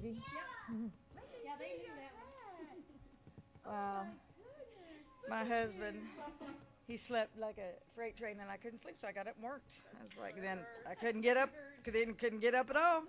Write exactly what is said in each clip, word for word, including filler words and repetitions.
Gigi? Yep. Yeah, they knew that one. Wow. My husband, he slept like a freight train, and I couldn't sleep, so I got up and worked. I was like, then I couldn't get up, couldn't, couldn't get up at all.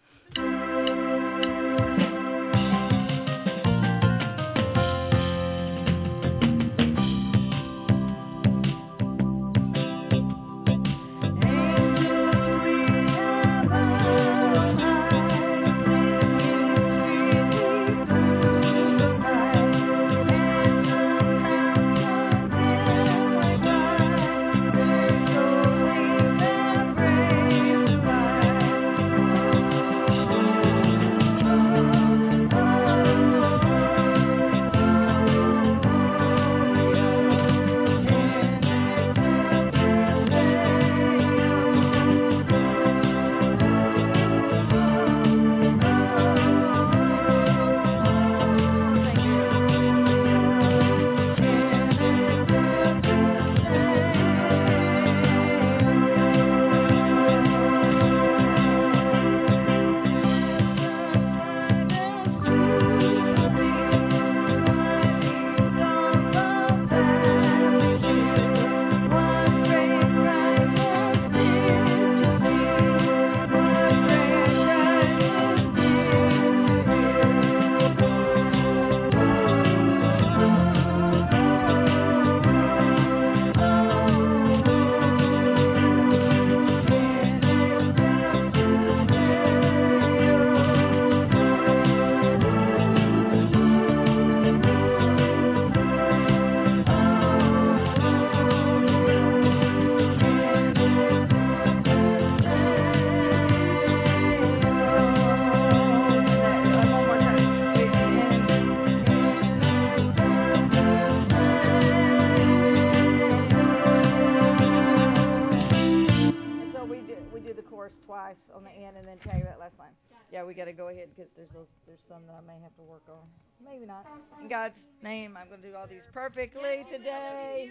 Twice on the end and then tell you that last line. Yeah, we got to go ahead because there's those, there's some that I may have to work on. Maybe not. In God's name, I'm going to do all these perfectly today.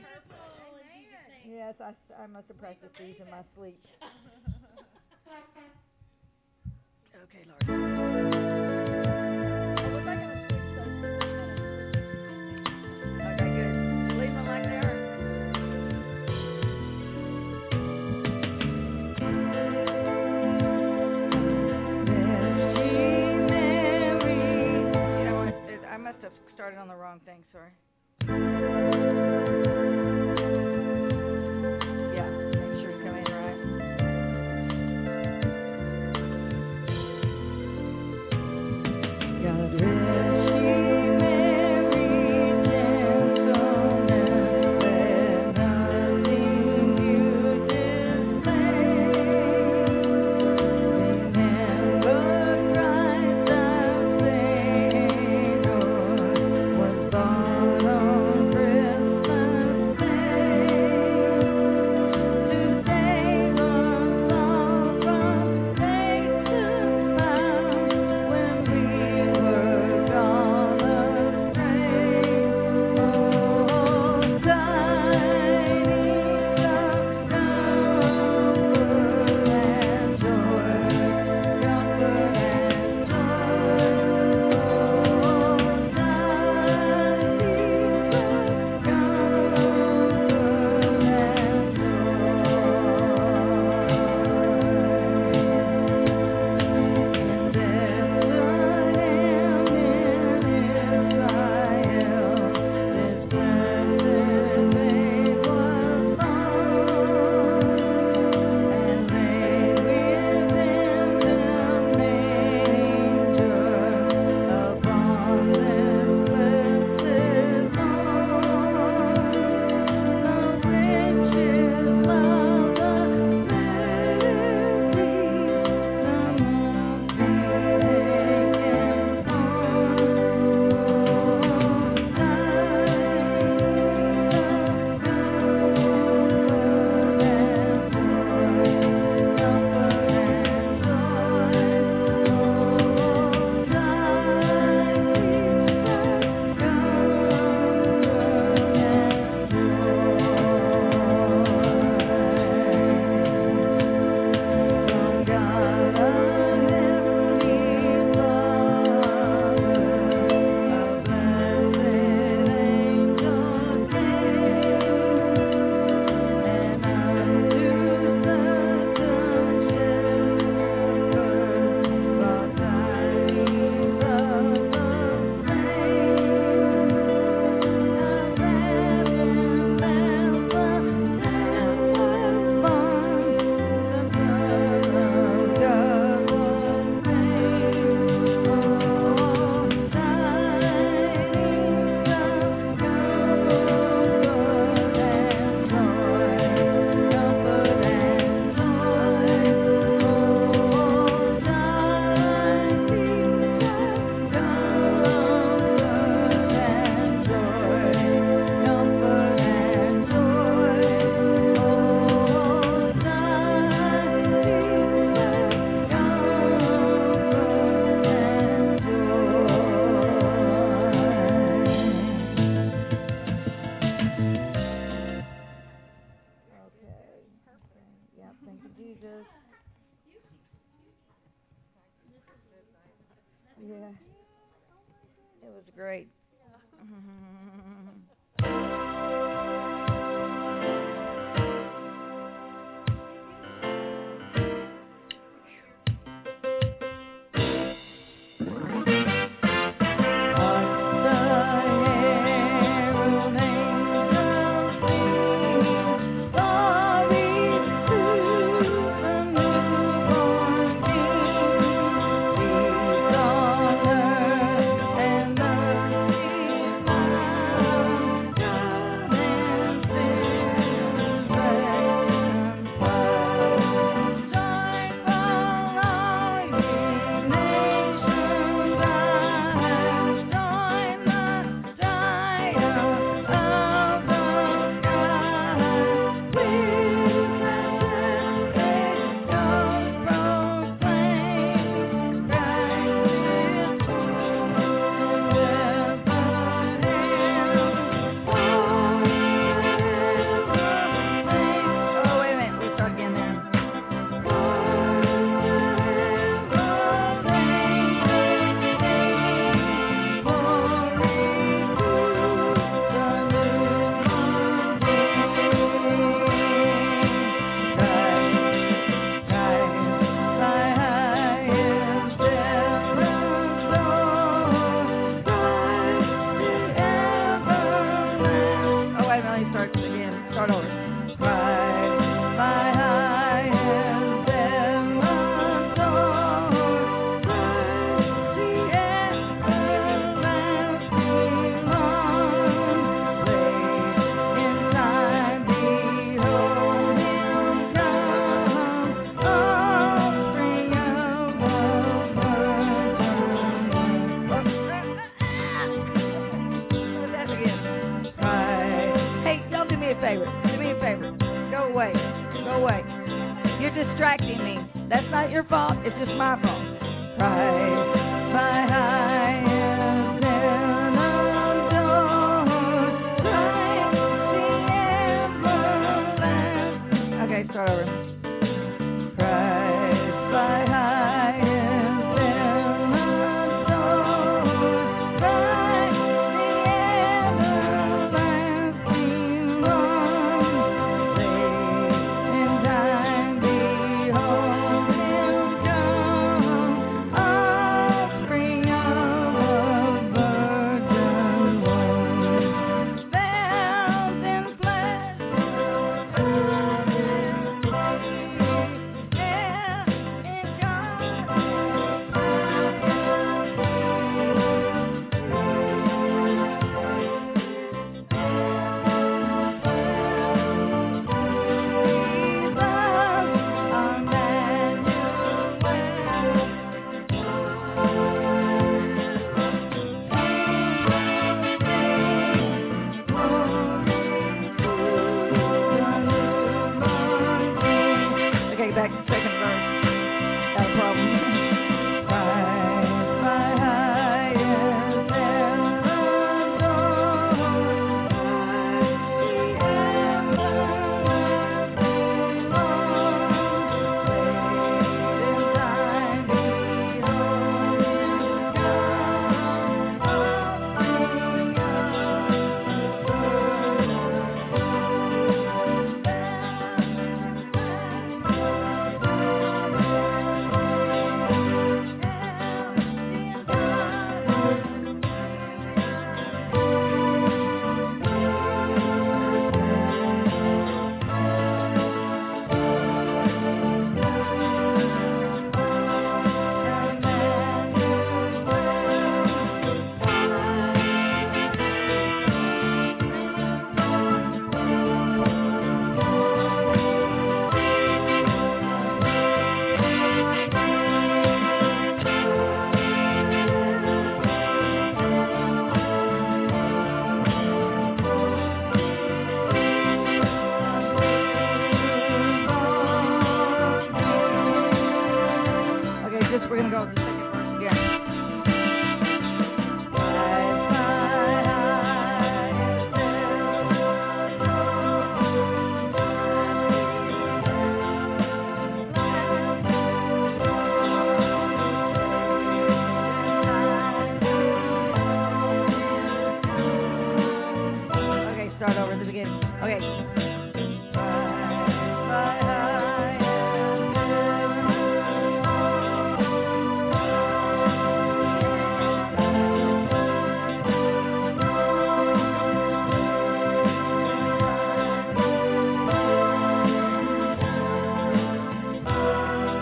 Yes, I, I must have practiced these in my sleep. Okay, Lord. Okay, good. Leave them like they are. I must have started on the wrong thing, sorry. Yeah, make sure you come in right. just. Yeah. It was great. Oh, wait a minute. We'll start again then. Oh, wait a minute. He starts again. Start over. Christ, my highest heaven soar. Christ, the everlasting one. Late in time, behold him come. Offspring of the Virgin. That again. Christ. Hey, y'all do me a favor. Do me a favor. Go away. Go away. You're distracting me. That's not your fault. It's just my fault. Christ, my highest and adored. Christ, the everlasting. Okay, start over. Christ, my highest and adored. Christ, the everlasting one. Late in time, behold him come. Offspring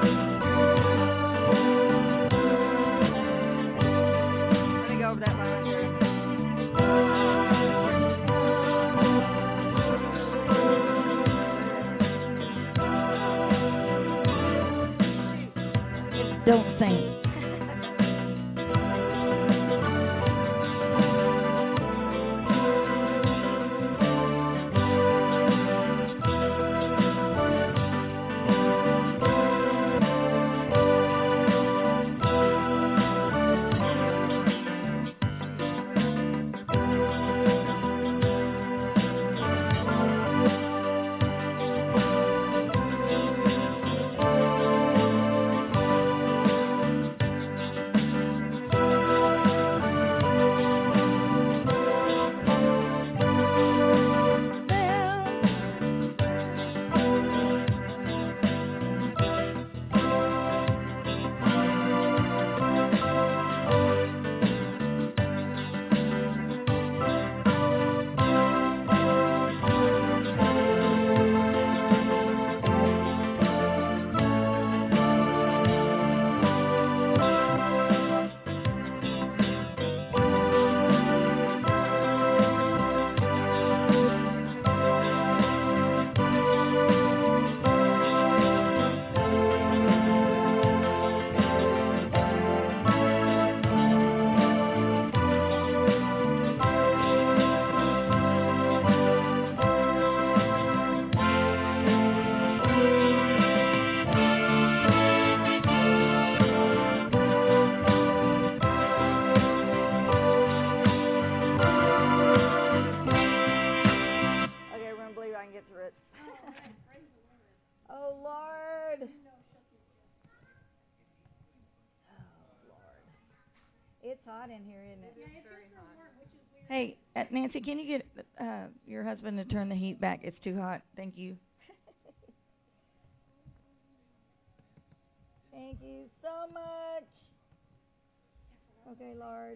Let me go over that line right there. Don't sing. Oh, Lord. Oh, Lord. It's hot in here, isn't it? Yeah, it feels so warm, which is weird. Hey, uh, Nancy, can you get uh, your husband to turn the heat back? It's too hot. Thank you. Thank you so much. Okay, Lord.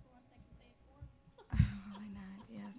Holy night, yes.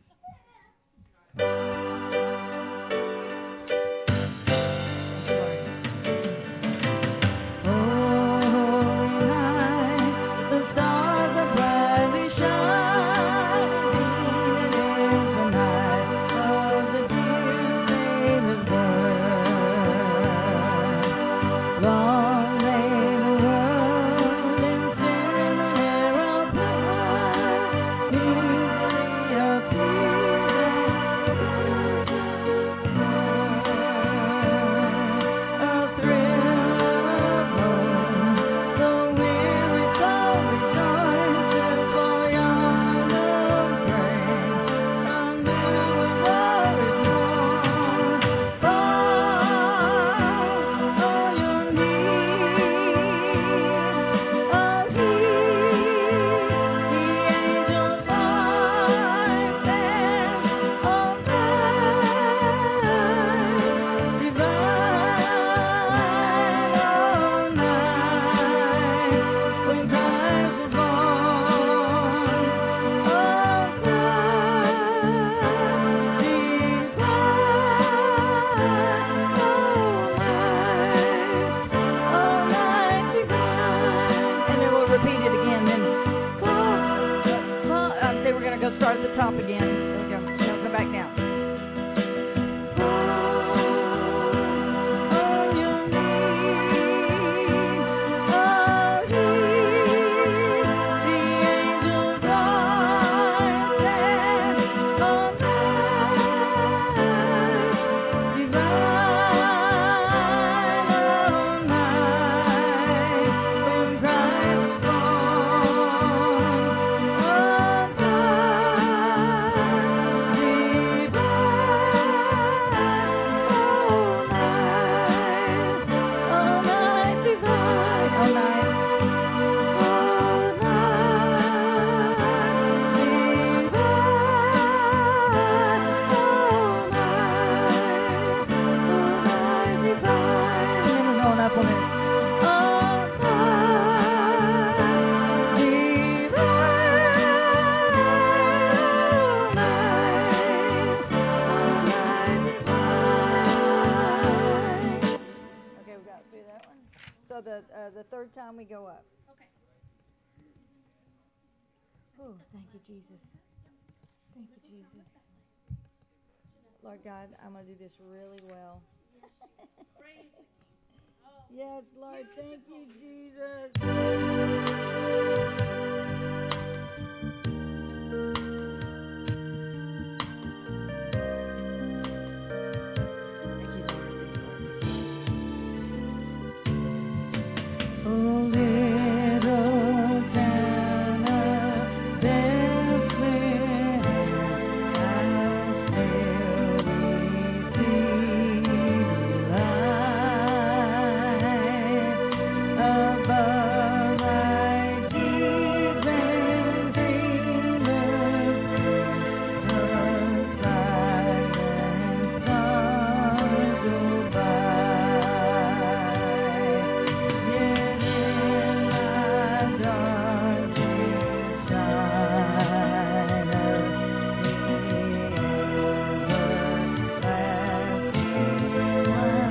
Start at the top again. There we go. Now come back down. So the uh, the third time we go up. Okay. Oh, thank you, Jesus. Thank you, Jesus. Lord God, I'm going to do this really well. Praise the King. Oh, Yes, Lord, thank you, Jesus. Thank you, Lord. Thank you, Lord. Oh, little town of Bethlehem, how still we see light above thy deep and dreamless the silent stars go by. Yet in thy darkest shine the everlasting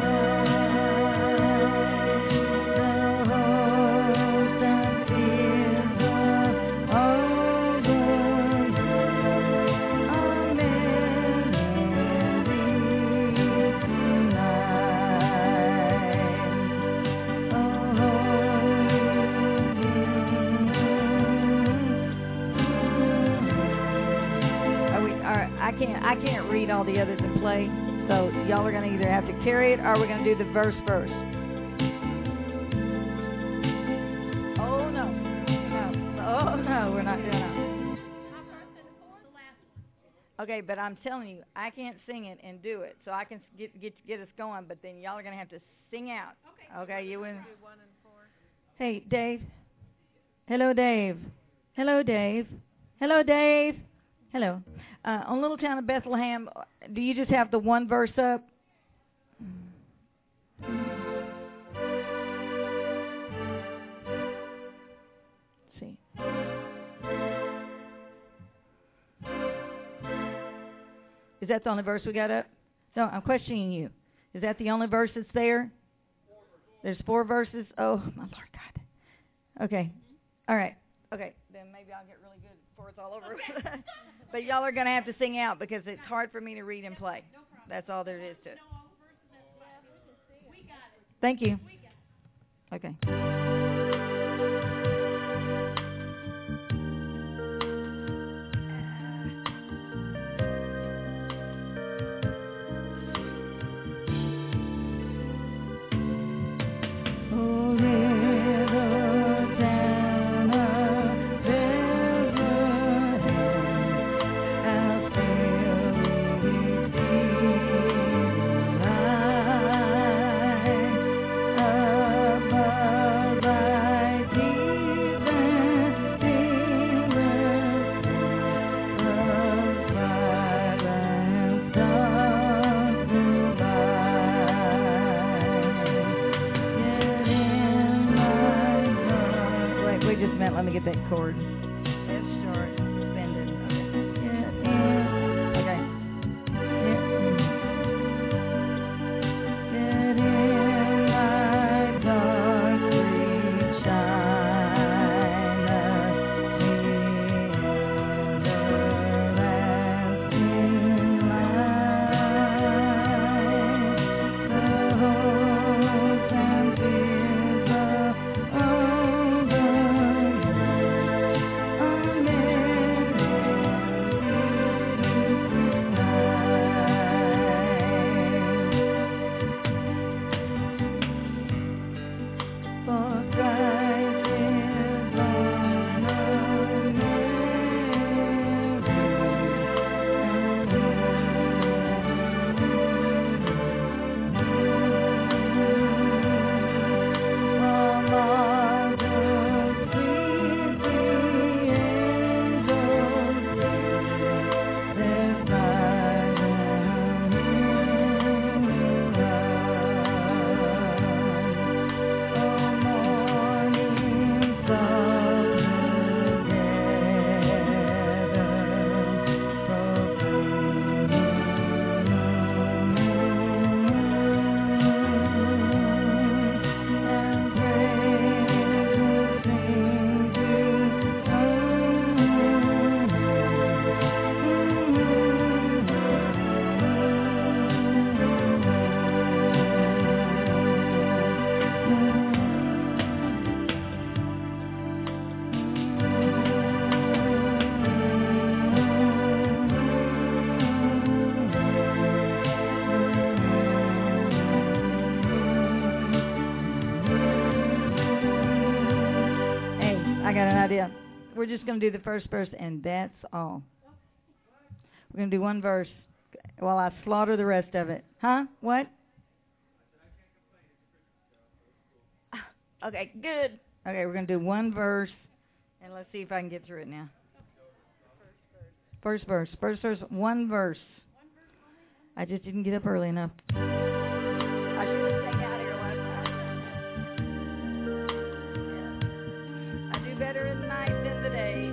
light. The host that fills the all the earth, amen, Are we, are, I can't I can't read all the others and play, so y'all are going to either have to carry it or we're going to do the verse first. Oh no, no, oh no, we're not doing that. Okay, but I'm telling you, I can't sing it and do it, so I can get get get us going. But then y'all are going to have to sing out. Okay, okay you win. Hey, Dave. Hello, Dave. Hello, Dave. Hello, Dave. Hello. Uh, on Little Town of Bethlehem, do you just have the one verse up? Let's see. Is that the only verse we got up? No, I'm questioning you. Is that the only verse that's there? There's four verses? Oh, my Lord God. Okay. All right. Okay. Then maybe I'll get really good before it's all over. Okay. But y'all are going to have to sing out because it's hard for me to read and play. No problem. That's all there is to it. We got it. Thank you. We got it. Okay. Let me get that chord. F sharp, suspended. Okay. Yeah, yeah. Okay. Yeah. Get in my dark street, shine the everlasting light. The host and fears of all the I got an idea. We're just going to do the first verse, and that's all. We're going to do one verse while I slaughter the rest of it. Huh? What? Okay, good. Okay, we're going to do one verse, and let's see if I can get through it now. First verse. First verse, one verse. I just didn't get up early enough. I should have stayed out here last night. Yeah. I do better in the night than the day.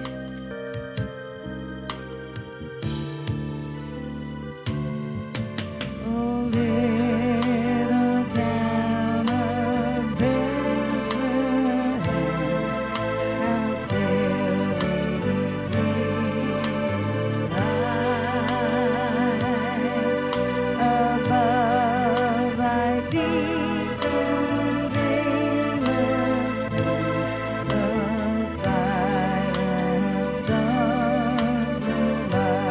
Oh, little town of Bethlehem, how still we see light above thy deep and dreamless blue, the silent stars go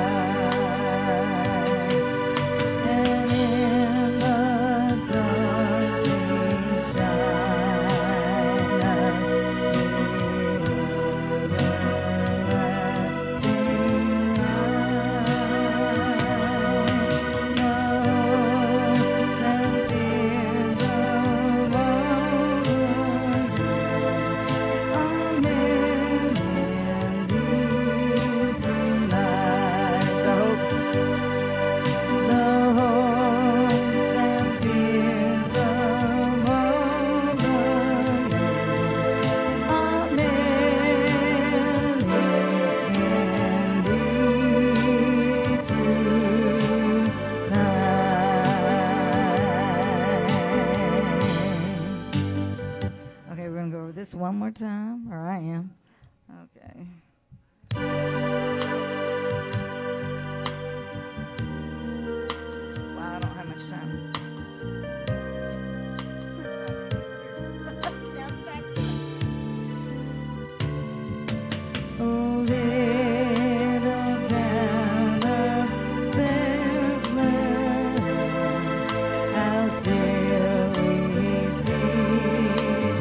by. And in the darkness shine Okay, we're going to go over this one more time, or I am. Okay. Wow, I don't have much time. Oh, little town of Bethlehem, how still we see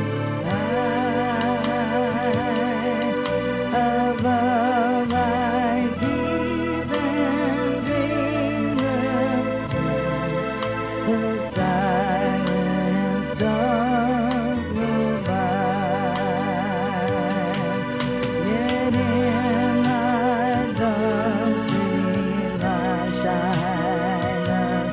light above thy deep and dreamless blue, the silent stars go by. Yet in thy dark street light shine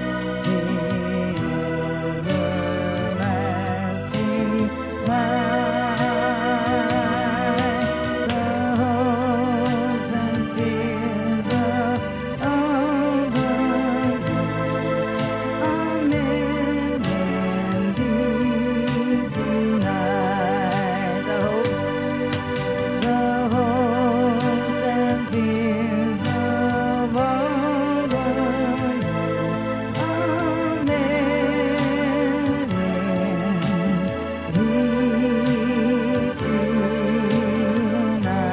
the everlasting light. The hopes and fears of all the years are met in thee tonight. The hopes the hopes and fears of all the years are met in thee tonight.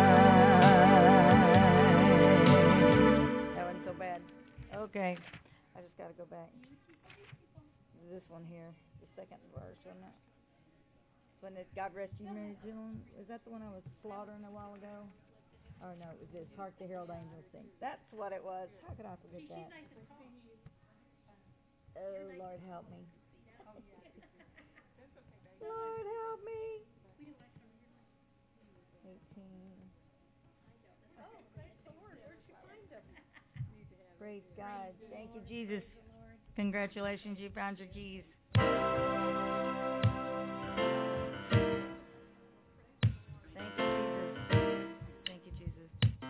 That wasn't so bad. Okay, I just got to go back. This one here, the second verse, wasn't it? When it God rest you, Mary June. Is that the one I was slaughtering a while ago? Oh no, it was this. Hark the herald angels sing. That's what it was. How could I forget that? Oh Lord, help me. Lord, help me. Eighteen. Praise God. Thank you, Jesus. Congratulations, you found your keys. Thank you, Jesus. Thank you, Jesus.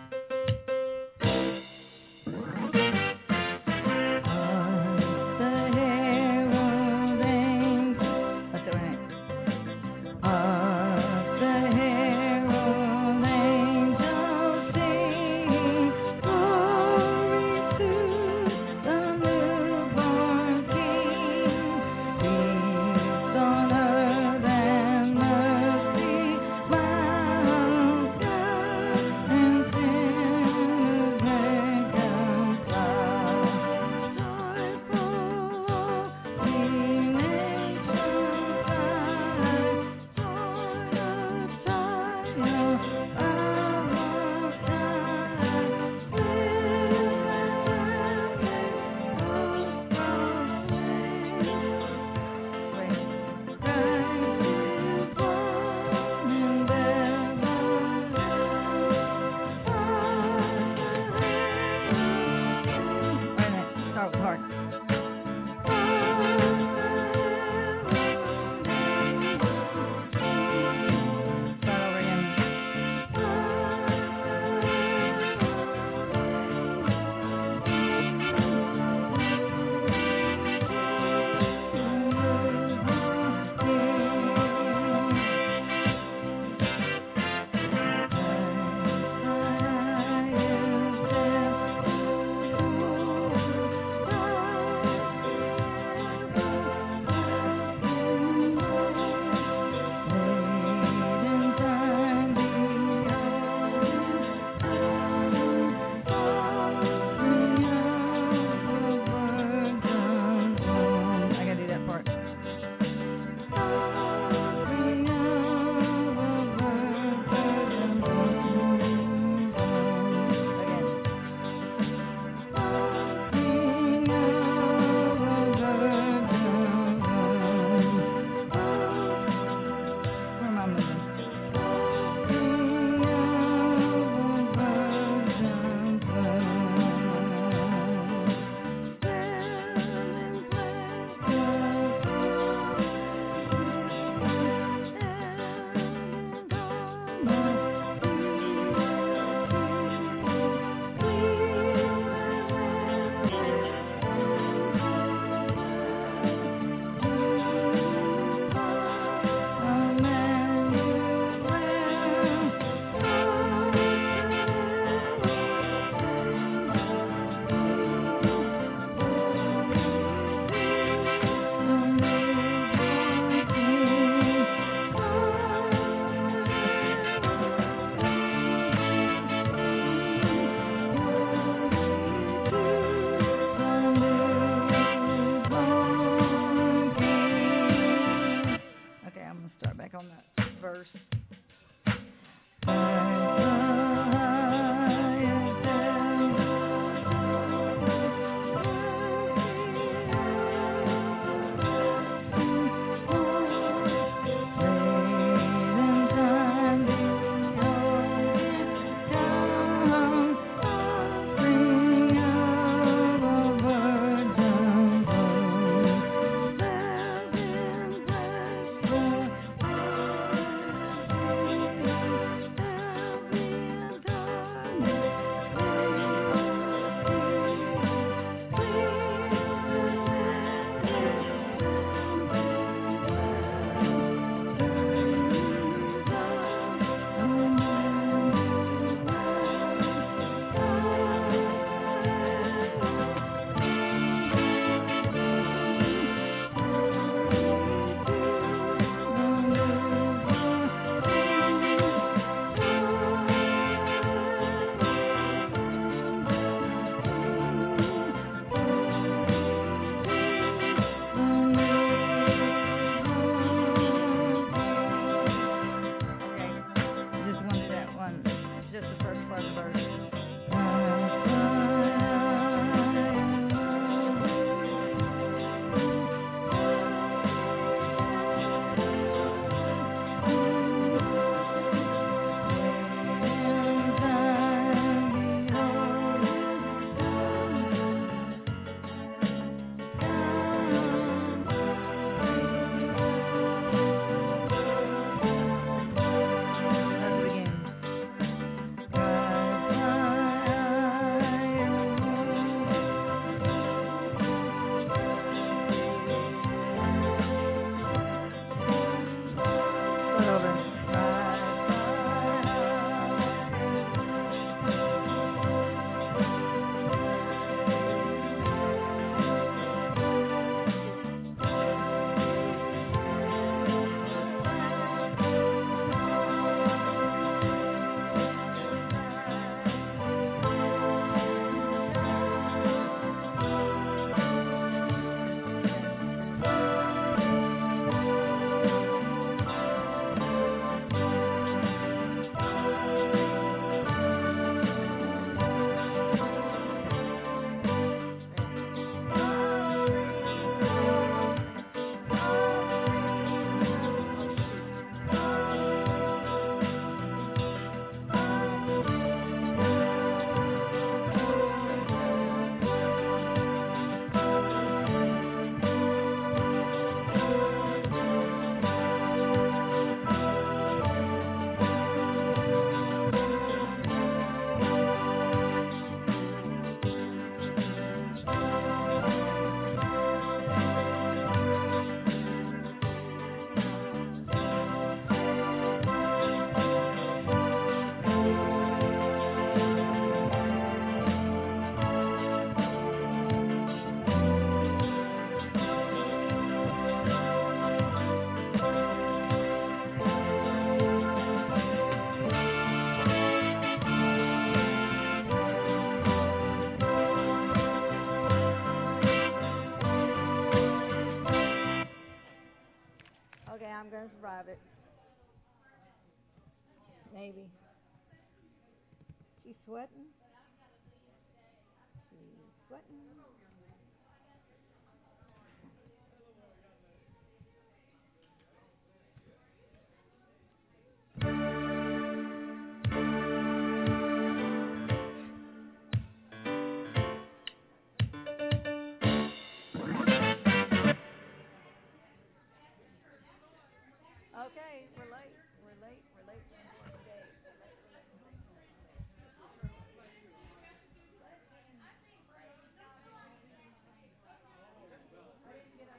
Hark the herald angels. What's that one? Hark the herald angels sing, glory to the newborn King. verse. I'm going to survive it. Maybe. She's sweating. She's sweating. Okay, we're late. We're late. We're late for an important day. We're late, we're late, we're late. I didn't get up.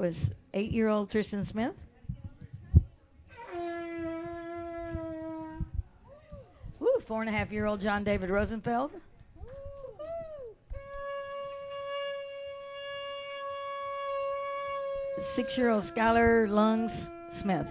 was eight-year-old Tristan Smith. Woo, four and a half year old John David Rosenfeld. Six-year-old Skylar Lungs Smith.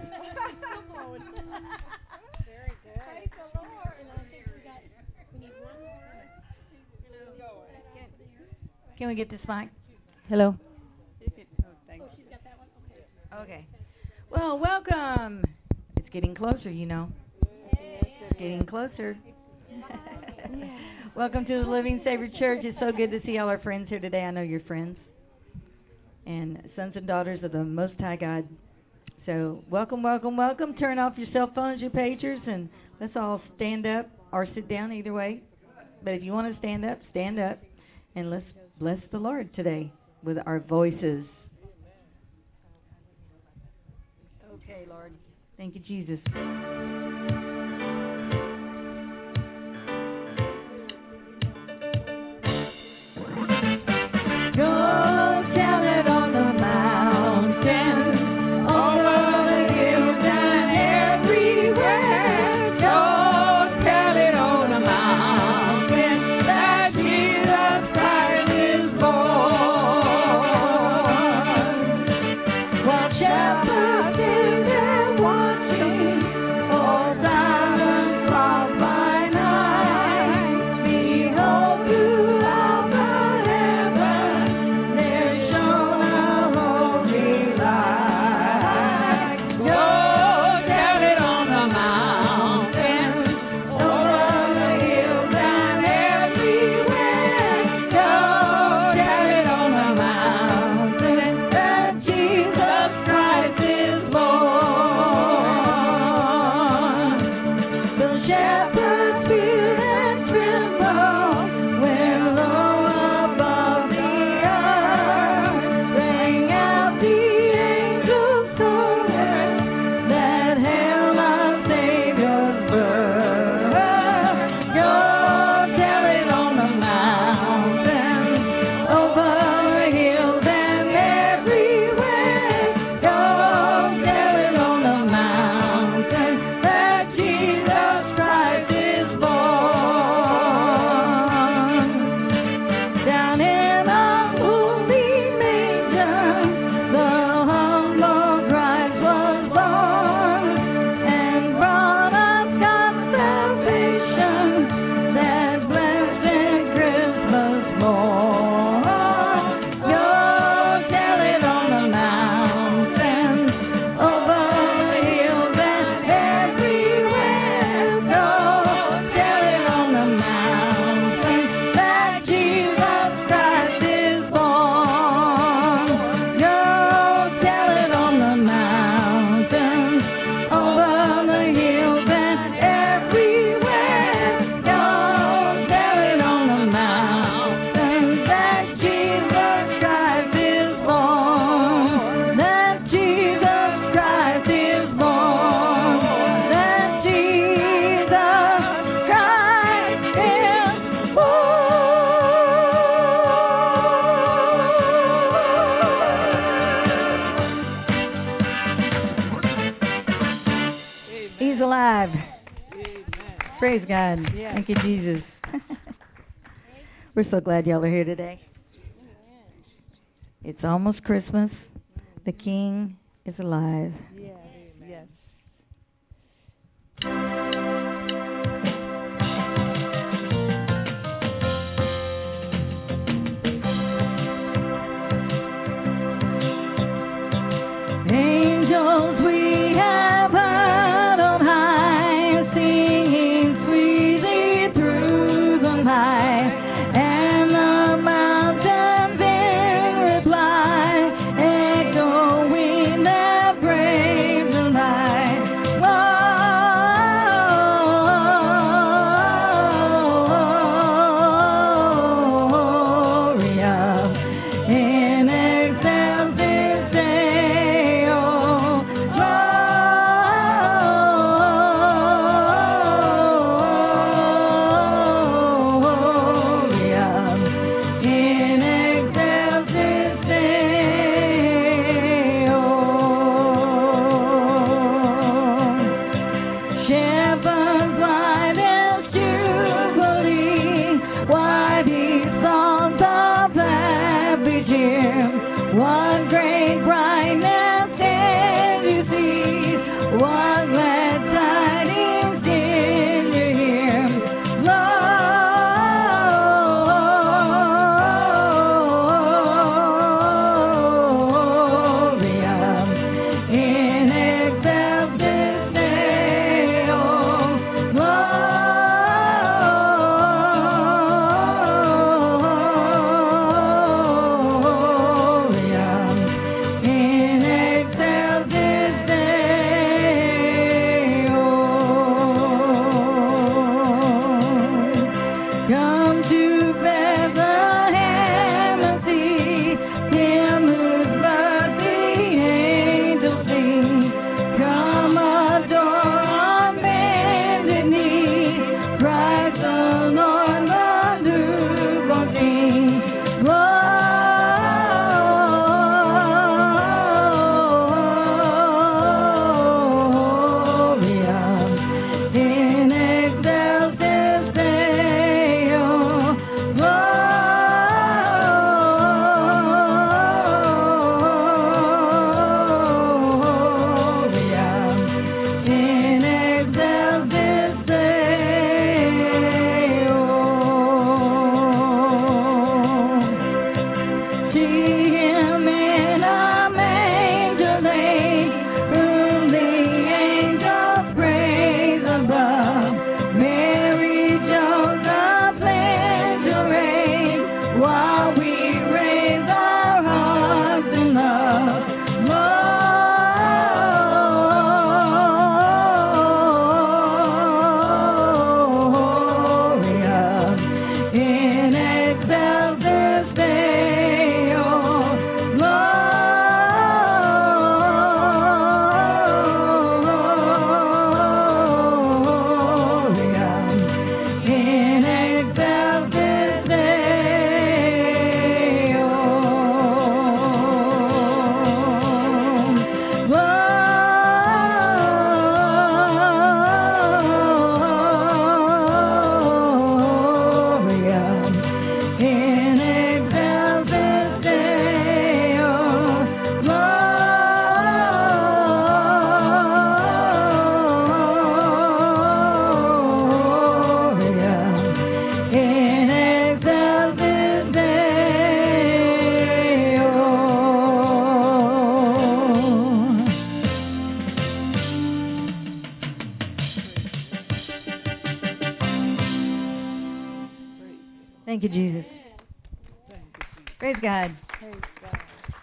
Very good. Praise the Lord. And I think we got, we need one more. Can we get this mic? Hello? Oh, she's got that one? Okay. Okay. Well, welcome. It's getting closer, you know. It's getting closer. Welcome to the Living Savior Church. It's so good to see all our friends here today. I know you're friends and sons and daughters of the Most High God. So welcome, welcome, welcome. Turn off your cell phones, your pagers, and let's all stand up or sit down, either way. But if you want to stand up, stand up. And let's bless the Lord today with our voices. Okay, Lord. Thank you, Jesus. Go tell it on the mountains, over the hills and everywhere. Go tell it on the mountains that Jesus Christ is born. While shepherds in there watching, all silence falls by night. Behold, throughout the heaven there shone a holy light. Go tell it on the mountains, over the hills and everywhere. Go tell it on the mountains that Jesus Christ is born. The shepherds fear and tremble when low above the earth rang out the angel's chorus that hailed our Savior's birth. Go tell it on the mountains, over the hills and everywhere. Go tell it on the mountains that Jesus Christ is born. Down in a holy manger, the humble Christ was born, and brought us God's salvation that blessed Christmas morn. Go tell it on the mountains, over the hills and everywhere. Go tell it on the mountains that Jesus Christ is born. Go tell it on the mountains, over the hills and everywhere. Go tell it on the mountains that Jesus Christ is born. That Jesus Christ is born. That Jesus Christ is born. He's alive. Praise God. Thank you, Jesus. We're so glad y'all are here today. It's almost Christmas. The King is alive. Yes, yes. Angels we have heard on high, singing sweetly through the night, and the mountains in reply, echoing their praise Thank you, Jesus. Praise God. Praise God.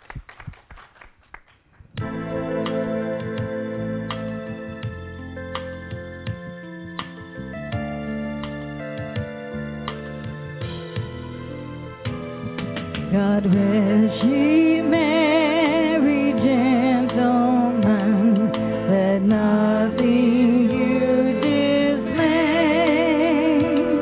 God wish ye merry gentlemen, let nothing you dismay.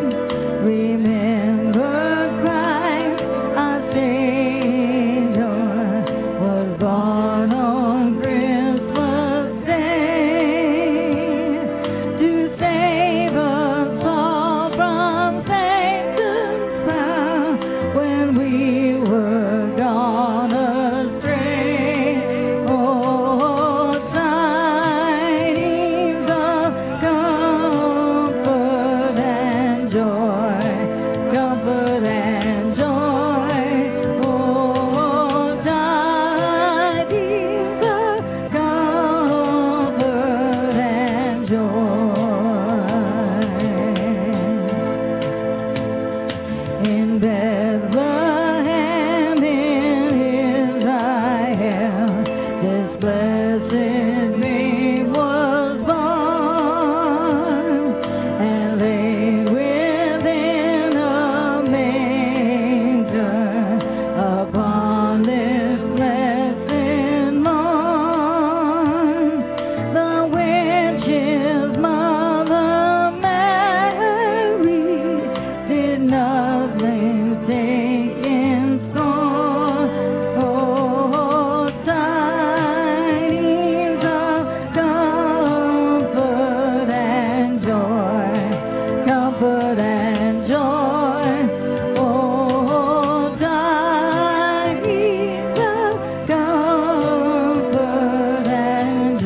Remember Christ our Savior was born on Christmas Day to save us all from Satan's power when we were gone astray. Oh, tidings of comfort and joy, comfort and joy. Oh, tidings of comfort and joy. In Bethlehem in Israel, this blessed babe was born, and laid within a manger upon this blessed morn. The which his mother Mary did nothing take in scorn. Oh, tidings of comfort and joy, comfort and joy. Oh, tidings of comfort and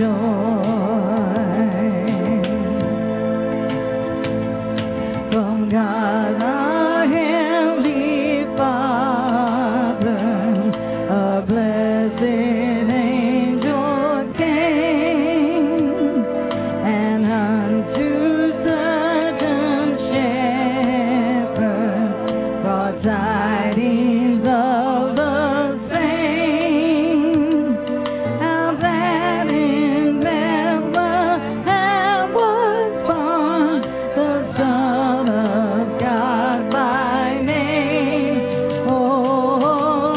joy. From God our Heavenly Father, a blessed angel came, and unto certain shepherds brought tidings of the same, how that in Bethlehem was born the Son of God by name. Oh,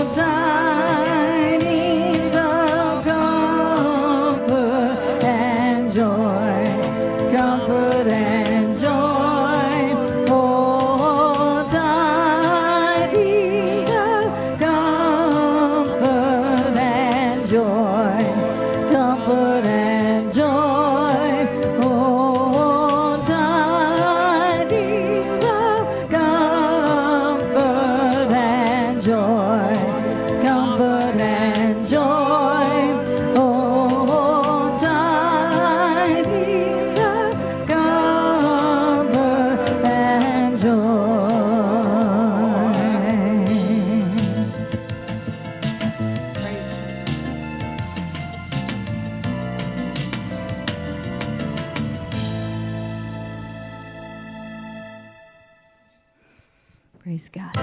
tidings of comfort and joy, comfort and joy. Oh, tidings of comfort and joy, comfort and joy. Oh, tidings of comfort and joy, comfort and joy. Oh, tidings of comfort and joy. Praise God.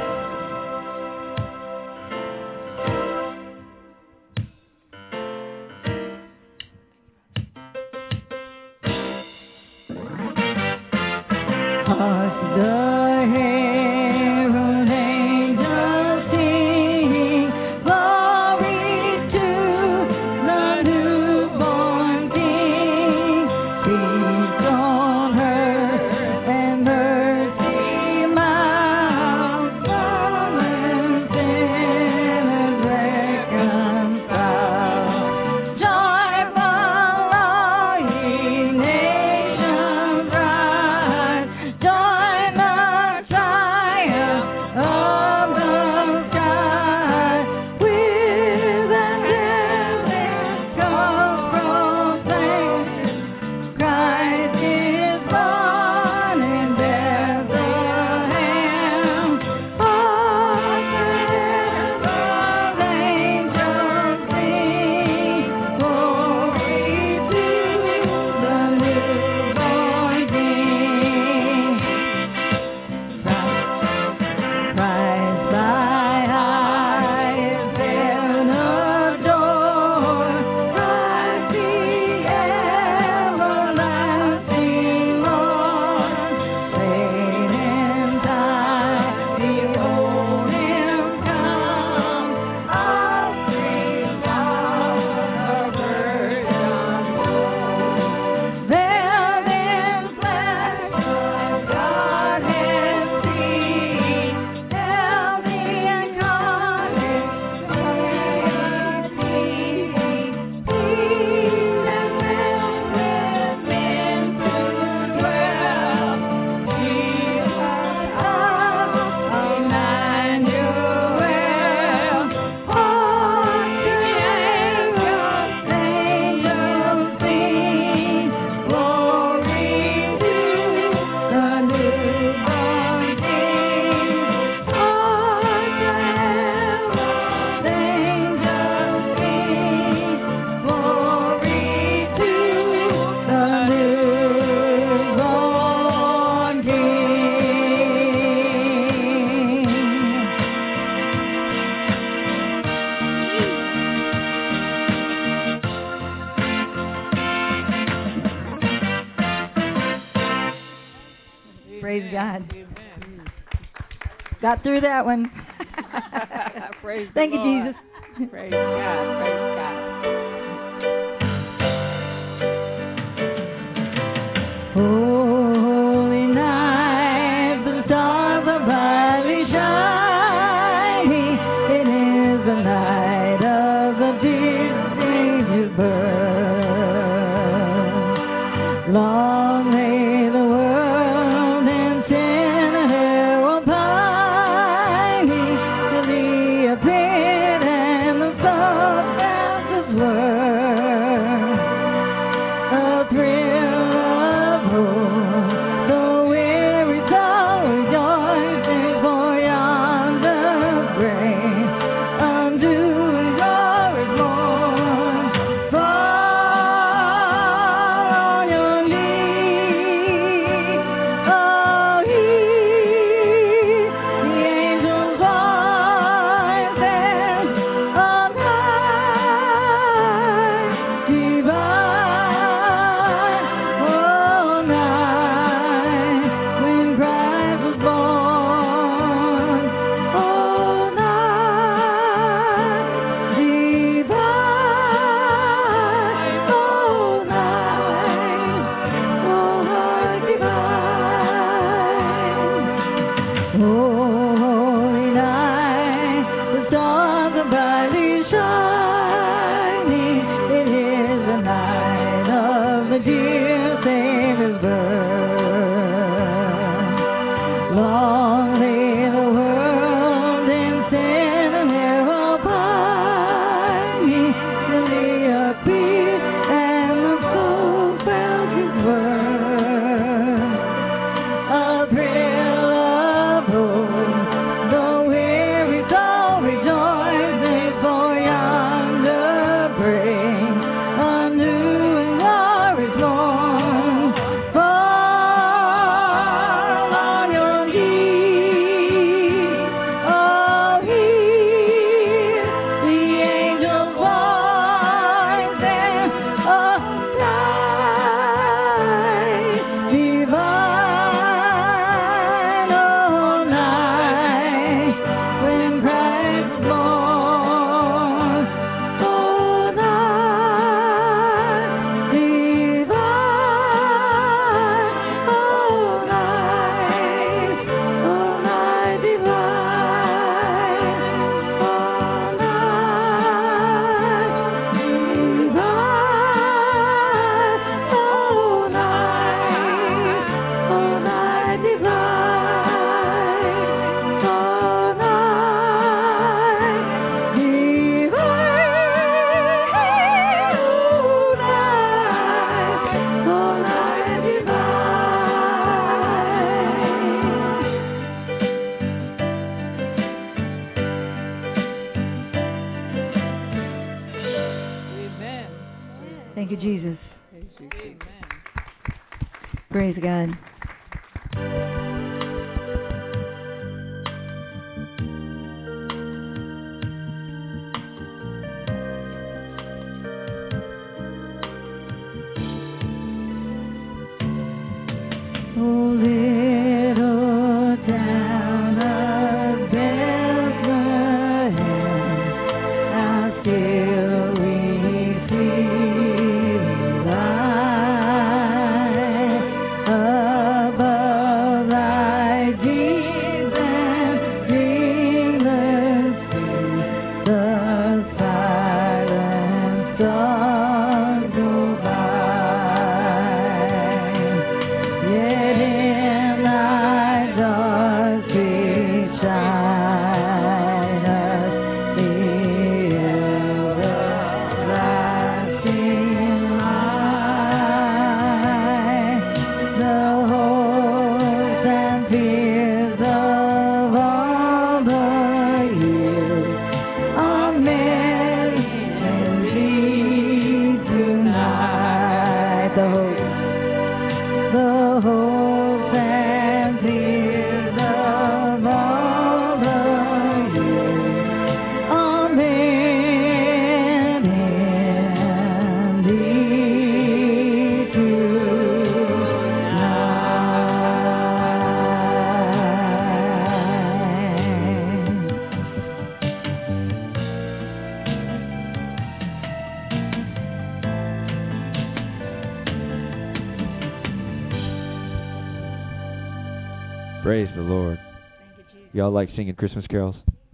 Hark the herald angels sing, glory to the newborn King. Peace on earth and mercy multiplied. God. Amen. Got through that one. Praise the Thank you, Lord. Jesus. Praise God. Praise God. Holy night, the stars are brightly shining. It is the night of the dear Savior's birth. Long lay the world and sin and error pining till He appeared and the sun found His word. A thrill of hope, the weary soul rejoicing for yonder grain, undoing glorious morn. Fall on your knees, oh, hear the angels' voices on high, divine, oh, night when Christ was born, oh, night divine, oh, night, oh, night divine. Holy night, the stars are brightly shining. It is the night of the dear Savior's birth. Long lay the world in sin and error pining till He appeared and the soul felt His word. A thrill of hope, the weary soul rejoicing for yonder break, a new and glorious morn. Fall on your knees, oh, hear the angels' voices of night divine, oh, night when Christ was born, oh, night divine, oh, night, oh, night divine, oh, night divine, oh, night, oh, night divine, oh, night divine, oh, night, oh, night divine. Amen. Thank you, Jesus. Praise you, Jesus. Praise God. Oh, little town of Bethlehem, how still we feel alive above thy deep and dreamless sea. The silent stars go by, yet in Praise the Lord. Thank you, Jesus. Y'all like singing Christmas carols?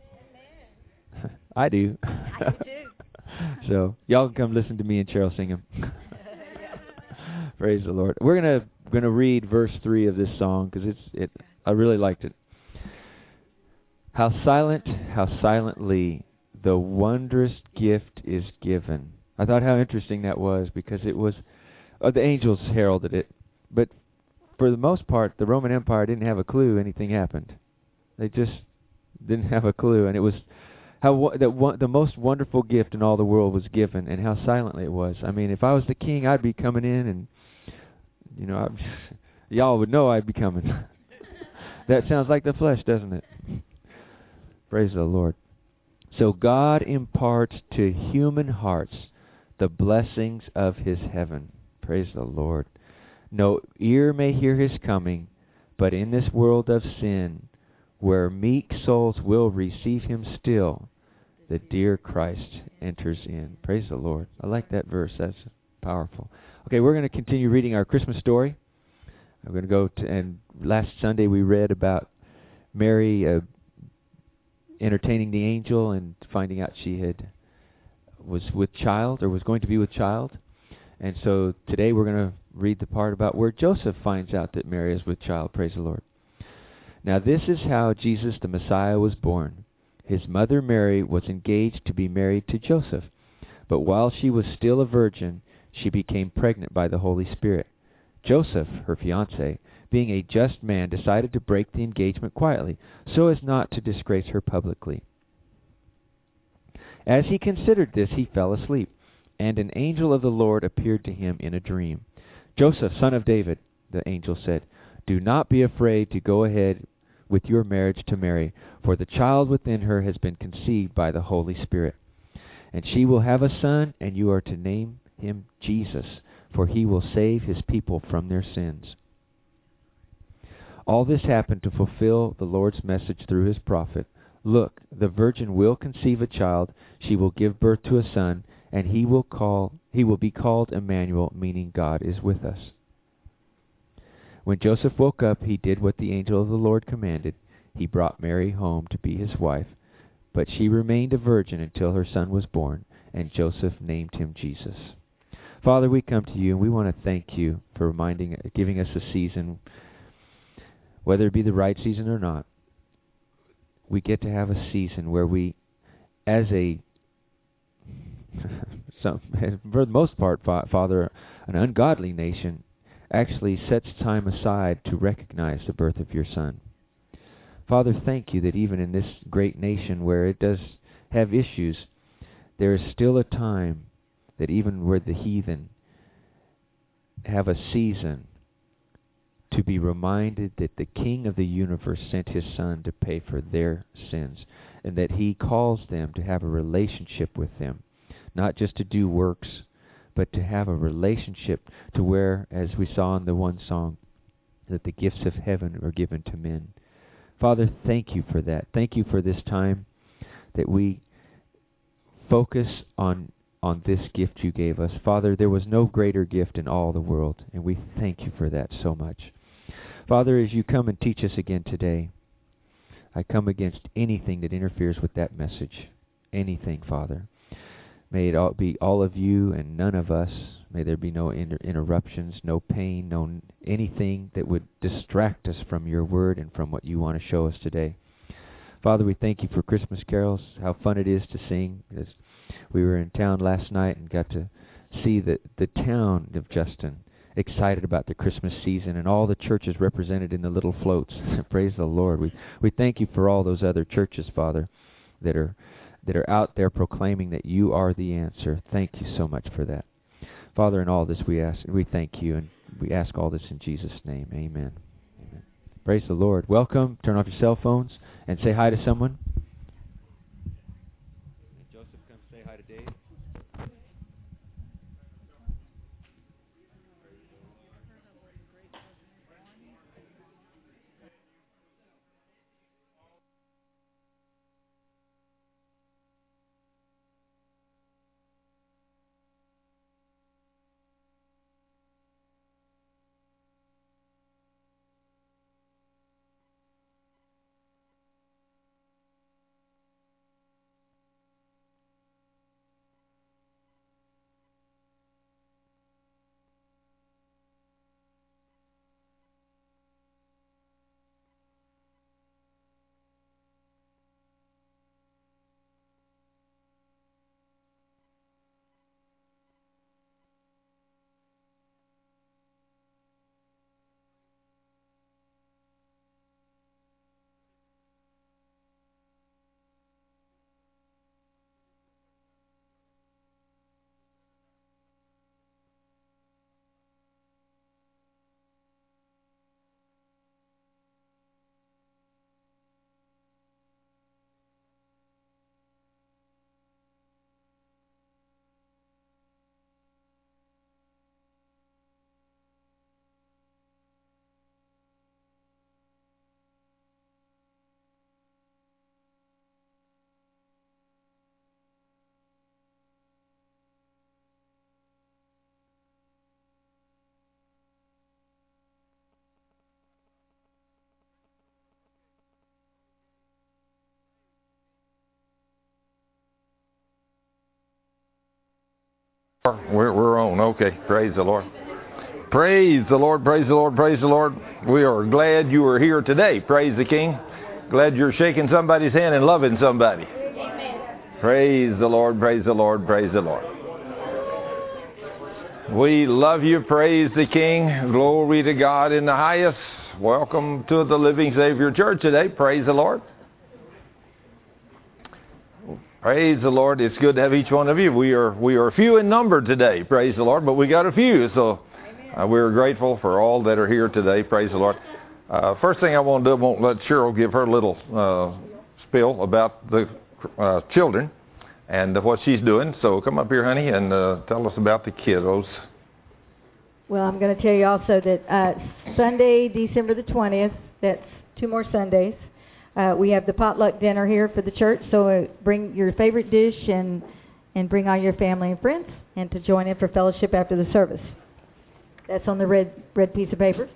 I do. I do too. So y'all can come listen to me and Cheryl sing them. Yeah. Praise the Lord. We're gonna gonna read verse three of this song because it's it. I really liked it. How silent, how silently the wondrous gift is given. I thought how interesting that was because it was uh, the angels heralded it, but for the most part, the Roman Empire didn't have a clue anything happened. They just didn't have a clue, and it was how wo- that one, the most wonderful gift in all the world was given, and how silently it was. I mean, if I was the king, I'd be coming in, and you know, I'd, y'all would know I'd be coming. That sounds like the flesh, doesn't it? Praise the Lord. So God imparts to human hearts the blessings of his heaven. Praise the Lord. No ear may hear his coming, but in this world of sin, where meek souls will receive him still, the dear Christ enters in. Praise the Lord. I like that verse. That's powerful. Okay, we're going to continue reading our Christmas story. I'm going to go to, and last Sunday we read about Mary uh, entertaining the angel and finding out she had was with child or was going to be with child. And so today we're going to read the part about where Joseph finds out that Mary is with child. Praise the Lord. Now this is how Jesus the Messiah was born. His mother Mary was engaged to be married to Joseph, but while she was still a virgin, she became pregnant by the Holy Spirit. Joseph, her fiancé, being a just man, decided to break the engagement quietly, so as not to disgrace her publicly. As he considered this, he fell asleep, and an angel of the Lord appeared to him in a dream. Joseph, son of David, the angel said, do not be afraid to go ahead with your marriage to Mary, for the child within her has been conceived by the Holy Spirit. And she will have a son, and you are to name him Jesus, for he will save his people from their sins. All this happened to fulfill the Lord's message through his prophet. Look, the virgin will conceive a child, she will give birth to a son, and he will call he will be called Emmanuel, meaning God is with us. When Joseph woke up, he did what the angel of the Lord commanded. He brought Mary home to be his wife, but she remained a virgin until her son was born, and Joseph named him Jesus. Father, we come to you, and we want to thank you for reminding, giving us a season, whether it be the right season or not. We get to have a season where we, as a, some, for the most part, Father, an ungodly nation, actually sets time aside to recognize the birth of your Son. Father, thank you that even in this great nation where it does have issues, there is still a time that even where the heathen have a season to be reminded that the King of the universe sent his Son to pay for their sins, and that he calls them to have a relationship with them, not just to do works, but to have a relationship to where, as we saw in the one song, that the gifts of heaven are given to men. Father, thank you for that. Thank you for this time that we focus on on this gift you gave us. Father, there was no greater gift in all the world, and we thank you for that so much. Father, as you come and teach us again today, I come against anything that interferes with that message. Anything, Father. May it all be all of you and none of us. May there be no inter- interruptions, no pain, no n- anything that would distract us from your word and from what you want to show us today. Father, we thank you for Christmas carols, how fun it is to sing. As we were in town last night and got to see the, the town of Justin excited about the Christmas season and all the churches represented in the little floats. Praise the Lord. We we thank you for all those other churches, Father, that are that are out there proclaiming that you are the answer. Thank you so much for that. Father, in all this we ask, we thank you, and we ask all this in Jesus' name. Amen. Amen. Praise the Lord. Welcome. Turn off your cell phones and say hi to someone. Joseph, come say hi to Dave. We're, we're on. Okay. Praise the Lord. Praise the Lord. Praise the Lord. Praise the Lord. We are glad you are here today. Praise the King. Glad you're shaking somebody's hand and loving somebody. Amen. Praise the Lord. Praise the Lord. Praise the Lord. We love you. Praise the King. Glory to God in the highest. Welcome to the Living Savior Church today. Praise the Lord. Praise the Lord. It's good to have each one of you. We are we are few in number today. Praise the Lord. But we got a few. So uh, we're grateful for all that are here today. Praise the Lord. Uh, first thing I want to do, I won't let Cheryl give her little uh, spiel about the uh, children and what she's doing. So come up here, honey, and uh, tell us about the kiddos. Well, I'm going to tell you also that uh, Sunday, December the twentieth, that's two more Sundays, uh, we have the potluck dinner here for the church. So uh, bring your favorite dish and, and bring all your family and friends and to join in for fellowship after the service. That's on the red red piece of paper.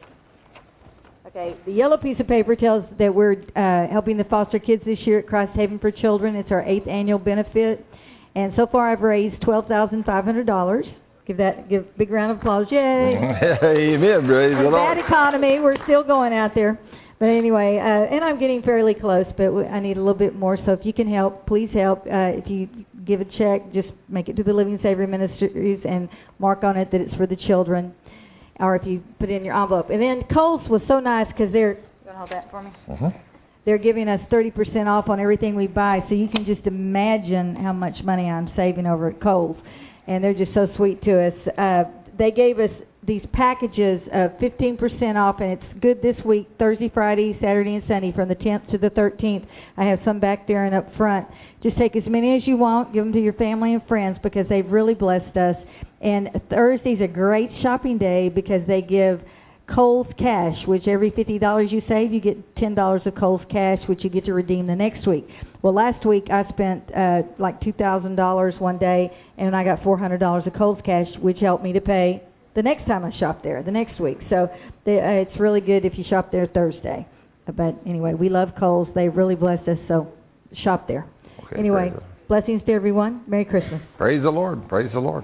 Okay, the yellow piece of paper tells that we're uh, helping the foster kids this year at Christ Haven for Children. It's our eighth annual benefit. And so far I've raised twelve thousand five hundred dollars. Give that, give a big round of applause. Yay! Amen. Praise the Lord. Bad economy, we're still going out there. But anyway, uh, and I'm getting fairly close, but I need a little bit more. So if you can help, please help. Uh, if you give a check, just make it to the Living Savior Ministries and mark on it that it's for the children. Or if you put it in your envelope. And then Kohl's was so nice because they're, you want to hold that for me? Uh-huh. They're giving us thirty percent off on everything we buy, so you can just imagine how much money I'm saving over at Kohl's. And they're just so sweet to us. Uh, they gave us these packages of fifteen percent off, and it's good this week, Thursday, Friday, Saturday, and Sunday, from the tenth to the thirteenth. I have some back there and up front. Just take as many as you want, give them to your family and friends because they've really blessed us. And Thursday's a great shopping day because they give Kohl's Cash, which every fifty dollars you save, you get ten dollars of Kohl's Cash, which you get to redeem the next week. Well, last week I spent uh, like two thousand dollars one day, and I got four hundred dollars of Kohl's Cash, which helped me to pay the next time I shop there, the next week. So they, uh, it's really good if you shop there Thursday. But anyway, we love Kohl's. They really blessed us, so shop there. Okay, anyway, blessings to everyone. Merry Christmas. Praise the Lord. Praise the Lord.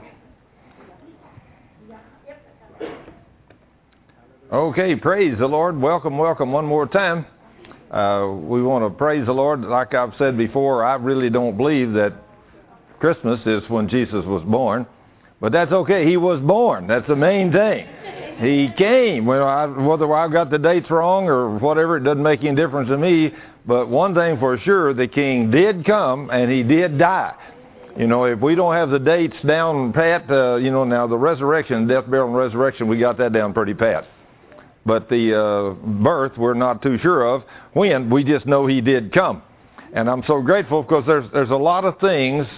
Okay, praise the Lord. Welcome, welcome one more time. Uh, we want to praise the Lord. Like I've said before, I really don't believe that Christmas is when Jesus was born. But that's okay. He was born. That's the main thing. He came. Well, I, whether I've got the dates wrong or whatever, it doesn't make any difference to me. But one thing for sure, the King did come and he did die. You know, if we don't have the dates down pat, uh, you know, now the resurrection, death, burial, and resurrection, we got that down pretty pat. But the uh, birth, we're not too sure of when. We just know he did come. And I'm so grateful because there's, there's a lot of things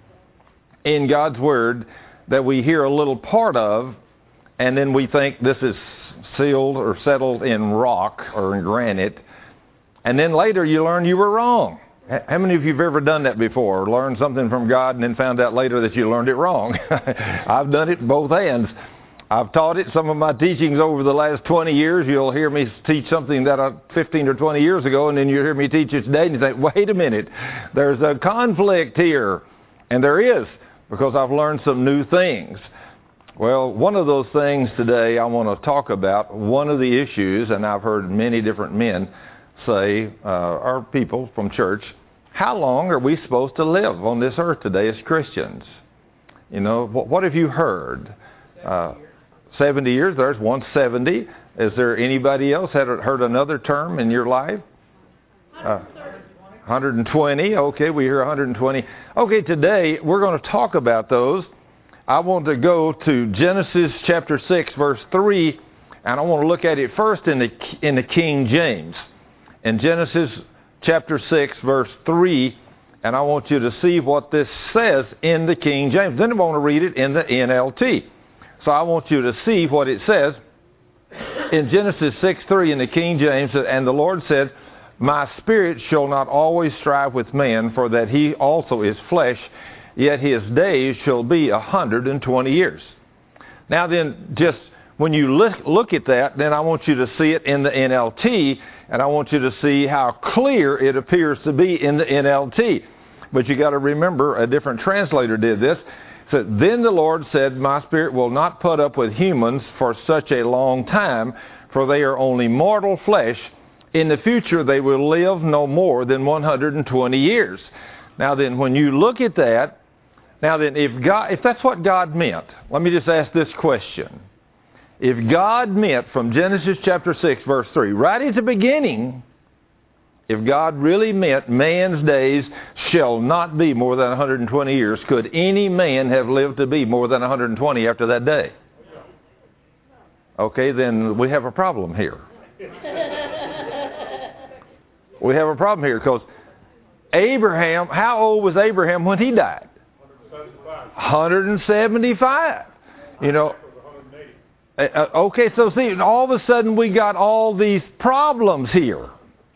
in God's Word that we hear a little part of, and then we think this is sealed or settled in rock or in granite. And then later you learn you were wrong. How many of you have ever done that before? Learned something from God and then found out later that you learned it wrong? I've done it both hands. I've taught it. Some of my teachings over the last twenty years, you'll hear me teach something that I fifteen or twenty years ago, and then you hear me teach it today, and you think, wait a minute, there's a conflict here. And there is, because I've learned some new things. Well, one of those things today I want to talk about, one of the issues, and I've heard many different men say, uh, our people from church, how long are we supposed to live on this earth today as Christians? You know, what, what have you heard? Uh, seventy years, there's one seventy. Is there anybody else had heard another term in your life? Uh, one hundred twenty. Okay, we hear one hundred twenty. Okay, today we're going to talk about those. I want to go to Genesis chapter six, verse three, and I want to look at it first in the in the King James. In Genesis chapter six, verse three, and I want you to see what this says in the King James. Then I want to read it in the N L T. So I want you to see what it says in Genesis six three in the King James. And the Lord said, my spirit shall not always strive with man, for that he also is flesh, yet his days shall be a hundred and twenty years. Now then, just when you look, look at that, then I want you to see it in the N L T, and I want you to see how clear it appears to be in the N L T. But you got to remember, a different translator did this. So then the Lord said, my spirit will not put up with humans for such a long time, for they are only mortal flesh. In the future they will live no more than one hundred twenty years. Now then, when you look at that, now then, if God, if that's what God meant, let me just ask this question. If God meant from Genesis chapter six, verse three, right at the beginning, if God really meant man's days shall not be more than one hundred twenty years, could any man have lived to be more than one hundred twenty after that day? Okay, then we have a problem here. We have a problem here because Abraham, how old was Abraham when he died? one hundred seventy-five. You know, uh, okay, so see, all of a sudden we got all these problems here.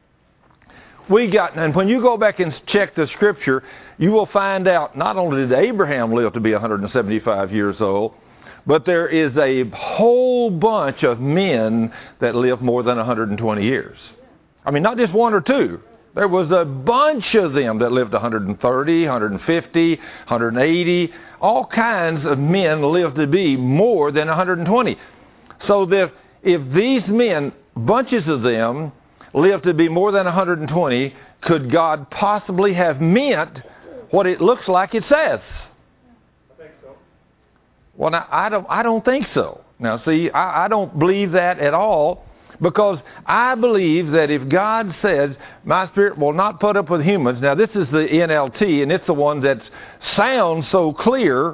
We got, and when you go back and check the scripture, you will find out not only did Abraham live to be one hundred seventy-five years old, but there is a whole bunch of men that live more than one hundred twenty years. I mean, not just one or two. There was a bunch of them that lived one hundred thirty, one hundred fifty, one hundred eighty. All kinds of men lived to be more than one hundred twenty. So that if these men, bunches of them, lived to be more than one hundred twenty, could God possibly have meant what it looks like it says? I think so. Well, now, I don't, I don't think so. Now, see, I, I don't believe that at all, because I believe that if God says, my spirit will not put up with humans, now this is the N L T, and it's the one that sounds so clear,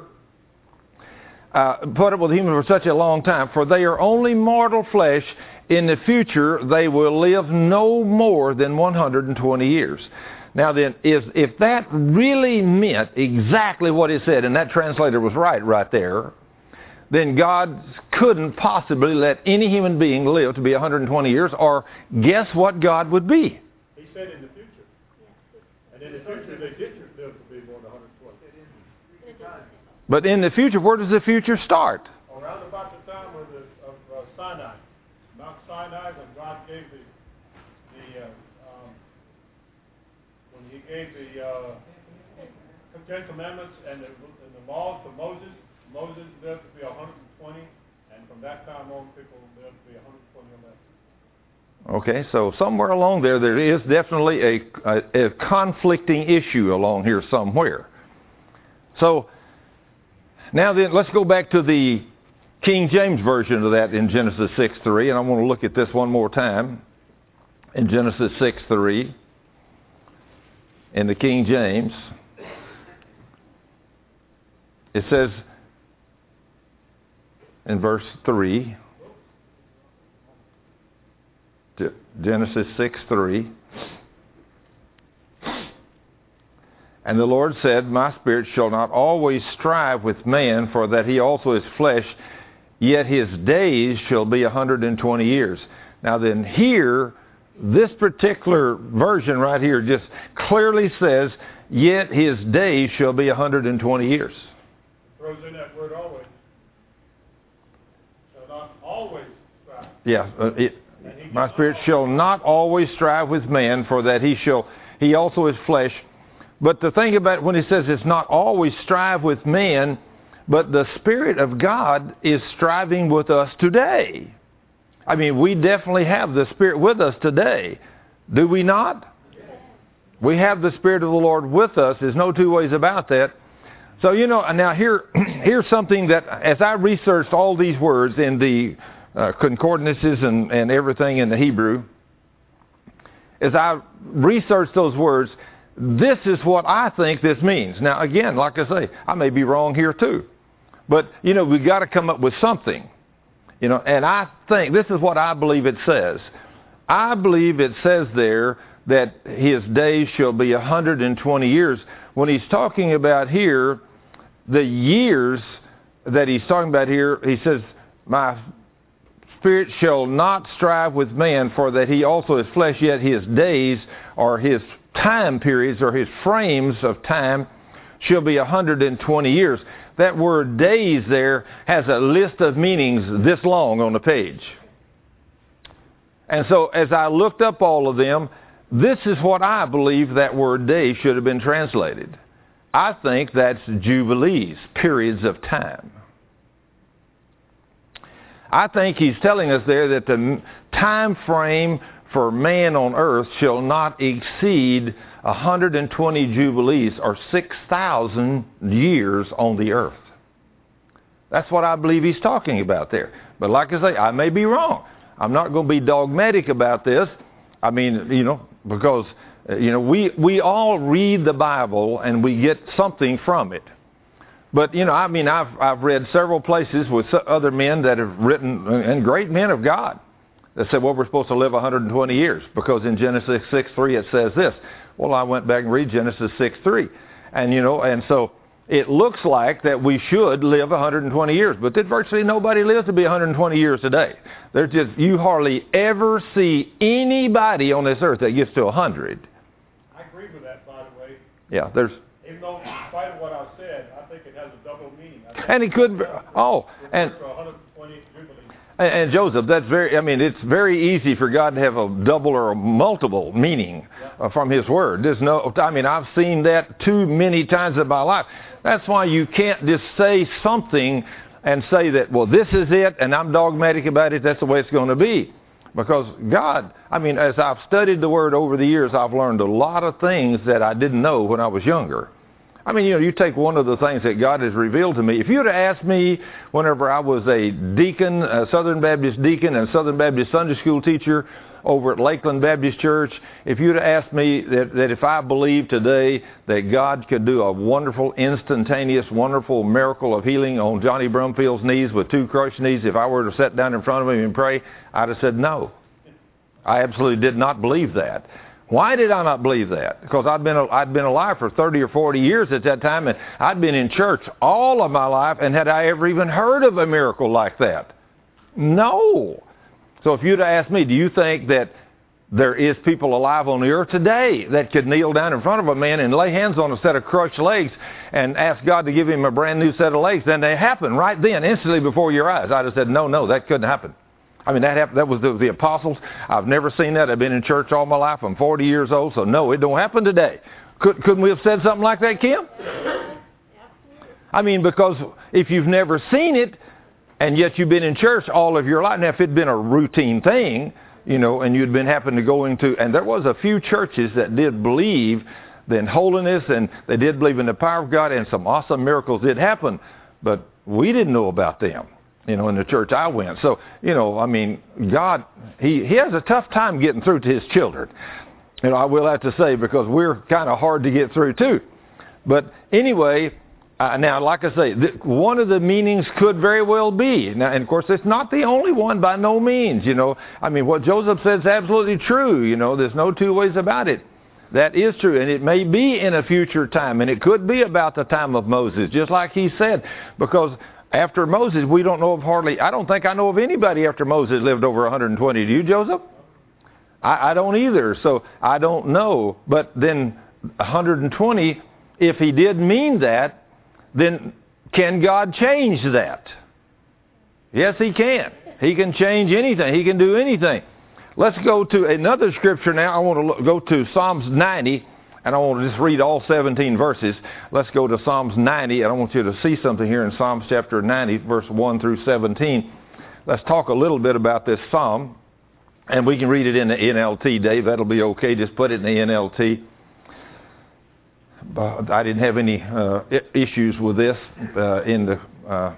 uh, put up with humans for such a long time, for they are only mortal flesh. In the future, they will live no more than one hundred twenty years. Now then, if, if that really meant exactly what it said, and that translator was right right there, then God couldn't possibly let any human being live to be one hundred twenty years, or guess what God would be? He said in the future. And in the future, they did live to be more than one hundred twenty. But in the future, where does the future start? Around about the time of, the, of uh, Sinai. Mount Sinai, when God gave the, the uh, um, when He gave the uh, Ten Commandments and the, and the laws to Moses, Moses lived to be one hundred twenty, and from that time on, people lived to be one hundred twenty or less. Okay, so somewhere along there, there is definitely a, a, a conflicting issue along here somewhere. So, now then, let's go back to the King James version of that in Genesis six three, and I want to look at this one more time. In Genesis six three, in the King James, it says in verse three, Genesis six three, and the Lord said, my spirit shall not always strive with man, for that he also is flesh, yet his days shall be one hundred twenty years. Now then, here, this particular version right here just clearly says, yet his days shall be one hundred twenty years. Throws in that word always. Shall not always strive. Yeah, uh, it, my spirit shall not always strive with man, for that he shall, he also is flesh. But the thing about when he says it's not always strive with man, but the Spirit of God is striving with us today. I mean, we definitely have the Spirit with us today. Do we not? Yes. We have the Spirit of the Lord with us. There's no two ways about that. So, you know, now here, here's something that, as I researched all these words in the uh, concordances and, and everything in the Hebrew, as I researched those words, this is what I think this means. Now, again, like I say, I may be wrong here too. But, you know, we've got to come up with something. You know, and I think, this is what I believe it says. I believe it says there that his days shall be one hundred twenty years. When he's talking about here, the years that he's talking about here, he says, my spirit shall not strive with man, for that he also is flesh, yet his days, or his time periods, or his frames of time, shall be one hundred twenty years. That word days there has a list of meanings this long on the page. And so as I looked up all of them, this is what I believe that word day should have been translated. I think that's jubilees, periods of time. I think he's telling us there that the time frame for man on earth shall not exceed one hundred twenty jubilees, or six thousand years on the earth. That's what I believe he's talking about there. But like I say, I may be wrong. I'm not going to be dogmatic about this. I mean, you know, because, you know, we, we all read the Bible and we get something from it. But, you know, I mean, I've, I've read several places with other men that have written, and great men of God, that said, well, we're supposed to live one hundred twenty years, because in Genesis six three it says this. Well, I went back and read Genesis six three. And, you know, and so it looks like that we should live one hundred twenty years, but that virtually nobody lives to be one hundred twenty years today. There's just, you hardly ever see anybody on this earth that gets to one hundred. I agree with that, by the way. Yeah, there's... Even though, in spite of what I said, I think it has a double meaning. And it could be... Oh, and... one hundred twenty jubilees. And, and Joseph, that's very, I mean, it's very easy for God to have a double or a multiple meaning uh, from His Word. There's no, I mean, I've seen that too many times in my life. That's why you can't just say something and say that, well, this is it, and I'm dogmatic about it, that's the way it's going to be. Because God, I mean, as I've studied the Word over the years, I've learned a lot of things that I didn't know when I was younger. I mean, you know, you take one of the things that God has revealed to me. If you'd have asked me whenever I was a deacon, a Southern Baptist deacon and Southern Baptist Sunday school teacher over at Lakeland Baptist Church, if you'd have asked me that, that if I believed today that God could do a wonderful, instantaneous, wonderful miracle of healing on Johnny Brumfield's knees with two crushed knees, if I were to sit down in front of him and pray, I'd have said no. I absolutely did not believe that. Why did I not believe that? Because I'd been, I'd been alive for thirty or forty years at that time, and I'd been in church all of my life, and had I ever even heard of a miracle like that? No. So if you'd have asked me, do you think that there is people alive on the earth today that could kneel down in front of a man and lay hands on a set of crushed legs and ask God to give him a brand new set of legs? Then they happen right then, instantly before your eyes. I'd have said, no, no, that couldn't happen. I mean, that happened, that was the, the apostles. I've never seen that. I've been in church all my life. I'm forty years old, so no, it don't happen today. Could, couldn't we have said something like that, Kim? I mean, because if you've never seen it, and yet you've been in church all of your life, now if it had been a routine thing, you know, and you'd been happened to go into, and there was a few churches that did believe in holiness, and they did believe in the power of God, and some awesome miracles did happen, but we didn't know about them. You know, in the church I went. So, you know, I mean, God, he, he has a tough time getting through to His children. You know, I will have to say, because we're kind of hard to get through too. But anyway, uh, now, like I say, th- one of the meanings could very well be, now, and of course, it's not the only one by no means, you know. I mean, what Joseph said is absolutely true, you know. There's no two ways about it. That is true, and it may be in a future time, and it could be about the time of Moses, just like he said, because after Moses, we don't know of hardly, I don't think I know of anybody after Moses lived over one hundred twenty. Do you, Joseph? I, I don't either, so I don't know. But then one hundred twenty, if he did mean that, then can God change that? Yes, He can. He can change anything. He can do anything. Let's go to another scripture now. I want to look, go to Psalms ninety. And I want to just read all seventeen verses. Let's go to Psalms ninety, and I want you to see something here in Psalms chapter ninety, verse one through seventeen. Let's talk a little bit about this psalm, and we can read it in the N L T, Dave. That'll be okay. Just put it in the N L T. But I didn't have any uh, issues with this uh, in the uh,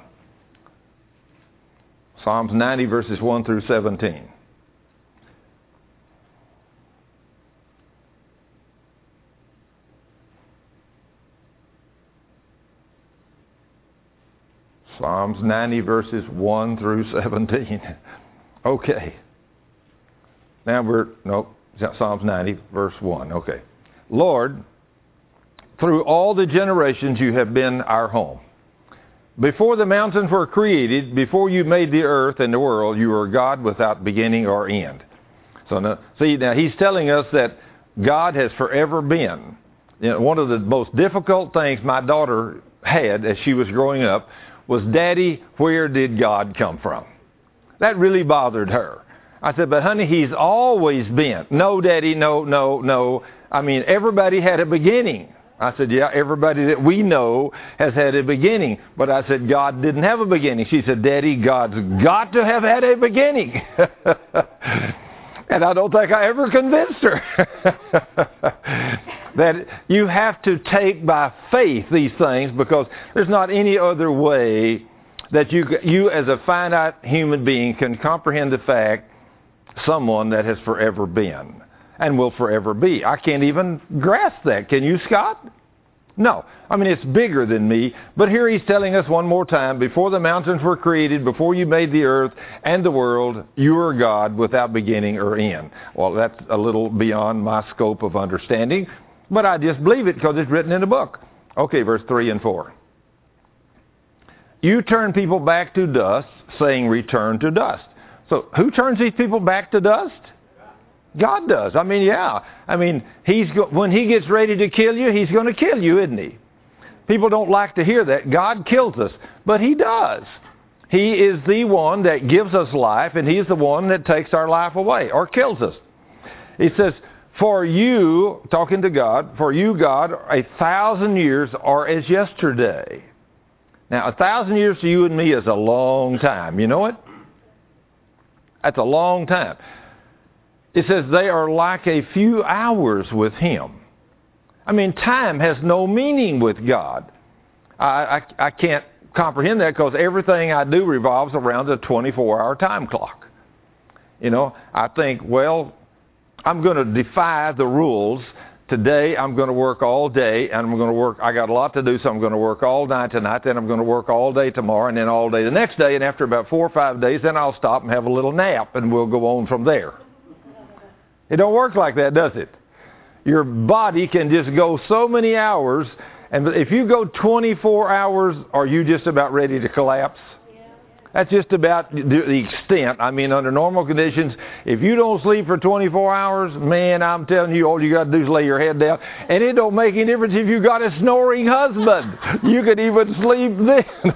Psalms ninety, verses one through seventeen. Psalms ninety, verses one through seventeen. Okay. Now we're, nope, Psalms ninety, verse one. Okay. Lord, through all the generations you have been our home. Before the mountains were created, before you made the earth and the world, you were God without beginning or end. So now, see, now he's telling us that God has forever been. You know, one of the most difficult things my daughter had as she was growing up was, Daddy, where did God come from? That really bothered her. I said, but honey, He's always been. No, Daddy, no, no, no. I mean, everybody had a beginning. I said, yeah, everybody that we know has had a beginning. But I said, God didn't have a beginning. She said, Daddy, God's got to have had a beginning. And I don't think I ever convinced her. That you have to take by faith these things, because there's not any other way that you, you as a finite human being can comprehend the fact someone that has forever been and will forever be. I can't even grasp that. Can you, Scott? No. I mean, it's bigger than me. But here he's telling us one more time, before the mountains were created, before you made the earth and the world, you are God without beginning or end. Well, that's a little beyond my scope of understanding, but I just believe it because it's written in the book. Okay, verse three and four. You turn people back to dust, saying, return to dust. So who turns these people back to dust? God does. I mean, yeah. I mean, he's go- when he gets ready to kill you, he's going to kill you, isn't he? People don't like to hear that. God kills us, but he does. He is the one that gives us life, and he's the one that takes our life away or kills us. He says, for you, talking to God, for you, God, a thousand years are as yesterday. Now, a thousand years to you and me is a long time. You know it? That's a long time. It says they are like a few hours with him. I mean, time has no meaning with God. I, I, I can't comprehend that because everything I do revolves around a twenty-four hour time clock. You know, I think, well, I'm going to defy the rules. Today I'm going to work all day, and I'm going to work, I got a lot to do, so I'm going to work all night tonight, then I'm going to work all day tomorrow, and then all day the next day, and after about four or five days, then I'll stop and have a little nap, and we'll go on from there. It don't work like that, does it? Your body can just go so many hours, and if you go twenty-four hours, are you just about ready to collapse? That's just about the extent. I mean, under normal conditions, if you don't sleep for twenty-four hours, man, I'm telling you, all you got to do is lay your head down. And it don't make any difference if you got a snoring husband. You could even sleep then.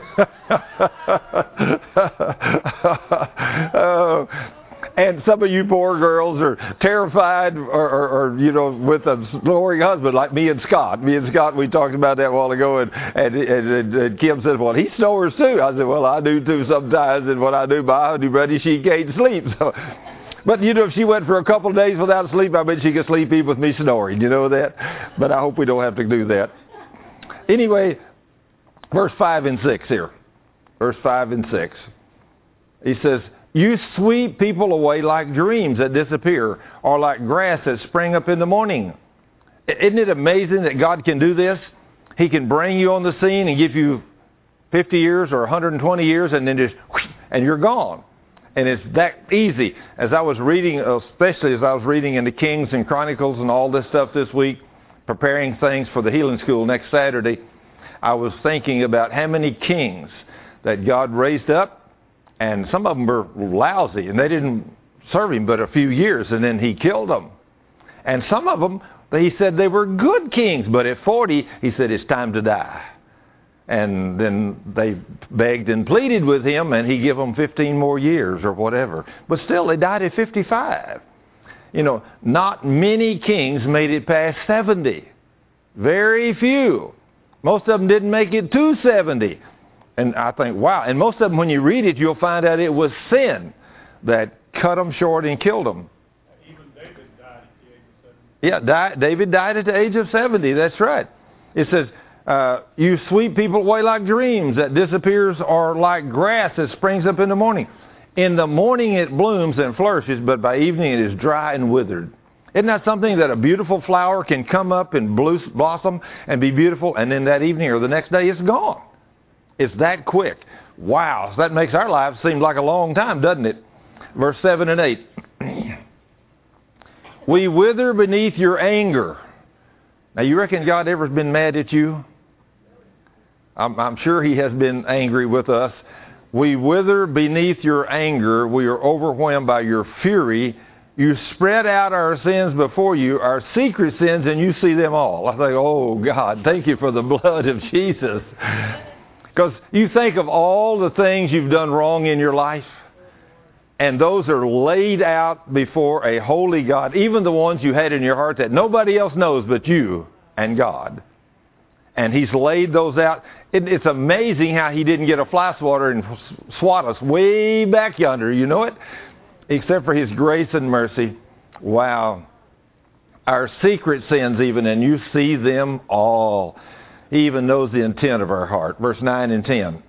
uh, And some of you poor girls are terrified or, or, or, you know, with a snoring husband like me and Scott. Me and Scott, we talked about that a while ago, and, and, and, and Kim said, well, he snores too. I said, well, I do too sometimes, and when I do my honey buddy, she can't sleep. So, but, you know, if she went for a couple of days without sleep, I bet she could sleep even with me snoring. You know that? But I hope we don't have to do that. Anyway, verse five and six here. Verse five and six. He says, you sweep people away like dreams that disappear, or like grass that spring up in the morning. Isn't it amazing that God can do this? He can bring you on the scene and give you fifty years or one hundred twenty years, and then just, whoosh, and you're gone. And it's that easy. As I was reading, especially as I was reading in the Kings and Chronicles and all this stuff this week, preparing things for the healing school next Saturday, I was thinking about how many kings that God raised up. And some of them were lousy, and they didn't serve him but a few years, and then he killed them. And some of them, he said they were good kings, but at forty, he said, it's time to die. And then they begged and pleaded with him, and he gave them fifteen more years or whatever. But still, they died at fifty-five. You know, not many kings made it past seventy. Very few. Most of them didn't make it to seventy. And I think, wow. And most of them, when you read it, you'll find out it was sin that cut them short and killed them. Even David died at the age of seventy. Yeah, di- David died at the age of seventy. That's right. It says, uh, you sweep people away like dreams that disappears, or like grass that springs up in the morning. In the morning it blooms and flourishes, but by evening it is dry and withered. Isn't that something, that a beautiful flower can come up and blossom and be beautiful, and then that evening or the next day it's gone? It's that quick. Wow. So that makes our lives seem like a long time, doesn't it? Verse seven and eight. We wither beneath your anger. Now, you reckon God ever has been mad at you? I'm, I'm sure he has been angry with us. We wither beneath your anger. We are overwhelmed by your fury. You spread out our sins before you, our secret sins, and you see them all. I think, oh, God, thank you for the blood of Jesus. Because you think of all the things you've done wrong in your life, and those are laid out before a holy God, even the ones you had in your heart that nobody else knows but you and God. And he's laid those out. It, it's amazing how he didn't get a fly swatter and swat us way back yonder. You know it? Except for his grace and mercy. Wow. Our secret sins even, and you see them all. He even knows the intent of our heart. Verse nine and ten.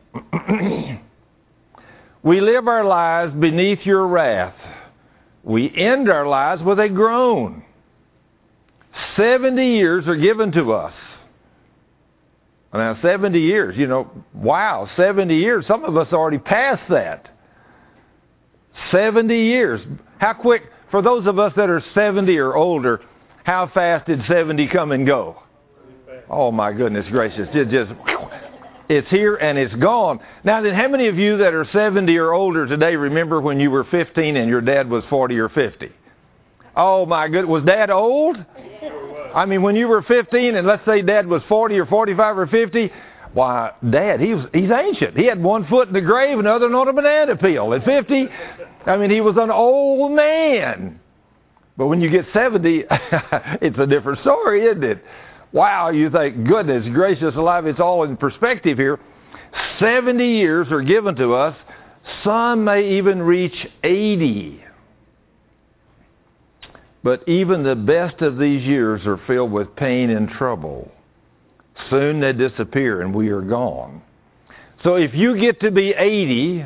We live our lives beneath your wrath. We end our lives with a groan. Seventy years are given to us. Now, seventy years, you know, wow, seventy years. Some of us already passed that. seventy years. How quick, for those of us that are seventy or older, how fast did seventy come and go? Oh, my goodness gracious. It just, it's here and it's gone. Now, then, how many of you that are seventy or older today remember when you were fifteen and your dad was forty or fifty? Oh, my goodness. Was Dad old? I mean, when you were fifteen and let's say Dad was forty or forty-five or fifty, why, Dad, he was, he's ancient. He had one foot in the grave and the other on a banana peel. At fifty, I mean, he was an old man. But when you get seventy, it's a different story, isn't it? Wow, you think, goodness gracious alive, it's all in perspective here. seventy years are given to us. Some may even reach eighty. But even the best of these years are filled with pain and trouble. Soon they disappear and we are gone. So if you get to be eighty,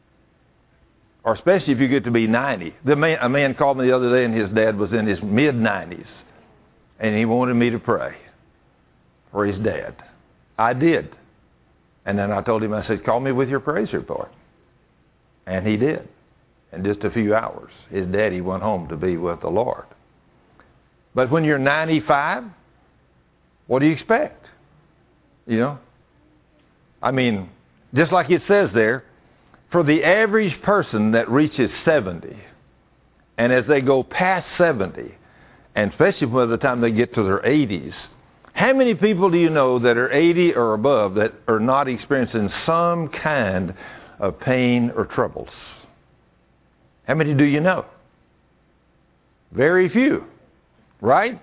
or especially if you get to be ninety. The man, a man called me the other day and his dad was in his mid nineties. And he wanted me to pray for his dad. I did. And then I told him, I said, call me with your praise report. And he did. In just a few hours, his daddy went home to be with the Lord. But when you're ninety-five, what do you expect? You know? I mean, just like it says there, for the average person that reaches seventy, and as they go past seventy, and especially by the time they get to their eighties, how many people do you know that are eighty or above that are not experiencing some kind of pain or troubles? How many do you know? Very few, right?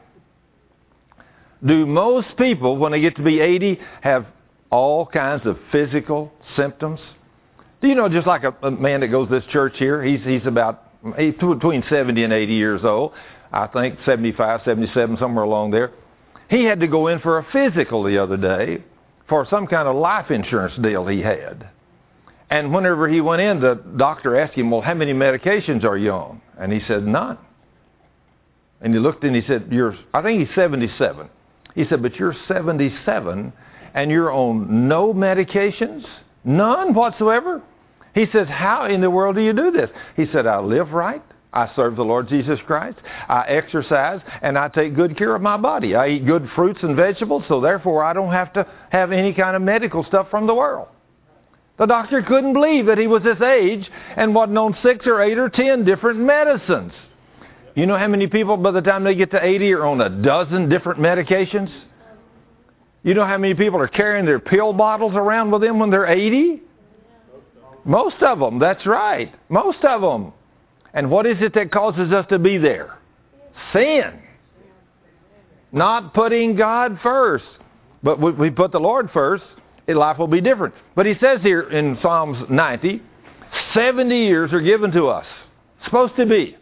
Do most people, when they get to be eighty, have all kinds of physical symptoms? Do you know, just like a, a man that goes to this church here, he's, he's about he's between seventy and eighty years old. I think seventy-five, seventy-seven, somewhere along there. He had to go in for a physical the other day for some kind of life insurance deal he had. And whenever he went in, the doctor asked him, well, how many medications are you on? And he said, none. And he looked and he said, you're, I think he's seventy-seven. He said, but you're seventy-seven and you're on no medications? None whatsoever? He says, how in the world do you do this? He said, I live right. I serve the Lord Jesus Christ. I exercise and I take good care of my body. I eat good fruits and vegetables, so therefore I don't have to have any kind of medical stuff from the world. The doctor couldn't believe that he was this age and wasn't on six or eight or ten different medicines. You know how many people by the time they get to eighty are on a dozen different medications? You know how many people are carrying their pill bottles around with them when they're eighty? Most of them, that's right. Most of them. And what is it that causes us to be there? Sin. Not putting God first. But we put the Lord first, life will be different. But he says here in Psalms ninety, seventy years are given to us. Supposed to be.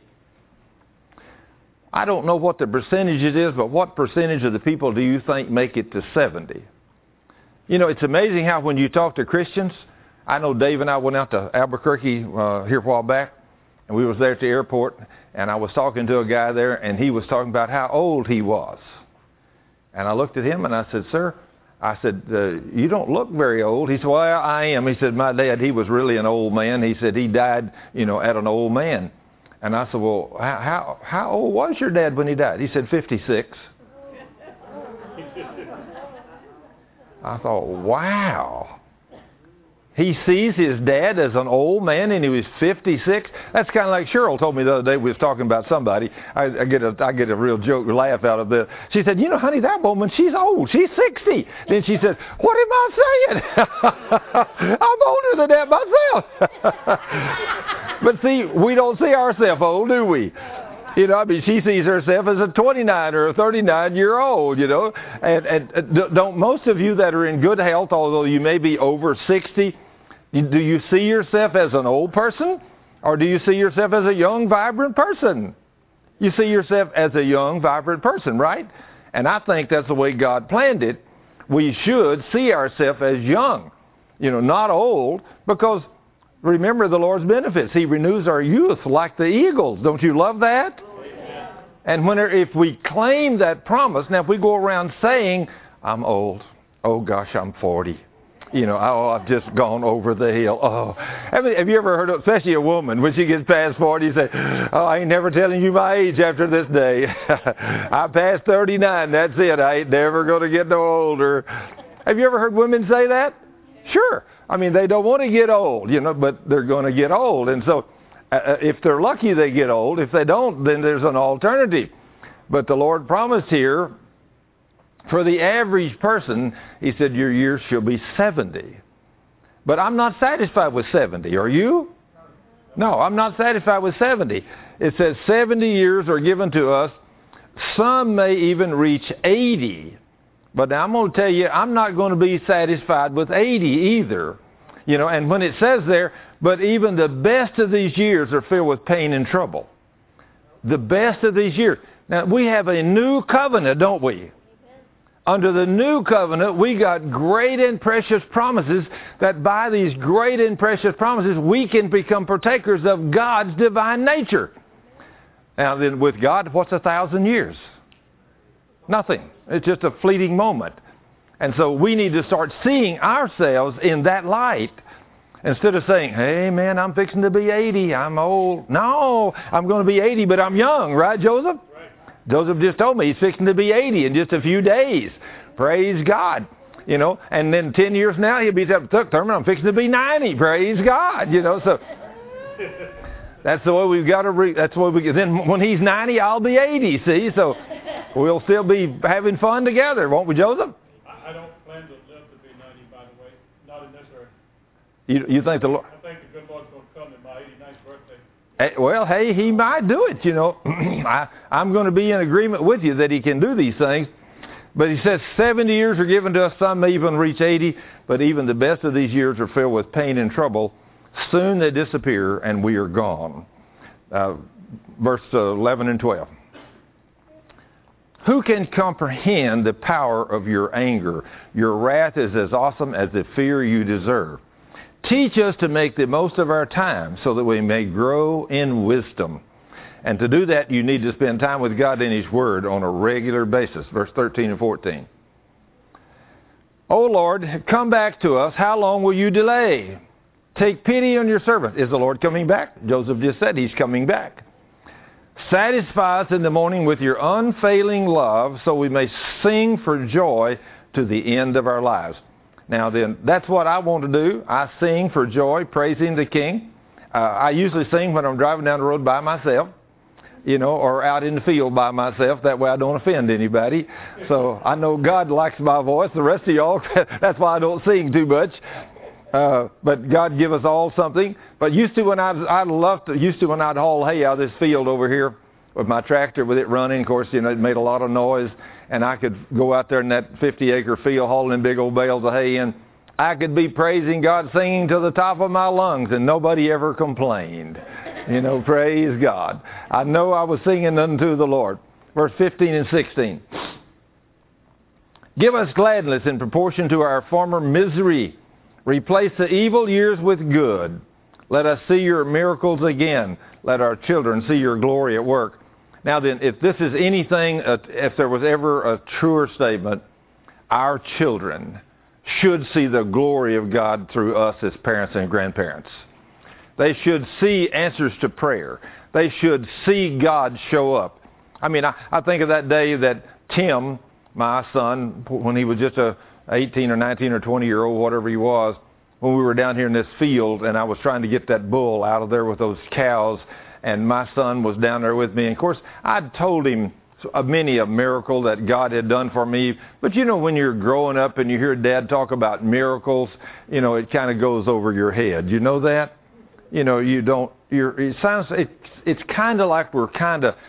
I don't know what the percentage it is, but what percentage of the people do you think make it to seventy? You know, it's amazing how when you talk to Christians, I know Dave and I went out to Albuquerque uh, here a while back, and we was there at the airport, and I was talking to a guy there, and he was talking about how old he was. And I looked at him and I said, sir, I said, uh, you don't look very old. He said, well, I am. He said, my dad, he was really an old man. He said he died, you know, at an old man. And I said, well, how, how, how old was your dad when he died? He said, fifty-six. I thought, wow. He sees his dad as an old man and he was fifty-six. That's kind of like Cheryl told me the other day, we was talking about somebody. I, I get a I get a real joke, laugh out of this. She said, you know, honey, that woman, she's old. She's sixty. Then she said, what am I saying? I'm older than that myself. But see, we don't see ourselves old, do we? You know, I mean, she sees herself as a twenty-nine or a thirty-nine year old, you know. And, and don't most of you that are in good health, although you may be over sixty, do you see yourself as an old person? Or do you see yourself as a young, vibrant person? You see yourself as a young, vibrant person, right? And I think that's the way God planned it. We should see ourselves as young, you know, not old, because remember the Lord's benefits. He renews our youth like the eagles. Don't you love that? Amen. And when, if we claim that promise, now if we go around saying, I'm old, oh gosh, I'm forty. You know, oh, I've just gone over the hill. Oh, have you, have you ever heard of, especially a woman, when she gets past forty, you say, oh, I ain't never telling you my age after this day. I passed thirty-nine, that's it. I ain't never going to get no older. Have you ever heard women say that? Sure. I mean, they don't want to get old, you know, but they're going to get old. And so uh, if they're lucky, they get old. If they don't, then there's an alternative. But the Lord promised here, for the average person, he said, your years shall be seventy. But I'm not satisfied with seventy. Are you? No, I'm not satisfied with seventy. It says seventy years are given to us. Some may even reach eighty. But now I'm going to tell you, I'm not going to be satisfied with eighty either. You know, and when it says there, but even the best of these years are filled with pain and trouble. The best of these years. Now, we have a new covenant, don't we? Under the new covenant, we got great and precious promises that by these great and precious promises, we can become partakers of God's divine nature. Now then, with God, what's a thousand years? Nothing. It's just a fleeting moment. And so we need to start seeing ourselves in that light. Instead of saying, hey, man, I'm fixing to be eighty. I'm old. No, I'm going to be eighty, but I'm young. Right, Joseph? Joseph just told me he's fixing to be eighty in just a few days. Praise God. You know, and then ten years now, he'll be determined, I'm fixing to be ninety. Praise God. You know, so that's the way we've got to read. That's the way we, then when he's ninety, I'll be eighty, see? So we'll still be having fun together, won't we, Joseph? I, I don't plan to live to be ninety, by the way. Not in this earth. You, you think the Lord... I think the good Lord's going to come in my eighty-ninth birthday. Well, hey, he might do it, you know. I, I'm going to be in agreement with you that he can do these things. But he says seventy years are given to us. Some may even reach eighty. But even the best of these years are filled with pain and trouble. Soon they disappear and we are gone. Uh, verse eleven and twelve. Who can comprehend the power of your anger? Your wrath is as awesome as the fear you deserve. Teach us to make the most of our time so that we may grow in wisdom. And to do that, you need to spend time with God in His Word on a regular basis. Verse thirteen and fourteen. O Lord, come back to us. How long will you delay? Take pity on your servant. Is the Lord coming back? Joseph just said He's coming back. Satisfy us in the morning with your unfailing love so we may sing for joy to the end of our lives. Now then, that's what I want to do. I sing for joy, praising the King. Uh, I usually sing when I'm driving down the road by myself, you know, or out in the field by myself. That way I don't offend anybody. So I know God likes my voice. The rest of y'all, that's why I don't sing too much. Uh, but God give us all something. But used to when I I loved to, used to when I'd haul hay out of this field over here with my tractor with it running. Of course, you know, it made a lot of noise. And I could go out there in that fifty acre field hauling big old bales of hay in. I could be praising God, singing to the top of my lungs, and nobody ever complained. You know, praise God. I know I was singing unto the Lord. Verse fifteen and sixteen. Give us gladness in proportion to our former misery. Replace the evil years with good. Let us see your miracles again. Let our children see your glory at work. Now then, if this is anything, uh, if there was ever a truer statement, our children should see the glory of God through us as parents and grandparents. They should see answers to prayer. They should see God show up. I mean, I, I think of that day that Tim, my son, when he was just a eighteen or nineteen or twenty year old, whatever he was, when we were down here in this field and I was trying to get that bull out of there with those cows, and my son was down there with me. And of course, I'd told him a many a miracle that God had done for me. But you know, when you're growing up and you hear Dad talk about miracles, you know, it kind of goes over your head. You know that? You know, you don't, you're, it sounds, it, it's kind of like we're kind of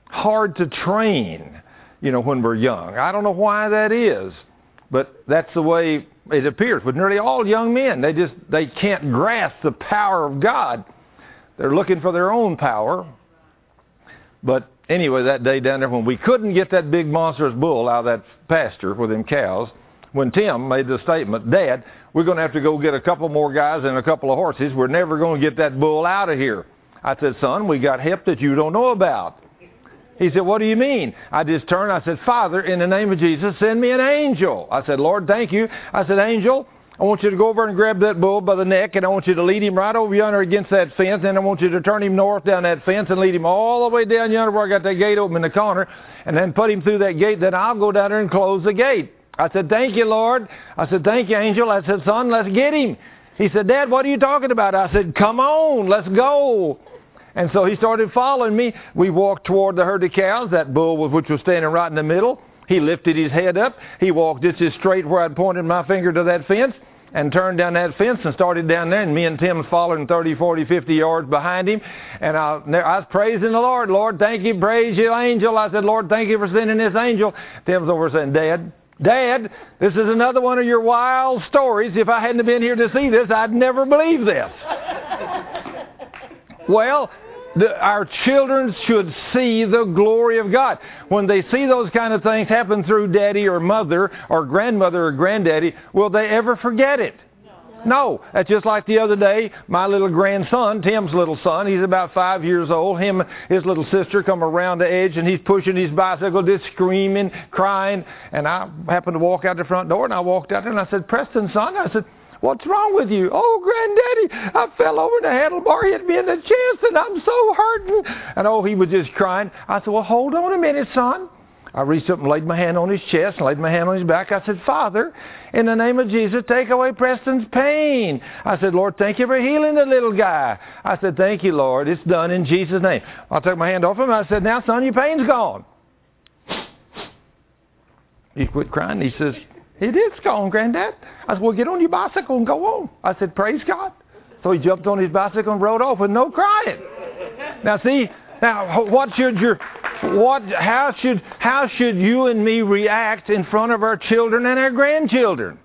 hard to train, you know, when we're young. I don't know why that is, but that's the way it appears with nearly all young men. They just, they can't grasp the power of God. They're looking for their own power. But anyway, that day down there when we couldn't get that big monstrous bull out of that pasture with them cows, when Tim made the statement, Dad, we're going to have to go get a couple more guys and a couple of horses. We're never going to get that bull out of here. I said, son, we got help that you don't know about. He said, what do you mean? I just turned. I said, Father, in the name of Jesus, send me an angel. I said, Lord, thank you. I said, angel, I want you to go over and grab that bull by the neck, and I want you to lead him right over yonder against that fence, and I want you to turn him north down that fence and lead him all the way down yonder where I got that gate open in the corner, and then put him through that gate. Then I'll go down there and close the gate. I said, thank you, Lord. I said, thank you, angel. I said, son, let's get him. He said, Dad, what are you talking about? I said, come on, let's go. And so he started following me. We walked toward the herd of cows, that bull which was standing right in the middle. He lifted his head up. He walked just as straight where I'd pointed my finger to that fence and turned down that fence and started down there. And me and Tim following thirty, forty, fifty yards behind him. And I, I was praising the Lord. Lord, thank you, praise you, angel. I said, Lord, thank you for sending this angel. Tim's over saying, Dad, Dad, this is another one of your wild stories. If I hadn't been here to see this, I'd never believe this. Well, the, our children should see the glory of God. When they see those kind of things happen through daddy or mother or grandmother or granddaddy, will they ever forget it? No. That's just like the other day, my little grandson, Tim's little son, he's about five years old. Him and his little sister come around the edge, and he's pushing his bicycle, just screaming, crying. And I happened to walk out the front door, and I walked out there, and I said, Preston, son, I said, what's wrong with you? Oh, Granddaddy, I fell over the handlebar, hit me in the chest, and I'm so hurting. And oh, he was just crying. I said, well, hold on a minute, son. I reached up and laid my hand on his chest and laid my hand on his back. I said, Father, in the name of Jesus, take away Preston's pain. I said, Lord, thank you for healing the little guy. I said, thank you, Lord. It's done in Jesus' name. I took my hand off him. I said, now, son, your pain's gone. He quit crying. He says, it is gone, Granddad. I said, well, get on your bicycle and go on. I said, praise God. So he jumped on his bicycle and rode off with no crying. Now, see, now, what should your, what, how should, how should you and me react in front of our children and our grandchildren?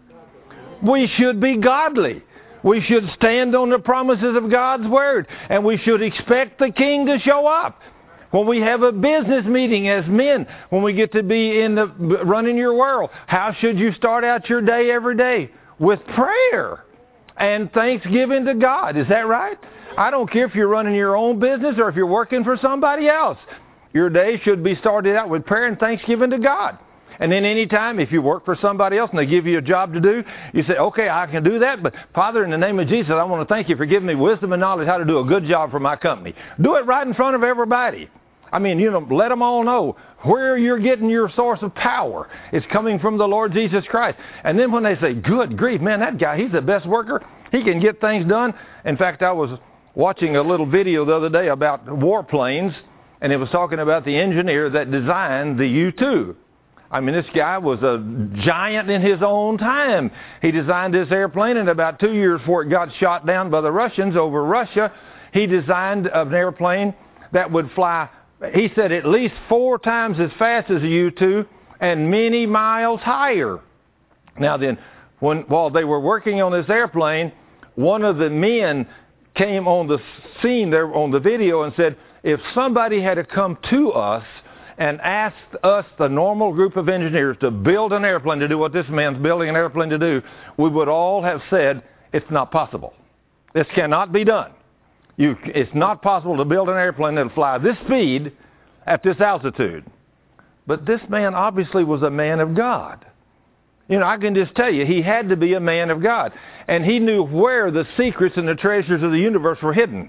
We should be godly. We should stand on the promises of God's Word, and we should expect the King to show up. When we have a business meeting as men, when we get to be in the running your world, how should you start out your day every day? With prayer and thanksgiving to God. Is that right? I don't care if you're running your own business or if you're working for somebody else. Your day should be started out with prayer and thanksgiving to God. And then any time, if you work for somebody else and they give you a job to do, you say, okay, I can do that, but Father, in the name of Jesus, I want to thank you for giving me wisdom and knowledge how to do a good job for my company. Do it right in front of everybody. I mean, you know, let them all know where you're getting your source of power. It's coming from the Lord Jesus Christ. And then when they say, good grief, man, that guy, he's the best worker. He can get things done. In fact, I was watching a little video the other day about warplanes, and it was talking about the engineer that designed the U two. I mean, this guy was a giant in his own time. He designed this airplane, and about two years before it got shot down by the Russians over Russia, he designed an airplane that would fly, he said, at least four times as fast as a U two and many miles higher. Now then, when, while they were working on this airplane, one of the men came on the scene there on the video and said, if somebody had to come to us and asked us, the normal group of engineers, to build an airplane to do what this man's building an airplane to do, we would all have said, it's not possible. This cannot be done. You, it's not possible to build an airplane that will fly this speed at this altitude. But this man obviously was a man of God. You know, I can just tell you, he had to be a man of God. And he knew where the secrets and the treasures of the universe were hidden.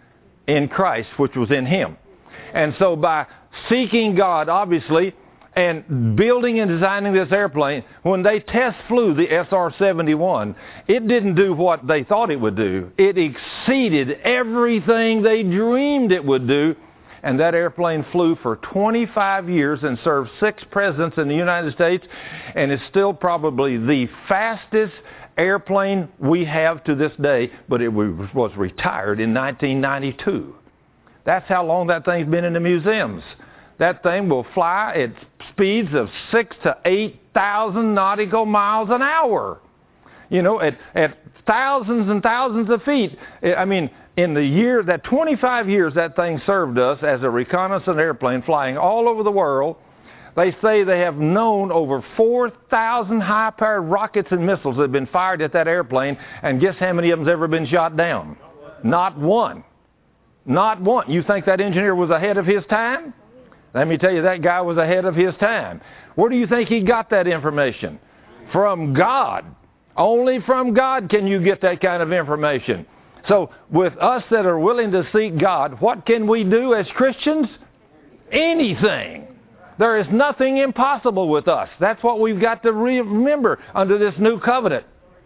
In Christ, which was in him. And so by seeking God, obviously, and building and designing this airplane, when they test flew the S R seventy-one, it didn't do what they thought it would do. It exceeded everything they dreamed it would do. And that airplane flew for twenty-five years and served six presidents in the United States, and is still probably the fastest airplane we have to this day, but it was retired in nineteen ninety-two. That's how long that thing's been in the museums. that thing will fly at speeds of six to eight thousand nautical miles an hour. You know, at, at thousands and thousands of feet. I mean, in the year, that twenty-five years that thing served us as a reconnaissance airplane flying all over the world, they say they have known over four thousand high-powered rockets and missiles that have been fired at that airplane, and guess how many of them's ever been shot down? Not one. Not one. You think that engineer was ahead of his time? Let me tell you, that guy was ahead of his time. Where do you think he got that information? From God. Only from God can you get that kind of information. So with us that are willing to seek God, what can we do as Christians? Anything. There is nothing impossible with us. That's what we've got to remember under this new covenant.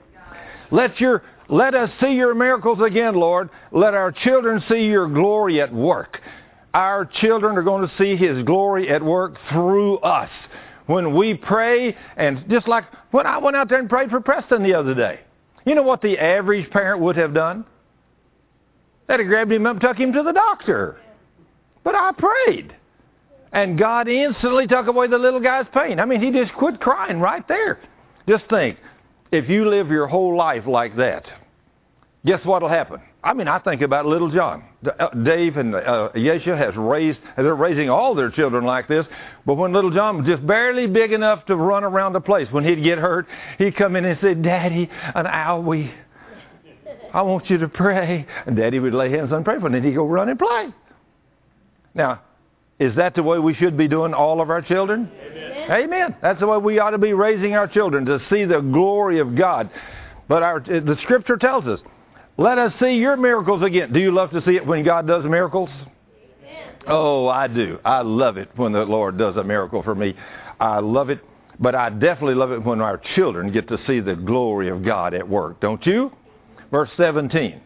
Let your let us see your miracles again, Lord. Let our children see your glory at work. Our children are going to see his glory at work through us. When we pray, and just like when I went out there and prayed for Preston the other day, you know what the average parent would have done? They'd have grabbed him up and took him to the doctor. But I prayed. And God instantly took away the little guy's pain. I mean, he just quit crying right there. Just think, if you live your whole life like that, guess what will happen? I mean, I think about little John. Dave and uh, Yeshua has raised, they're raising all their children like this. But when little John was just barely big enough to run around the place, when he'd get hurt, he'd come in and say, Daddy, an owie, I want you to pray. And Daddy would lay hands on and pray for him, and he'd go run and play. Now, is that the way we should be doing all of our children? Amen. Amen. That's the way we ought to be raising our children, to see the glory of God. But our, the Scripture tells us, let us see your miracles again. Do you love to see it when God does miracles? Amen. Oh, I do. I love it when the Lord does a miracle for me. I love it. But I definitely love it when our children get to see the glory of God at work. Don't you? Verse seventeen.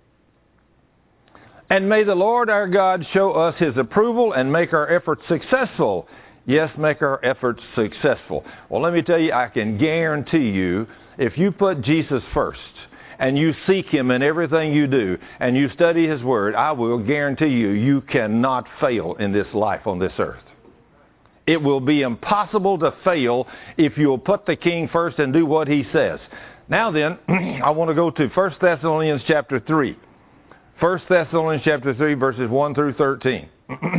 And may the Lord our God show us his approval and make our efforts successful. Yes, make our efforts successful. Well, let me tell you, I can guarantee you, if you put Jesus first, and you seek him in everything you do, and you study his word, I will guarantee you, you cannot fail in this life on this earth. It will be impossible to fail if you'll put the King first and do what he says. Now then, I want to go to First Thessalonians chapter three. First Thessalonians chapter three, verses one through thirteen.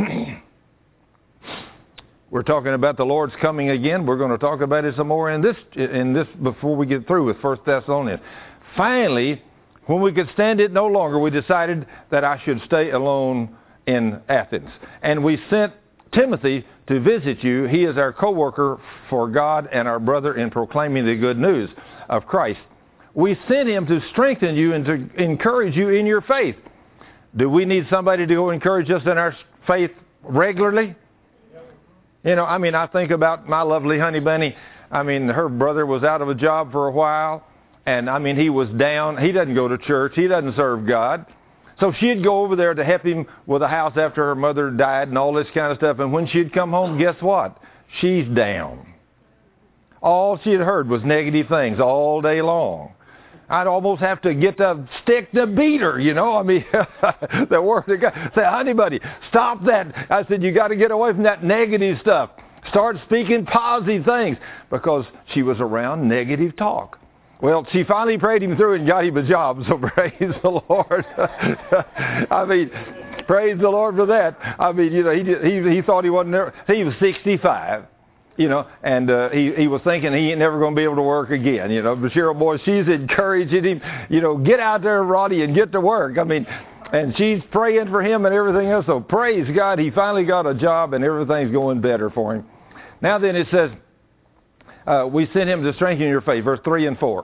We're talking about the Lord's coming again. We're going to talk about it some more in this, in this before we get through with First Thessalonians. Finally, when we could stand it no longer, we decided that I should stay alone in Athens. And we sent Timothy to visit you. He is our co-worker for God and our brother in proclaiming the good news of Christ. We sent him to strengthen you and to encourage you in your faith. Do we need somebody to go encourage us in our faith regularly? You know, I mean, I think about my lovely honey bunny. I mean, her brother was out of a job for a while. And, I mean, he was down. He doesn't go to church. He doesn't serve God. So she'd go over there to help him with a house after her mother died and all this kind of stuff. And when she'd come home, guess what? She's down. All she had heard was negative things all day long. I'd almost have to get the stick to beat her, you know. I mean, the word of God. Say, honey, buddy, stop that. I said, you got to get away from that negative stuff. Start speaking positive things, because she was around negative talk. Well, she finally prayed him through and got him a job, so praise the Lord. I mean, praise the Lord for that. I mean, you know, he he, he thought he wasn't there. He was sixty-five. You know, and uh, he, he was thinking he ain't never going to be able to work again, you know. But Cheryl, boy, she's encouraging him, you know, get out there, Roddy, and get to work. I mean, and she's praying for him and everything else. So praise God, he finally got a job and everything's going better for him. Now then it says, uh, we sent him to strengthen your faith, verse three and four.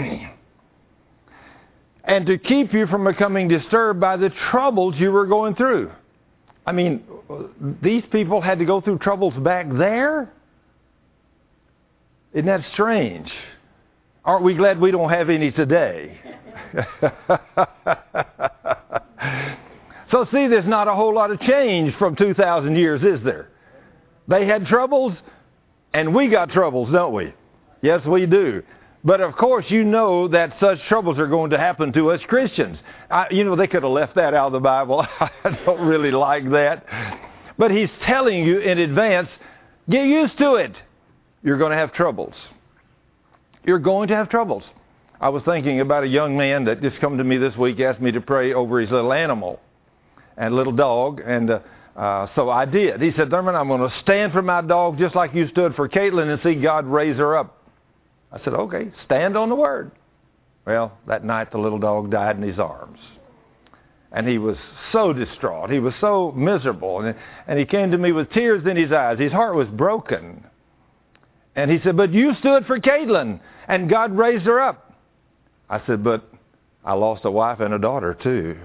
And to keep you from becoming disturbed by the troubles you were going through. I mean, these people had to go through troubles back there? Isn't that strange? Aren't we glad we don't have any today? So see, there's not a whole lot of change from two thousand years, is there? They had troubles, and we got troubles, don't we? Yes, we do. But of course, you know that such troubles are going to happen to us Christians. I, you know, they could have left that out of the Bible. I don't really like that. But he's telling you in advance, get used to it. You're going to have troubles. You're going to have troubles. I was thinking about a young man that just come to me this week, asked me to pray over his little animal and little dog, and uh, uh, so I did. He said, Thurman, I'm going to stand for my dog just like you stood for Caitlin and see God raise her up. I said, okay, stand on the word. Well, that night the little dog died in his arms. And he was so distraught. He was so miserable. And, and he came to me with tears in his eyes. His heart was broken. And he said, but you stood for Caitlin, and God raised her up. I said, but I lost a wife and a daughter too.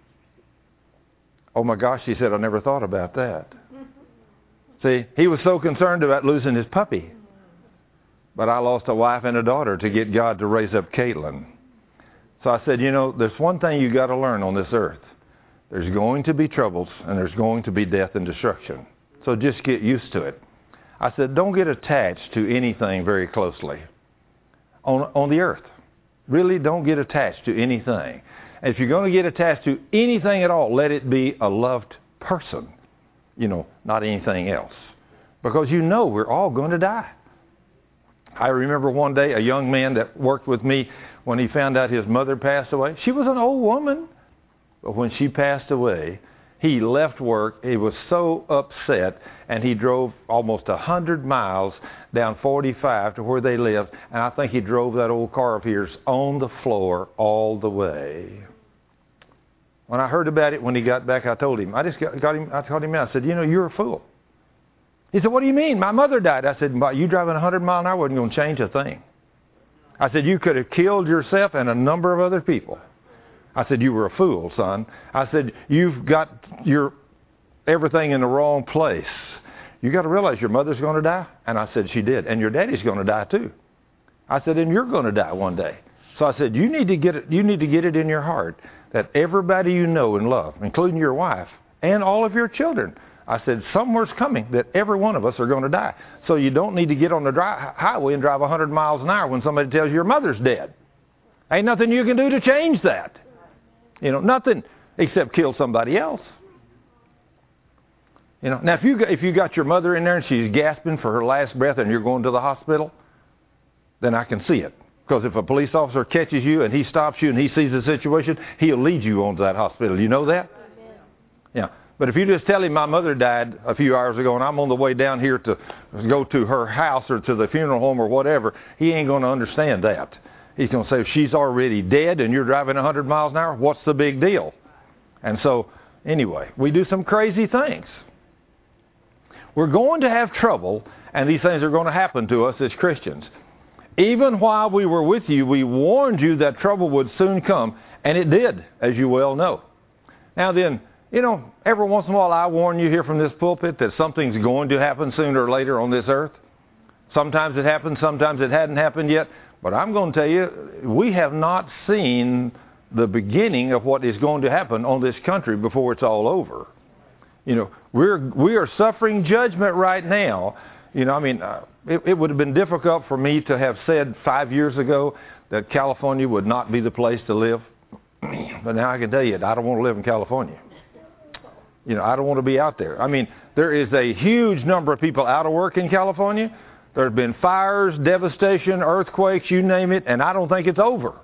Oh my gosh, he said, I never thought about that. See, he was so concerned about losing his puppy. But I lost a wife and a daughter to get God to raise up Caitlin. So I said, you know, there's one thing you got to learn on this earth. There's going to be troubles, and there's going to be death and destruction. So just get used to it. I said, don't get attached to anything very closely on, on the earth. Really don't get attached to anything. And if you're going to get attached to anything at all, let it be a loved person. You know, not anything else. Because you know we're all going to die. I remember one day a young man that worked with me when he found out his mother passed away. She was an old woman. But when she passed away, he left work. He was so upset, and he drove almost one hundred miles down forty-five to where they lived. And I think he drove that old car of his on the floor all the way. When I heard about it, when he got back, I told him. I just got, got him. I told him, I said, you know, you're a fool. He said, what do you mean? My mother died. I said, you driving one hundred miles an hour wasn't going to change a thing. I said, you could have killed yourself and a number of other people. I said, you were a fool, son. I said, you've got your everything in the wrong place. You got to realize your mother's going to die. And I said, she did. And your daddy's going to die too. I said, and you're going to die one day. So I said, you need to get it, you need to get it in your heart that everybody you know and love, including your wife and all of your children, I said, somewhere's coming that every one of us are going to die. So you don't need to get on the dry highway and drive one hundred miles an hour when somebody tells you your mother's dead. Ain't nothing you can do to change that. You know, nothing except kill somebody else. You know, now if you if you got your mother in there and she's gasping for her last breath and you're going to the hospital, then I can see it. Because if a police officer catches you and he stops you and he sees the situation, he'll lead you on to that hospital. You know that? Amen. Yeah. But if you just tell him my mother died a few hours ago and I'm on the way down here to go to her house or to the funeral home or whatever, he ain't going to understand that. He's going to say, if she's already dead and you're driving one hundred miles an hour, what's the big deal? And so, anyway, we do some crazy things. We're going to have trouble, and these things are going to happen to us as Christians. Even while we were with you, we warned you that trouble would soon come, and it did, as you well know. Now then, you know, every once in a while I warn you here from this pulpit that something's going to happen sooner or later on this earth. Sometimes it happens, sometimes it hadn't happened yet. But I'm going to tell you, we have not seen the beginning of what is going to happen on this country before it's all over. You know, we're we are suffering judgment right now. You know, I mean, uh, it, it would have been difficult for me to have said five years ago that California would not be the place to live. But now I can tell you, I don't want to live in California. You know, I don't want to be out there. I mean, there is a huge number of people out of work in California. There have been fires, devastation, earthquakes, you name it, and I don't think it's over.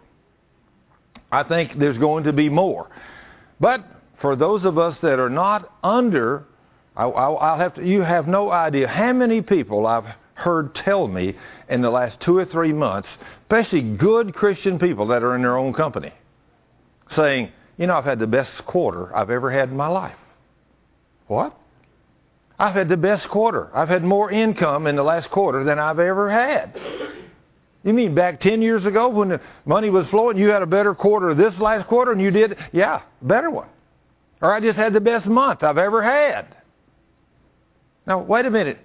I think there's going to be more. But for those of us that are not under, I, I'll have to, you have no idea how many people I've heard tell me in the last two or three months, especially good Christian people that are in their own company, saying, you know, I've had the best quarter I've ever had in my life. What? I've had the best quarter. I've had more income in the last quarter than I've ever had. You mean back ten years ago when the money was flowing, you had a better quarter this last quarter than you did? Yeah, better one. Or I just had the best month I've ever had. Now, wait a minute.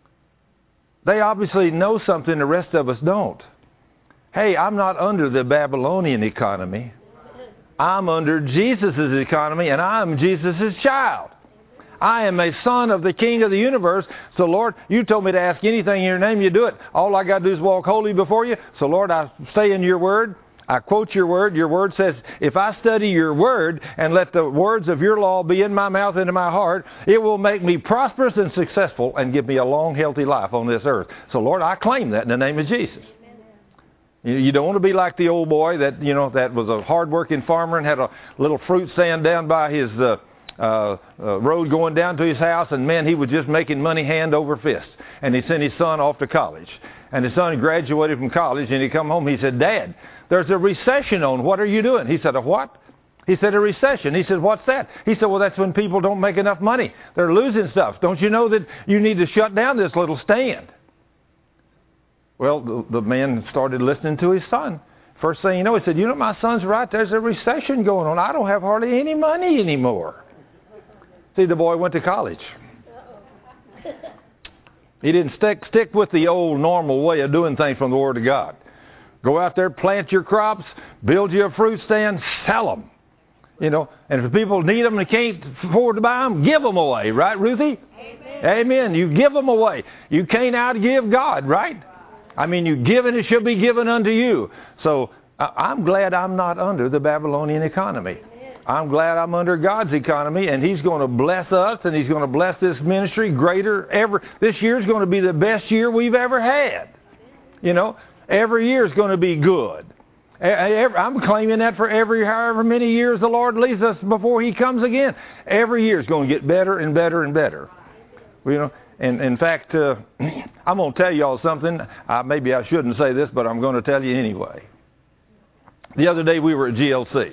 They obviously know something the rest of us don't. Hey, I'm not under the Babylonian economy. I'm under Jesus' economy, and I'm Jesus' child. I am a son of the King of the universe. So, Lord, you told me to ask anything in your name, you do it. All I got to do is walk holy before you. So, Lord, I stay in your word. I quote your word. Your word says, if I study your word and let the words of your law be in my mouth and in my heart, it will make me prosperous and successful and give me a long, healthy life on this earth. So, Lord, I claim that in the name of Jesus. You, you don't want to be like the old boy that, you know, that was a hard-working farmer and had a little fruit stand down by his uh, uh, uh, road going down to his house, and, man, he was just making money hand over fist. And he sent his son off to college. And his son graduated from college, and he come home. He said, Dad, there's a recession on. What are you doing? He said, a what? He said, a recession. He said, what's that? He said, well, that's when people don't make enough money. They're losing stuff. Don't you know that you need to shut down this little stand? Well, the, the man started listening to his son. First thing you know, he said, you know, my son's right. There's a recession going on. I don't have hardly any money anymore. See, the boy went to college. He didn't stick, stick with the old normal way of doing things from the Word of God. Go out there, plant your crops, build you a fruit stand, sell them. You know, and if people need them and can't afford to buy them, give them away. Right, Ruthie? Amen. Amen. You give them away. You can't outgive God, right? I mean, you give and it shall be given unto you. So I'm glad I'm not under the Babylonian economy. I'm glad I'm under God's economy, and He's going to bless us, and He's going to bless this ministry greater ever. This year's going to be the best year we've ever had. You know, every year is going to be good. I'm claiming that for every however many years the Lord leads us before He comes again. Every year is going to get better and better and better. You know, and in fact, uh, I'm going to tell y'all something. Uh, maybe I shouldn't say this, but I'm going to tell you anyway. The other day we were at G L C.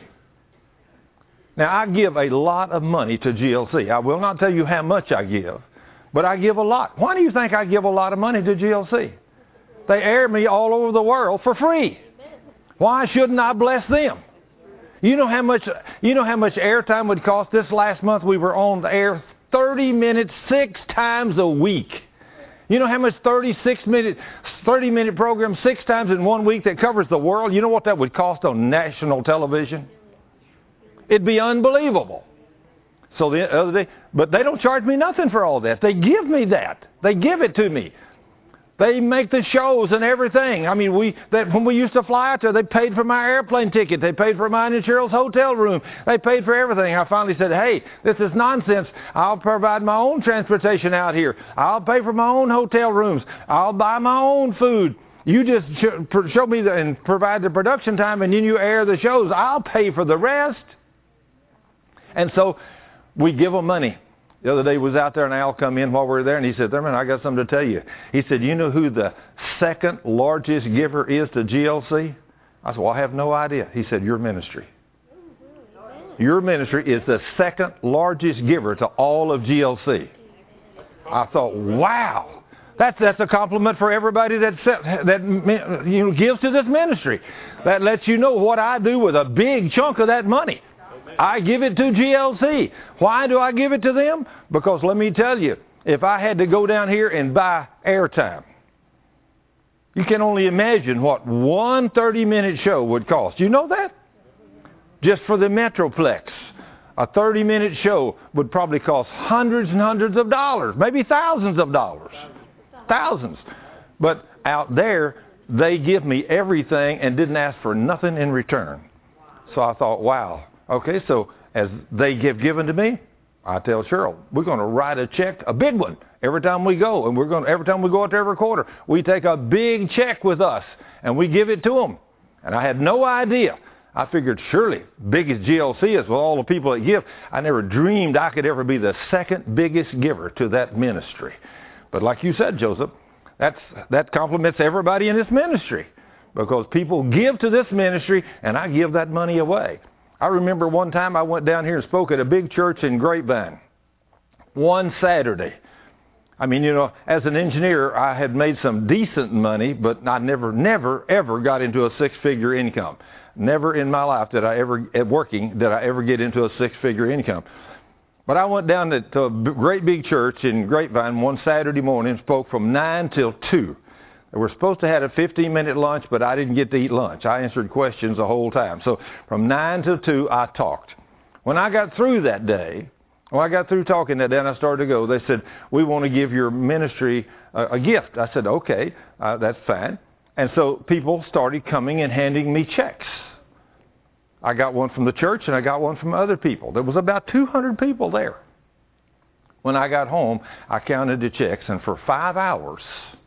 Now, I give a lot of money to G L C. I will not tell you how much I give, but I give a lot. Why do you think I give a lot of money to G L C? They air me all over the world for free. Why shouldn't I bless them? You know how much you know how much airtime would cost? This last month we were on the air thirty minutes six times a week. You know how much thirty-six minute, thirty minute program six times in one week that covers the world? You know what that would cost on national television? It'd be unbelievable. So the other day, but they don't charge me nothing for all that. They give me that. They give it to me. They make the shows and everything. I mean, we that when we used to fly out there, they paid for my airplane ticket. They paid for mine and Cheryl's hotel room. They paid for everything. I finally said, hey, this is nonsense. I'll provide my own transportation out here. I'll pay for my own hotel rooms. I'll buy my own food. You just show me the, and provide the production time, and then you air the shows. I'll pay for the rest. And so we give them money. The other day was out there, and Al come in while we were there, and he said, Thurman, I got something to tell you. He said, you know who the second largest giver is to G L C? I said, well, I have no idea. He said, your ministry. Your ministry is the second largest giver to all of G L C. I thought, wow. That's, that's a compliment for everybody that, that you know, gives to this ministry. That lets you know what I do with a big chunk of that money. I give it to G L C. Why do I give it to them? Because let me tell you, if I had to go down here and buy airtime, you can only imagine what one thirty minute show would cost. You know that? Just for the Metroplex. A thirty minute show would probably cost hundreds and hundreds of dollars, maybe thousands of dollars. Thousands. But out there, they give me everything and didn't ask for nothing in return. So I thought, wow. Okay, so as they give given to me, I tell Cheryl, we're going to write a check, a big one, every time we go. And we're going to, every time we go out there every quarter, we take a big check with us, and we give it to them. And I had no idea. I figured surely, big as G L C is with all the people that give, I never dreamed I could ever be the second biggest giver to that ministry. But like you said, Joseph, that's, that compliments everybody in this ministry. Because people give to this ministry, and I give that money away. I remember one time I went down here and spoke at a big church in Grapevine. One Saturday. I mean, you know, as an engineer, I had made some decent money, but I never, never, ever got into a six-figure income. Never in my life did I ever, at working, did I ever get into a six-figure income. But I went down to, to a great big church in Grapevine one Saturday morning and spoke from nine till two. We were supposed to have a fifteen minute lunch, but I didn't get to eat lunch. I answered questions the whole time. So from nine till two, I talked. When I got through that day, when I got through talking that day and I started to go, they said, we want to give your ministry a, a gift. I said, okay, uh, that's fine. And so people started coming and handing me checks. I got one from the church and I got one from other people. There was about two hundred people there. When I got home, I counted the checks, and for five hours,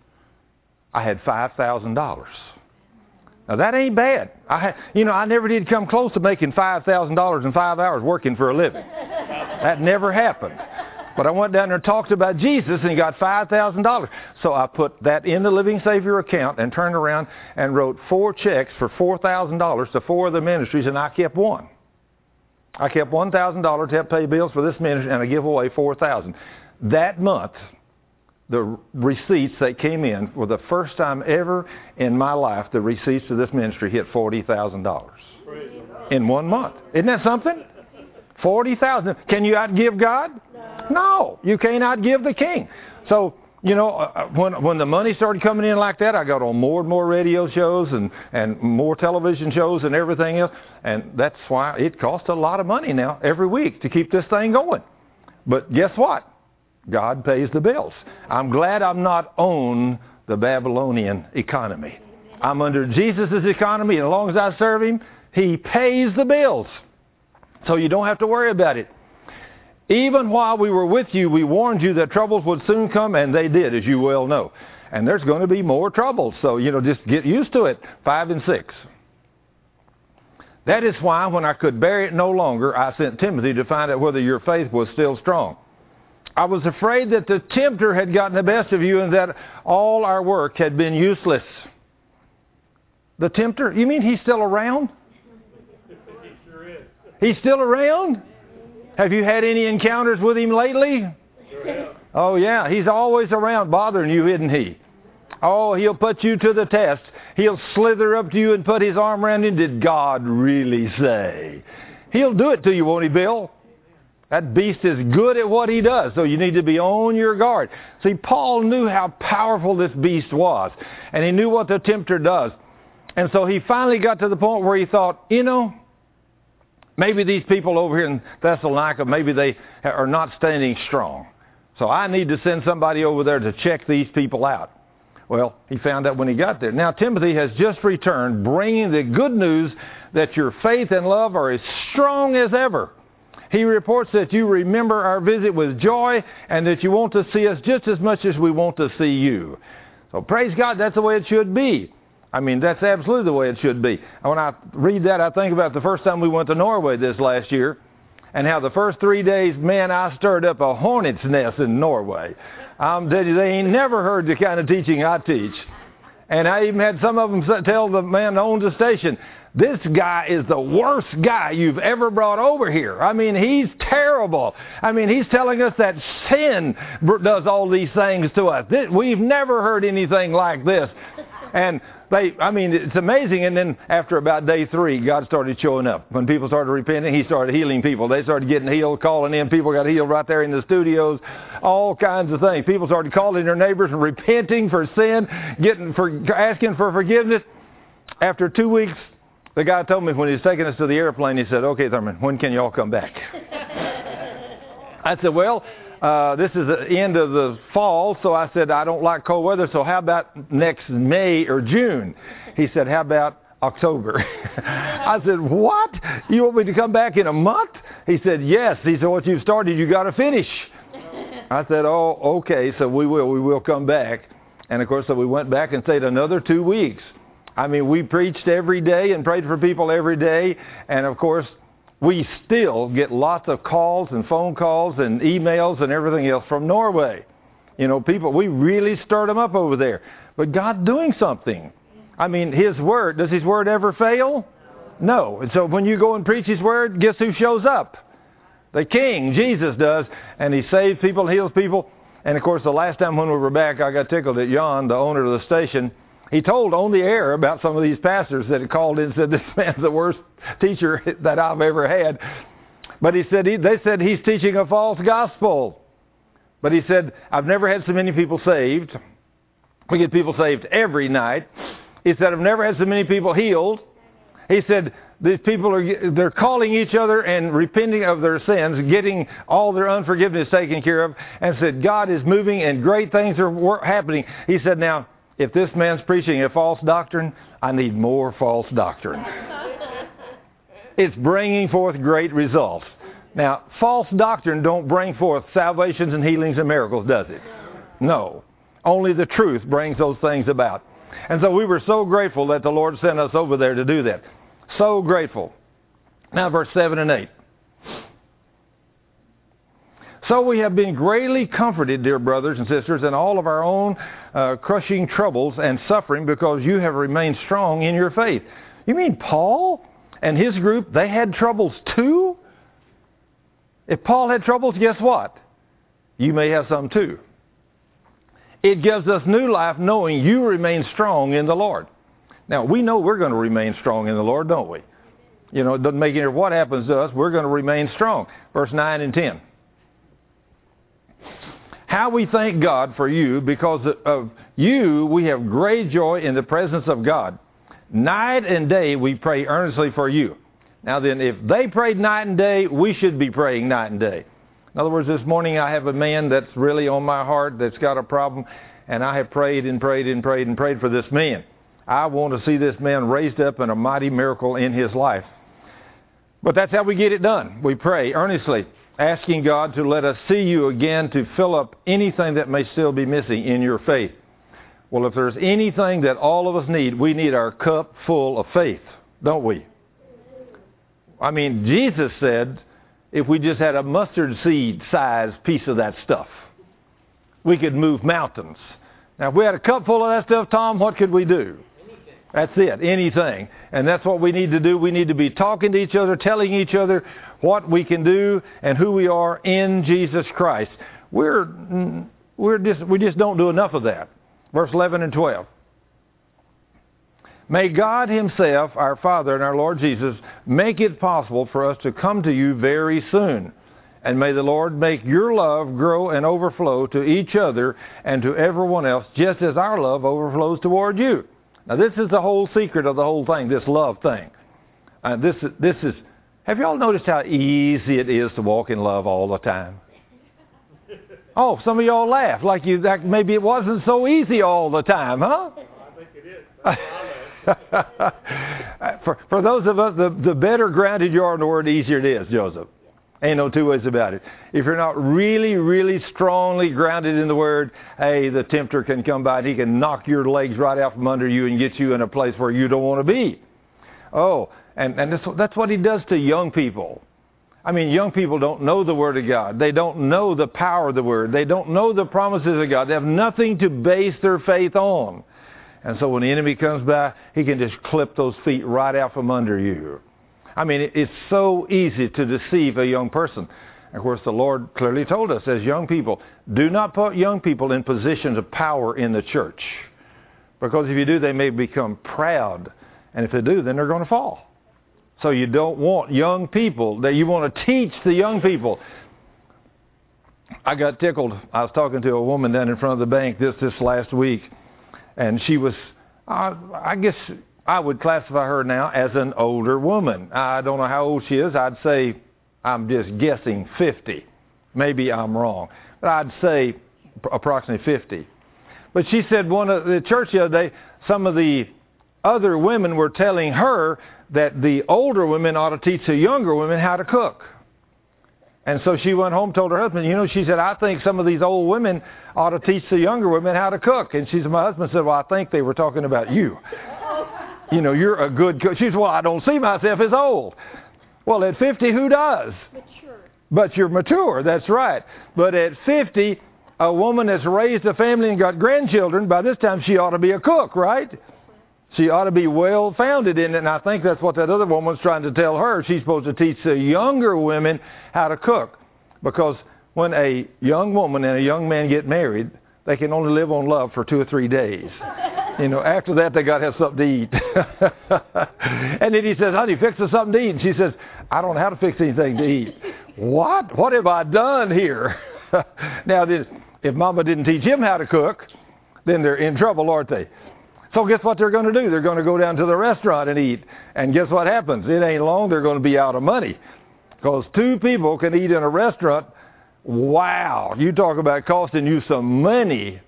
I had five thousand dollars. Now, that ain't bad. I had, you know, I never did come close to making five thousand dollars in five hours working for a living. That never happened. But I went down there and talked about Jesus and got five thousand dollars. So I put that in the Living Savior account and turned around and wrote four checks for four thousand dollars to four of the ministries, and I kept one. I kept one thousand dollars to help pay bills for this ministry, and I give away four thousand dollars. That month, the receipts that came in were the first time ever in my life the receipts to this ministry hit forty thousand dollars in one month. Isn't that something? forty thousand dollars. Can you outgive God? No. No, you can't outgive the King. So, you know, uh, when when the money started coming in like that, I got on more and more radio shows and, and more television shows and everything else. And that's why it costs a lot of money now every week to keep this thing going. But guess what? God pays the bills. I'm glad I'm not on the Babylonian economy. I'm under Jesus' economy, and as long as I serve Him, He pays the bills. So you don't have to worry about it. Even while we were with you, we warned you that troubles would soon come, and they did, as you well know. And there's going to be more troubles. So, you know, just get used to it. Five and six. That is why, when I could bear it no longer, I sent Timothy to find out whether your faith was still strong. I was afraid that the tempter had gotten the best of you and that all our work had been useless. The tempter? You mean he's still around? He sure is. He's still around? Have you had any encounters with him lately? Sure have. Oh, yeah. He's always around bothering you, isn't he? Oh, he'll put you to the test. He'll slither up to you and put his arm around you. Did God really say? He'll do it to you, won't he, Bill? That beast is good at what he does, so you need to be on your guard. See, Paul knew how powerful this beast was, and he knew what the tempter does. And so he finally got to the point where he thought, you know, maybe these people over here in Thessalonica, maybe they are not standing strong. So I need to send somebody over there to check these people out. Well, he found out when he got there. Now, Timothy has just returned, bringing the good news that your faith and love are as strong as ever. He reports that you remember our visit with joy and that you want to see us just as much as we want to see you. So praise God, that's the way it should be. I mean, that's absolutely the way it should be. When I read that, I think about the first time we went to Norway this last year and how the first three days, man, I stirred up a hornet's nest in Norway. I'm telling you, they ain't never heard the kind of teaching I teach. And I even had some of them tell the man who owns the station, this guy is the worst guy you've ever brought over here. I mean, he's terrible. I mean, he's telling us that sin does all these things to us. This, we've never heard anything like this. And they, I mean, it's amazing. And then after about day three, God started showing up. When people started repenting, He started healing people. They started getting healed, calling in. People got healed right there in the studios. All kinds of things. People started calling their neighbors and repenting for sin, getting for asking for forgiveness. After two weeks, the guy told me when he was taking us to the airplane, he said, okay, Thurman, when can y'all come back? I said, well, uh, this is the end of the fall, so I said, I don't like cold weather, so how about next May or June? He said, how about October? I said, what? You want me to come back in a month? He said, yes. He said, what you've started, you got to finish. I said, oh, okay, so we will. We will come back. And, of course, so we went back and stayed another two weeks. I mean, we preached every day and prayed for people every day. And, of course, we still get lots of calls and phone calls and emails and everything else from Norway. You know, people, we really stirred them up over there. But God's doing something. I mean, His Word, does His Word ever fail? No. And so when you go and preach His Word, guess who shows up? The King, Jesus does. And He saves people, heals people. And, of course, the last time when we were back, I got tickled at Jan, the owner of the station. He told on the air about some of these pastors that had called in and said, this man's the worst teacher that I've ever had. But he said, he, they said he's teaching a false gospel. But he said, I've never had so many people saved. We get people saved every night. He said, I've never had so many people healed. He said, these people are, they're calling each other and repenting of their sins, getting all their unforgiveness taken care of, and said, God is moving and great things are happening. He said, now, if this man's preaching a false doctrine, I need more false doctrine. It's bringing forth great results. Now, false doctrine don't bring forth salvations and healings and miracles, does it? No. Only the truth brings those things about. And so we were so grateful that the Lord sent us over there to do that. So grateful. Now, verse seven and eight. So we have been greatly comforted, dear brothers and sisters, in all of our own uh, crushing troubles and suffering, because you have remained strong in your faith. You mean Paul and his group, they had troubles too? If Paul had troubles, guess what? You may have some too. It gives us new life knowing you remain strong in the Lord. Now, we know we're going to remain strong in the Lord, don't we? You know, it doesn't make any difference what happens to us. We're going to remain strong. Verse nine and ten. How we thank God for you, because of you we have great joy in the presence of God. Night and day we pray earnestly for you. Now then, if they prayed night and day, we should be praying night and day. In other words, this morning I have a man that's really on my heart that's got a problem, and I have prayed and prayed and prayed and prayed for this man. I want to see this man raised up in a mighty miracle in his life. But that's how we get it done. We pray earnestly, asking God to let us see you again, to fill up anything that may still be missing in your faith. Well, if there's anything that all of us need, we need our cup full of faith, don't we? I mean, Jesus said, if we just had a mustard seed size piece of that stuff, we could move mountains. Now, if we had a cup full of that stuff, Tom, what could we do? Anything. That's it, anything. And that's what we need to do. We need to be talking to each other, telling each other what we can do and who we are in Jesus Christ. We're, we're just, we just don't do enough of that. Verse eleven and twelve. May God himself, our Father and our Lord Jesus, make it possible for us to come to you very soon. And may the Lord make your love grow and overflow to each other and to everyone else, just as our love overflows toward you. Now, this is the whole secret of the whole thing, this love thing. Uh, this, this is, have you all noticed how easy it is to walk in love all the time? Oh, some of y'all laugh like you, like maybe it wasn't so easy all the time, huh? I think it is. That's what I know. for, for those of us, the, the better grounded you are in the Word, the easier it is, Joseph. Ain't no two ways about it. If you're not really, really strongly grounded in the Word, hey, the tempter can come by and he can knock your legs right out from under you and get you in a place where you don't want to be. Oh, and, and that's, that's what he does to young people. I mean, young people don't know the Word of God. They don't know the power of the Word. They don't know the promises of God. They have nothing to base their faith on. And so when the enemy comes by, he can just clip those feet right out from under you. I mean, it's so easy to deceive a young person. Of course, the Lord clearly told us as young people, do not put young people in positions of power in the church. Because if you do, they may become proud. And if they do, then they're going to fall. So you don't want young people, that you want to teach the young people. I got tickled. I was talking to a woman down in front of the bank this, this last week. And she was, uh, I guess I would classify her now as an older woman. I don't know how old she is. I'd say, I'm just guessing fifty. Maybe I'm wrong. But I'd say approximately fifty. But she said one of the church the other day, some of the other women were telling her that the older women ought to teach the younger women how to cook. And so she went home, told her husband, you know, she said, I think some of these old women ought to teach the younger women how to cook. And she said, my husband said, well, I think they were talking about you. You know, you're a good cook. She said, well, I don't see myself as old. Well, at fifty, who does? Mature. But you're mature, that's right. But at fifty, a woman that's raised a family and got grandchildren, by this time she ought to be a cook, right? She ought to be well-founded in it, and I think that's what that other woman's trying to tell her. She's supposed to teach the younger women how to cook. Because when a young woman and a young man get married, they can only live on love for two or three days. You know, after that, they got to have something to eat. And then he says, honey, fix us something to eat. And she says, I don't know how to fix anything to eat. What? What have I done here? Now, this, if Mama didn't teach him how to cook, then they're in trouble, aren't they? So guess what they're going to do? They're going to go down to the restaurant and eat. And guess what happens? It ain't long, they're going to be out of money. Because two people can eat in a restaurant. Wow, you talk about costing you some money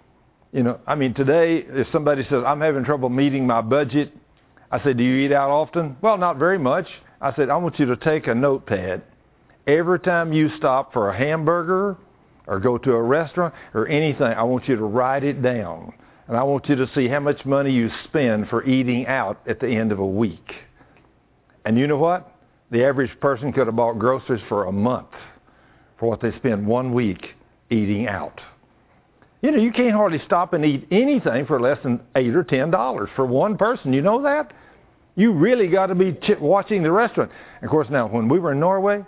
You know, I mean, today, if somebody says, I'm having trouble meeting my budget, I said, do you eat out often? Well, not very much. I said, I want you to take a notepad. Every time you stop for a hamburger or go to a restaurant or anything, I want you to write it down. And I want you to see how much money you spend for eating out at the end of a week. And you know what? The average person could have bought groceries for a month for what they spend one week eating out. You know, you can't hardly stop and eat anything for less than eight or ten dollars for one person. You know that? You really got to be ch- watching the restaurant. And of course, now, when we were in Norway,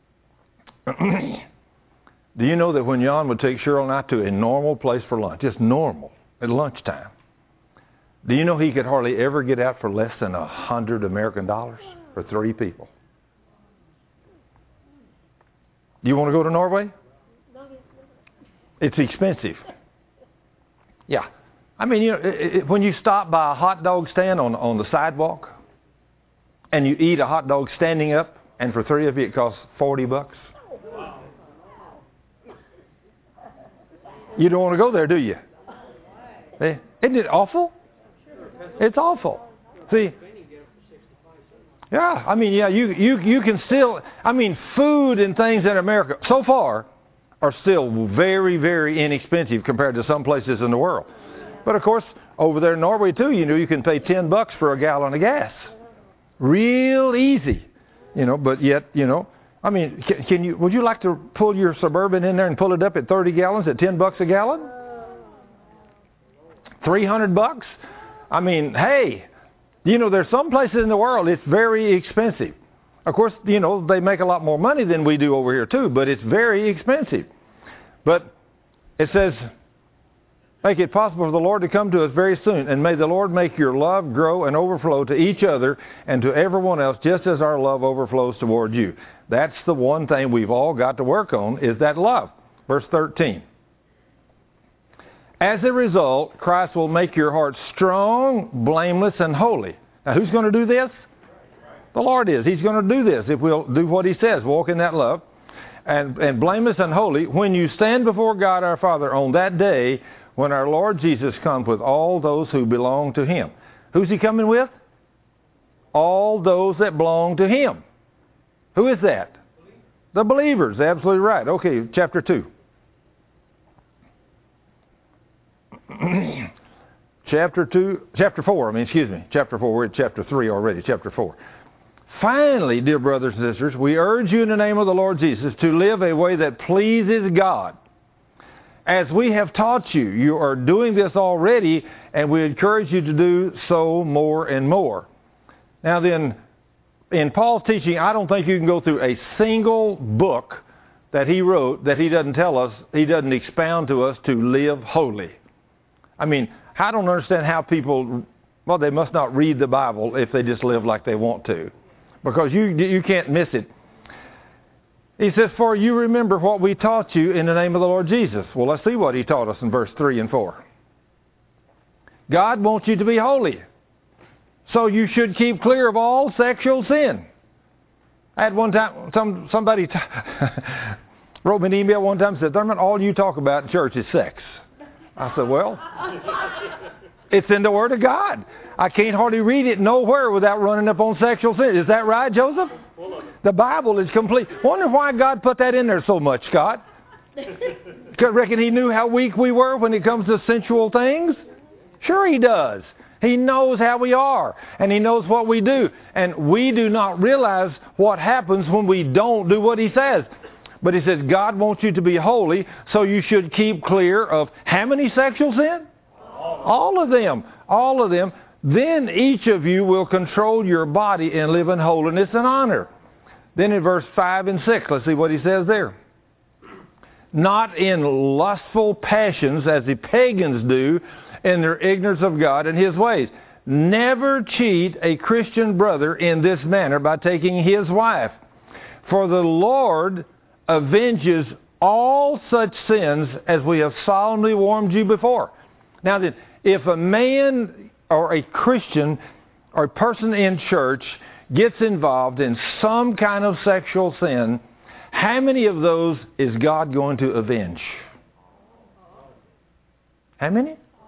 do you know that when Jan would take Cheryl and I to a normal place for lunch, just normal, at lunchtime, do you know he could hardly ever get out for less than a hundred American dollars for three people? Do you want to go to Norway? It's expensive. Yeah. I mean, you know, it, it, when you stop by a hot dog stand on, on the sidewalk and you eat a hot dog standing up, and for three of you it costs forty bucks. You don't want to go there, do you? Eh, isn't it awful? It's awful. See, yeah, I mean, yeah, you, you, you can still, I mean, food and things in America so far are still very, very inexpensive compared to some places in the world. But of course, over there in Norway too, you know, you can pay ten bucks for a gallon of gas. Real easy, you know, but yet, you know, I mean, can, can you, would you like to pull your Suburban in there and pull it up at thirty gallons at ten bucks a gallon? three hundred bucks? I mean, hey, you know, there's some places in the world it's very expensive. Of course, you know, they make a lot more money than we do over here too, but it's very expensive. But it says, make it possible for the Lord to come to us very soon, and may the Lord make your love grow and overflow to each other and to everyone else, just as our love overflows toward you. That's the one thing we've all got to work on, is that love. Verse thirteen. As a result, Christ will make your heart strong, blameless, and holy. Now, who's going to do this? The Lord is. He's going to do this if we'll do what He says, walk in that love. And, and blameless and holy, when you stand before God our Father on that day when our Lord Jesus comes with all those who belong to Him. Who's He coming with? All those that belong to Him. Who is that? The believers. Absolutely right. Okay, chapter two. chapter two, chapter four, I mean, excuse me, chapter four, we're at chapter three already, chapter four. Finally, dear brothers and sisters, we urge you in the name of the Lord Jesus to live a way that pleases God. As we have taught you, you are doing this already, and we encourage you to do so more and more. Now then, in Paul's teaching, I don't think you can go through a single book that he wrote that he doesn't tell us, he doesn't expound to us to live holy. I mean, I don't understand how people, well, they must not read the Bible if they just live like they want to. Because you you can't miss it. He says, for you remember what we taught you in the name of the Lord Jesus. Well, let's see what He taught us in verse three and four. God wants you to be holy. So you should keep clear of all sexual sin. I had one time, some somebody t- wrote me an email one time and said, Thurman, all you talk about in church is sex. I said, well, it's in the Word of God. I can't hardly read it nowhere without running up on sexual sin. Is that right, Joseph? The Bible is complete. Wonder why God put that in there so much, Scott. I reckon He knew how weak we were when it comes to sensual things. Sure He does. He knows how we are, and He knows what we do. And we do not realize what happens when we don't do what He says. But He says, God wants you to be holy, so you should keep clear of how many sexual sin? All of them. All of them. Then each of you will control your body and live in holiness and honor. Then in verse five and six, let's see what he says there. Not in lustful passions as the pagans do in their ignorance of God and His ways. Never cheat a Christian brother in this manner by taking his wife. For the Lord avenges all such sins as we have solemnly warned you before. Now then, if a man or a Christian or a person in church gets involved in some kind of sexual sin, how many of those is God going to avenge? How many?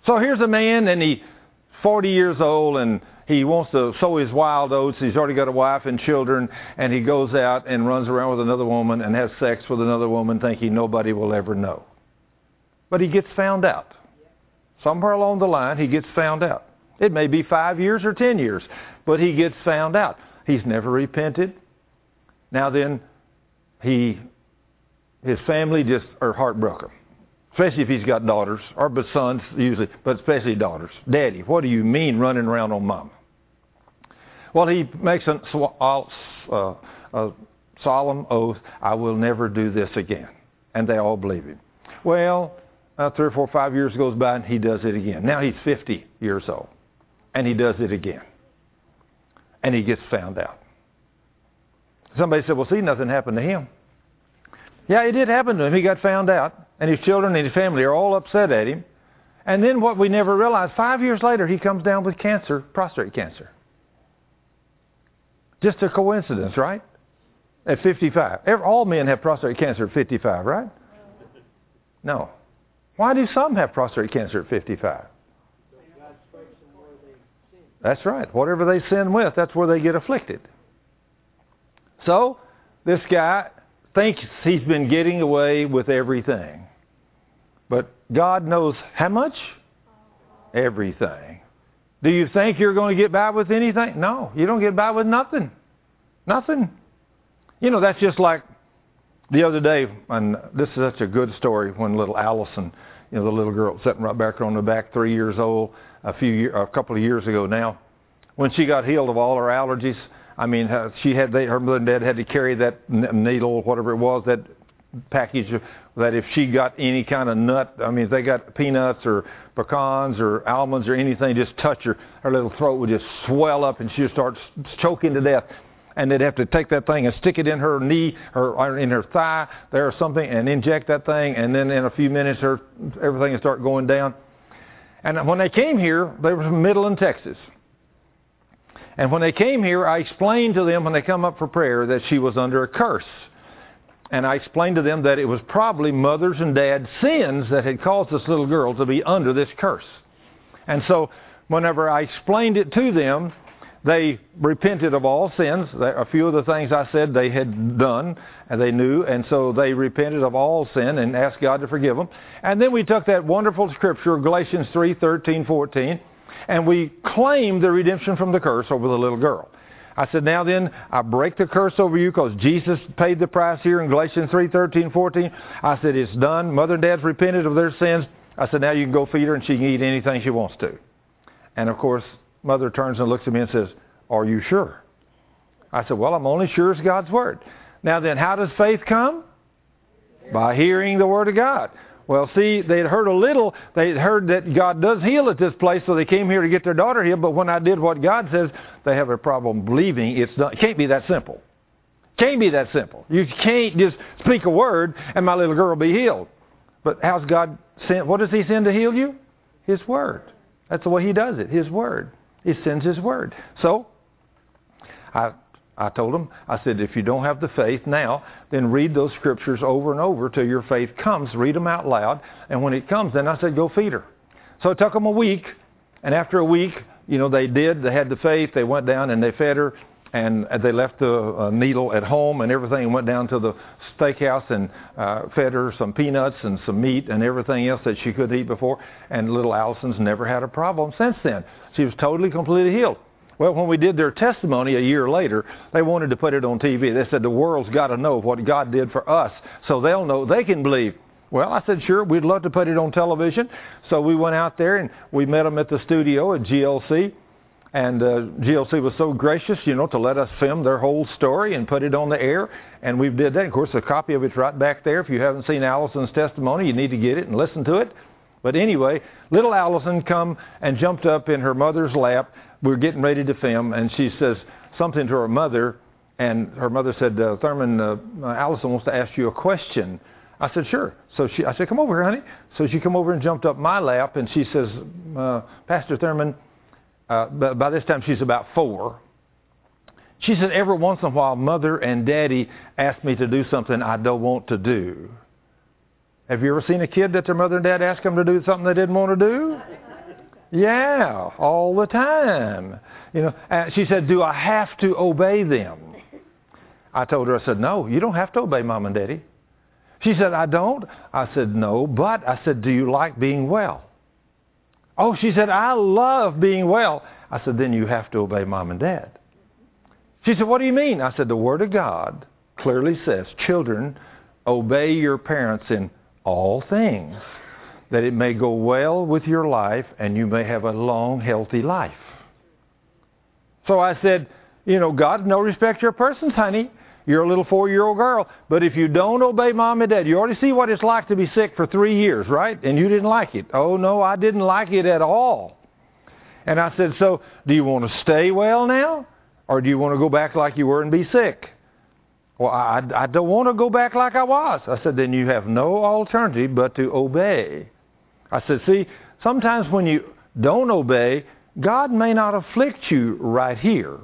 So here's a man, and he's forty years old, and he wants to sow his wild oats. He's already got a wife and children, and he goes out and runs around with another woman and has sex with another woman thinking nobody will ever know. But he gets found out. Somewhere along the line, he gets found out. It may be five years or ten years, but he gets found out. He's never repented. Now then, he, his family just are heartbroken. Especially if he's got daughters, or but sons usually, but especially daughters. Daddy, what do you mean running around on Mama? Well, he makes a, uh, a solemn oath, I will never do this again. And they all believe him. Well, uh, three or four, five years goes by, and he does it again. Now he's fifty years old, and he does it again. And he gets found out. Somebody said, well, see, nothing happened to him. Yeah, it did happen to him. He got found out. And his children and his family are all upset at him. And then what we never realized, five years later, he comes down with cancer, prostate cancer. Just a coincidence, right? At fifty-five. Every, all men have prostate cancer at fifty-five, right? No. Why do some have prostate cancer at fifty-five? That's right. Whatever they sin with, that's where they get afflicted. So, this guy thinks he's been getting away with everything. But God knows how much? Everything. Do you think you're going to get by with anything? No, you don't get by with nothing. Nothing. You know, that's just like the other day, and this is such a good story, when little Allison, you know, the little girl sitting right back on the back, three years old, a few year, a couple of years ago now, when she got healed of all her allergies. I mean, she had they, her mother and dad had to carry that needle, whatever it was, that package that if she got any kind of nut, I mean, if they got peanuts or pecans or almonds or anything, just touch her, her little throat would just swell up and she would start choking to death. And they'd have to take that thing and stick it in her knee or in her thigh there or something and inject that thing. And then in a few minutes, her everything would start going down. And when they came here, they were from Midland, Texas. And when they came here, I explained to them when they come up for prayer that she was under a curse. And I explained to them that it was probably mother's and dad's sins that had caused this little girl to be under this curse. And so whenever I explained it to them, they repented of all sins. A few of the things I said they had done and they knew, and so they repented of all sin and asked God to forgive them. And then we took that wonderful scripture, Galatians three, thirteen, fourteen, and we claimed the redemption from the curse over the little girl. I said, now then, I break the curse over you because Jesus paid the price here in Galatians three, thirteen, fourteen. I said, it's done. Mother and dad's repented of their sins. I said, now you can go feed her and she can eat anything she wants to. And of course, mother turns and looks at me and says, are you sure? I said, well, I'm only sure as God's Word. Now then, how does faith come? By hearing the Word of God. Well, see, they'd heard a little. They'd heard that God does heal at this place, so they came here to get their daughter healed. But when I did what God says, they have a problem believing it's done. It can't be that simple. Can't be that simple. You can't just speak a word and my little girl will be healed. But how's God sent? What does He send to heal you? His Word. That's the way He does it. His Word. He sends His Word. So, I I told them, I said, if you don't have the faith now, then read those scriptures over and over till your faith comes. Read them out loud. And when it comes, then I said, go feed her. So it took them a week. And after a week, you know, they did. They had the faith. They went down and they fed her. And they left the uh, needle at home and everything and went down to the steakhouse and uh, fed her some peanuts and some meat and everything else that she could eat before. And little Allison's never had a problem since then. She was totally, completely healed. Well, when we did their testimony a year later, they wanted to put it on T V. They said the world's got to know what God did for us so they'll know, they can believe. Well, I said, sure, we'd love to put it on television. So we went out there and we met them at the studio at G L C. And uh, G L C was so gracious, you know, to let us film their whole story and put it on the air. And we did that. Of course, a copy of it's right back there. If you haven't seen Allison's testimony, you need to get it and listen to it. But anyway, little Allison come and jumped up in her mother's lap. We were getting ready to film, and she says something to her mother, and her mother said, uh, Thurman, uh, Allison wants to ask you a question. I said, sure. So she, I said, come over here, honey. So she come over and jumped up my lap, and she says, uh, Pastor Thurman, uh, by, by this time she's about four. She said, every once in a while, Mother and Daddy ask me to do something I don't want to do. Have you ever seen a kid that their mother and dad ask them to do something they didn't want to do? Yeah, all the time. You know, and she said, do I have to obey them? I told her, I said, no, you don't have to obey Mom and Daddy. She said, I don't. I said, no, but I said, do you like being well? Oh, she said, I love being well. I said, then you have to obey Mom and Dad. She said, what do you mean? I said, the Word of God clearly says, children, obey your parents in all things, that it may go well with your life and you may have a long, healthy life. So I said, you know, God no respect your persons, honey. You're a little four-year-old girl. But if you don't obey Mom and Dad, you already see what it's like to be sick for three years, right? And you didn't like it. Oh, no, I didn't like it at all. And I said, so do you want to stay well now? Or do you want to go back like you were and be sick? Well, I, I don't want to go back like I was. I said, then you have no alternative but to obey. I said, see, sometimes when you don't obey, God may not afflict you right here.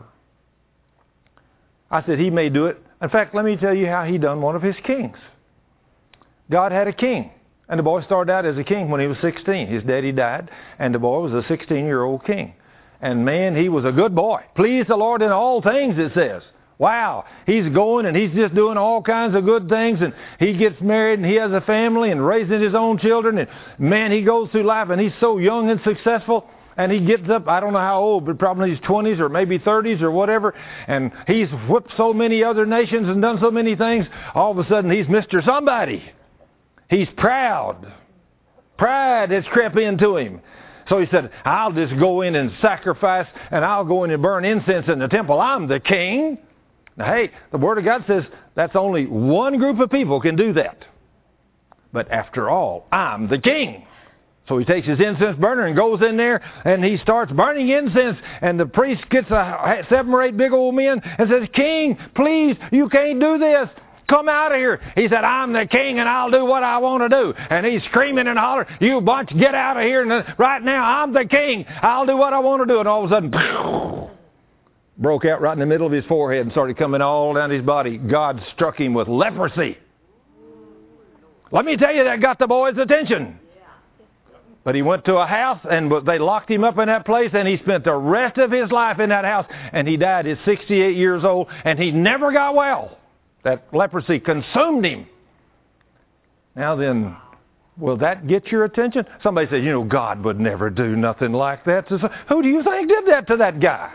I said, he may do it. In fact, let me tell you how he done one of his kings. God had a king, and the boy started out as a king when he was sixteen. His daddy died, and the boy was a sixteen-year-old king. And man, he was a good boy. Pleased the Lord in all things, it says. Wow, he's going and he's just doing all kinds of good things, and he gets married and he has a family and raising his own children, and man, he goes through life and he's so young and successful. And he gets up, I don't know how old, but probably in his twenties or maybe thirties or whatever. And he's whipped so many other nations and done so many things. All of a sudden, he's Mister Somebody. He's proud. Pride has crept into him. So he said, I'll just go in and sacrifice, and I'll go in and burn incense in the temple. I'm the king. Now, hey, the Word of God says that's only one group of people can do that. But after all, I'm the king. So he takes his incense burner and goes in there and he starts burning incense. And the priest gets a, seven or eight big old men and says, King, please, you can't do this. Come out of here. He said, I'm the king and I'll do what I want to do. And he's screaming and hollering, you bunch, get out of here. And right now, I'm the king. I'll do what I want to do. And all of a sudden, broke out right in the middle of his forehead and started coming all down his body. God struck him with leprosy. Let me tell you, that got the boy's attention. But he went to a house, and they locked him up in that place, and he spent the rest of his life in that house, and he died at sixty-eight years old, and he never got well. That leprosy consumed him. Now then, will that get your attention? Somebody says, you know, God would never do nothing like that. So, who do you think did that to that guy?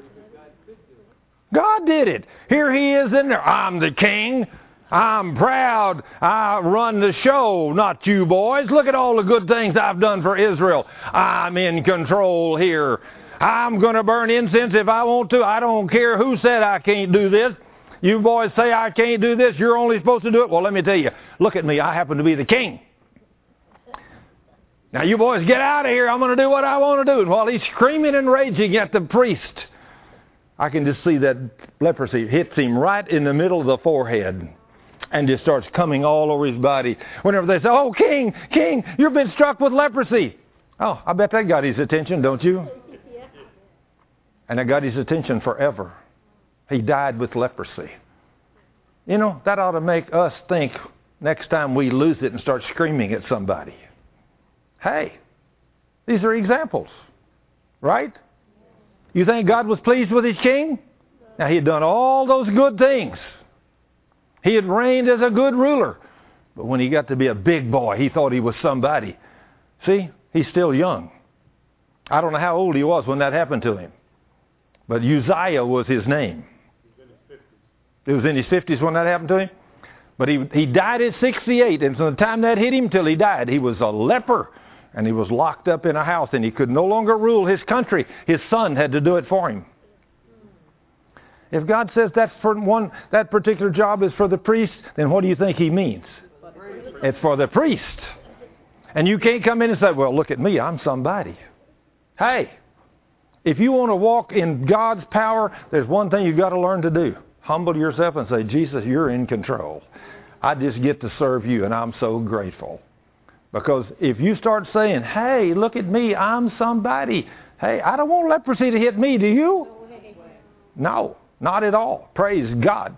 God did it. Here he is in there. I'm the king. I'm proud. I run the show, not you boys. Look at all the good things I've done for Israel. I'm in control here. I'm going to burn incense if I want to. I don't care who said I can't do this. You boys say I can't do this. You're only supposed to do it. Well, let me tell you. Look at me. I happen to be the king. Now, you boys get out of here. I'm going to do what I want to do. And while he's screaming and raging at the priest, I can just see that leprosy hits him right in the middle of the forehead. And just starts coming all over his body. Whenever they say, oh, king, king, you've been struck with leprosy. Oh, I bet that got his attention, don't you? Yeah. And that got his attention forever. He died with leprosy. You know, that ought to make us think next time we lose it and start screaming at somebody. Hey, these are examples, right? You think God was pleased with his king? Now, he had done all those good things. He had reigned as a good ruler. But when he got to be a big boy, he thought he was somebody. See, he's still young. I don't know how old he was when that happened to him. But Uzziah was his name. It was in his fifties when that happened to him. But he, he died at sixty-eight. And from the time that hit him till he died, he was a leper. And he was locked up in a house. And he could no longer rule his country. His son had to do it for him. If God says that's for one, that particular job is for the priest, then what do you think he means? It's for the priest. And you can't come in and say, well, look at me, I'm somebody. Hey, if you want to walk in God's power, there's one thing you've got to learn to do. Humble yourself and say, Jesus, you're in control. I just get to serve you, and I'm so grateful. Because if you start saying, hey, look at me, I'm somebody. Hey, I don't want leprosy to hit me, do you? No. Not at all. Praise God.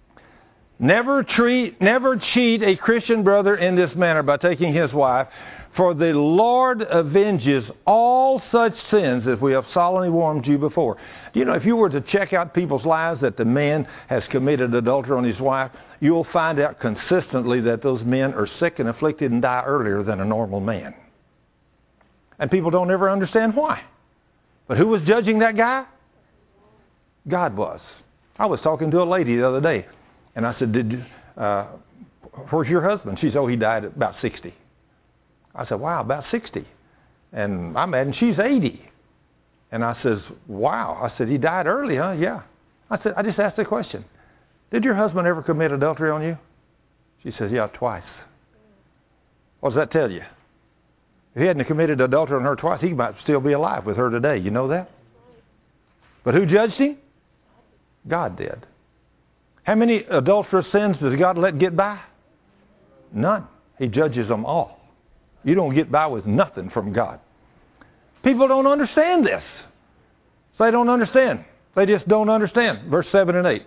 Never treat, never cheat a Christian brother in this manner by taking his wife, For the Lord avenges all such sins as we have solemnly warned you before. You know, if you were to check out people's lives that the man has committed adultery on his wife, you'll find out consistently that those men are sick and afflicted and die earlier than a normal man. And people don't ever understand why. But who was judging that guy? God was. I was talking to a lady the other day, and I said, "Did you, uh, where's your husband?" She said, "Oh, he died at about sixty. I said, "Wow, about sixty. And I'm adding, she's eighty. And I says, "Wow." I said, "He died early, huh?" "Yeah." I said, "I just asked a question. Did your husband ever commit adultery on you?" She says, "Yeah, twice." What does that tell you? If he hadn't committed adultery on her twice, he might still be alive with her today. You know that? But who judged him? God did. How many adulterous sins does God let get by? None. He judges them all. You don't get by with nothing from God. People don't understand this. They don't understand. They just don't understand. Verse seven and eight.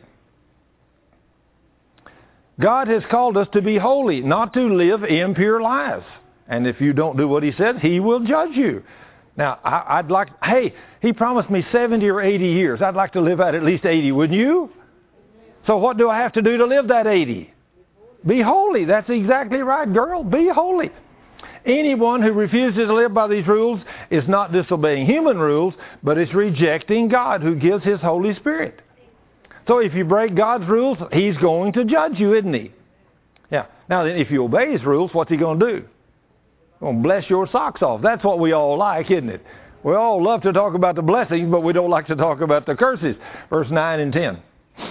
God has called us to be holy, not to live impure lives. And if you don't do what he said, he will judge you. Now, I, I'd like, hey, he promised me seventy or eighty years. I'd like to live out at least eighty, wouldn't you? So what do I have to do to live that eighty? Be holy. That's exactly right, girl. Be holy. Anyone who refuses to live by these rules is not disobeying human rules, but is rejecting God who gives his Holy Spirit. So if you break God's rules, he's going to judge you, isn't he? Yeah. Now, if you obey his rules, what's he going to do? He's going to bless your socks off. That's what we all like, isn't it? We all love to talk about the blessings, but we don't like to talk about the curses. Verse nine and ten.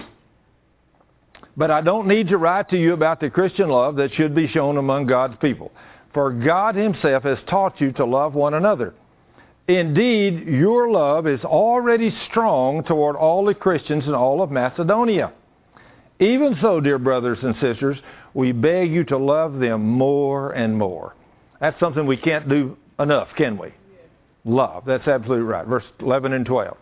But I don't need to write to you about the Christian love that should be shown among God's people. For God himself has taught you to love one another. Indeed, your love is already strong toward all the Christians in all of Macedonia. Even so, dear brothers and sisters, we beg you to love them more and more. That's something we can't do enough, can we? Love. That's absolutely right. Verse eleven and twelve.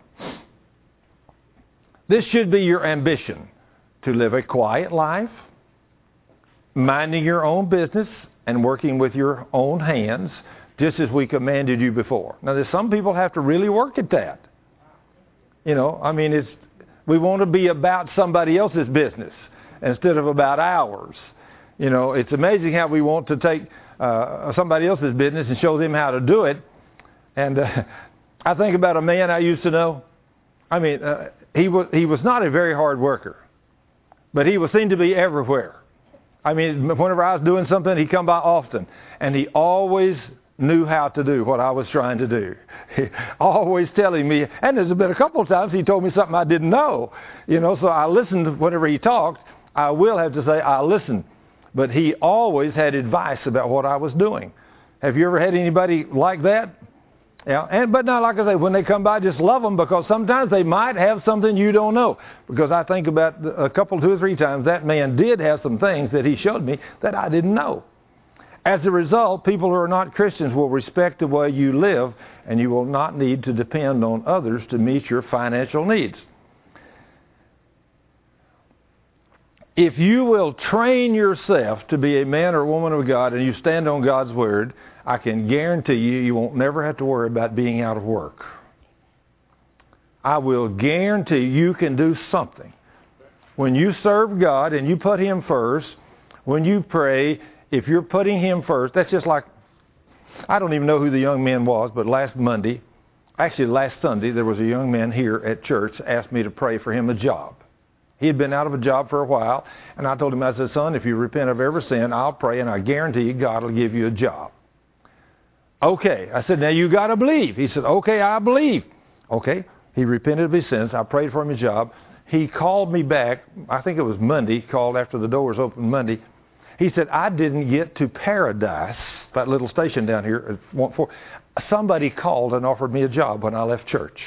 This should be your ambition, to live a quiet life, minding your own business, and working with your own hands, just as we commanded you before. Now, there's some people have to really work at that. You know, I mean, it's we want to be about somebody else's business instead of about ours. You know, it's amazing how we want to take uh, somebody else's business and show them how to do it. And uh, I think about a man I used to know. I mean, uh, he was he was not a very hard worker, but he was seen to be everywhere. I mean, whenever I was doing something, he'd come by often. And he always knew how to do what I was trying to do. He always telling me, and there's been a couple of times he told me something I didn't know. You know, so I listened whenever he talked. I will have to say I listened. But he always had advice about what I was doing. Have you ever had anybody like that? Yeah, and but now, like I say, when they come by, just love them, because sometimes they might have something you don't know. Because I think about a couple, two or three times, that man did have some things that he showed me that I didn't know. As a result, people who are not Christians will respect the way you live, and you will not need to depend on others to meet your financial needs. If you will train yourself to be a man or woman of God, and you stand on God's Word, I can guarantee you, you won't never have to worry about being out of work. I will guarantee you can do something. When you serve God and you put him first, when you pray, if you're putting him first, that's just like, I don't even know who the young man was, but last Monday, actually last Sunday, there was a young man here at church asked me to pray for him a job. He had been out of a job for a while, and I told him, I said, "Son, if you repent of every sin, I'll pray, and I guarantee you God will give you a job." "Okay." I said, "Now you got to believe." He said, "Okay, I believe." Okay. He repented of his sins. I prayed for him a job. He called me back. I think it was Monday. He called after the doors opened Monday. He said, "I didn't get to Paradise, that little station down here at one four. Somebody called and offered me a job when I left church."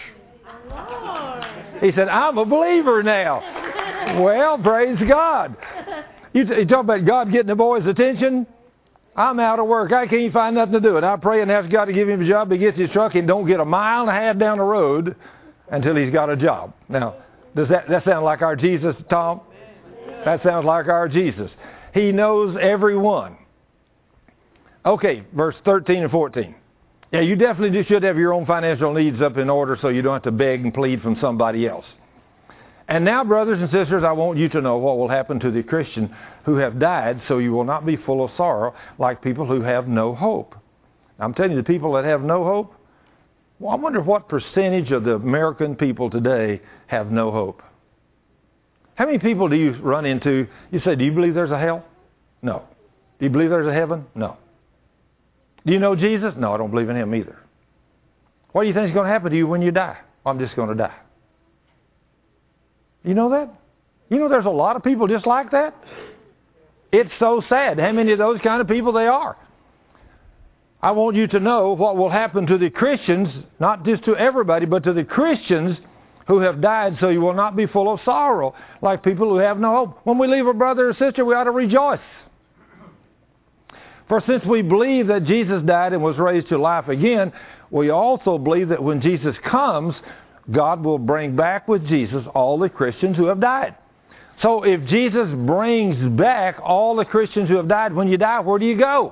He said, "I'm a believer now." Well, praise God. You, you talk about God getting the boy's attention? I'm out of work. I can't find nothing to do. And I pray and ask God to give him a job. He gets his truck and don't get a mile and a half down the road until he's got a job. Now, does that, that sound like our Jesus, Tom? That sounds like our Jesus. He knows everyone. Okay, verse thirteen and fourteen. Yeah, you definitely should have your own financial needs up in order so you don't have to beg and plead from somebody else. And now, brothers and sisters, I want you to know what will happen to the Christian who have died, so you will not be full of sorrow like people who have no hope. I'm telling you, the people that have no hope, well, I wonder what percentage of the American people today have no hope. How many people do you run into, you say, do you believe there's a hell? No. Do you believe there's a heaven? No. Do you know Jesus? No, I don't believe in him either. What do you think is going to happen to you when you die? I'm just going to die. You know that? You know there's a lot of people just like that? It's so sad how many of those kind of people they are. I want you to know what will happen to the Christians, not just to everybody, but to the Christians who have died, so you will not be full of sorrow like people who have no hope. When we leave a brother or sister, we ought to rejoice. For since we believe that Jesus died and was raised to life again, we also believe that when Jesus comes, God will bring back with Jesus all the Christians who have died. So if Jesus brings back all the Christians who have died, when you die, where do you go?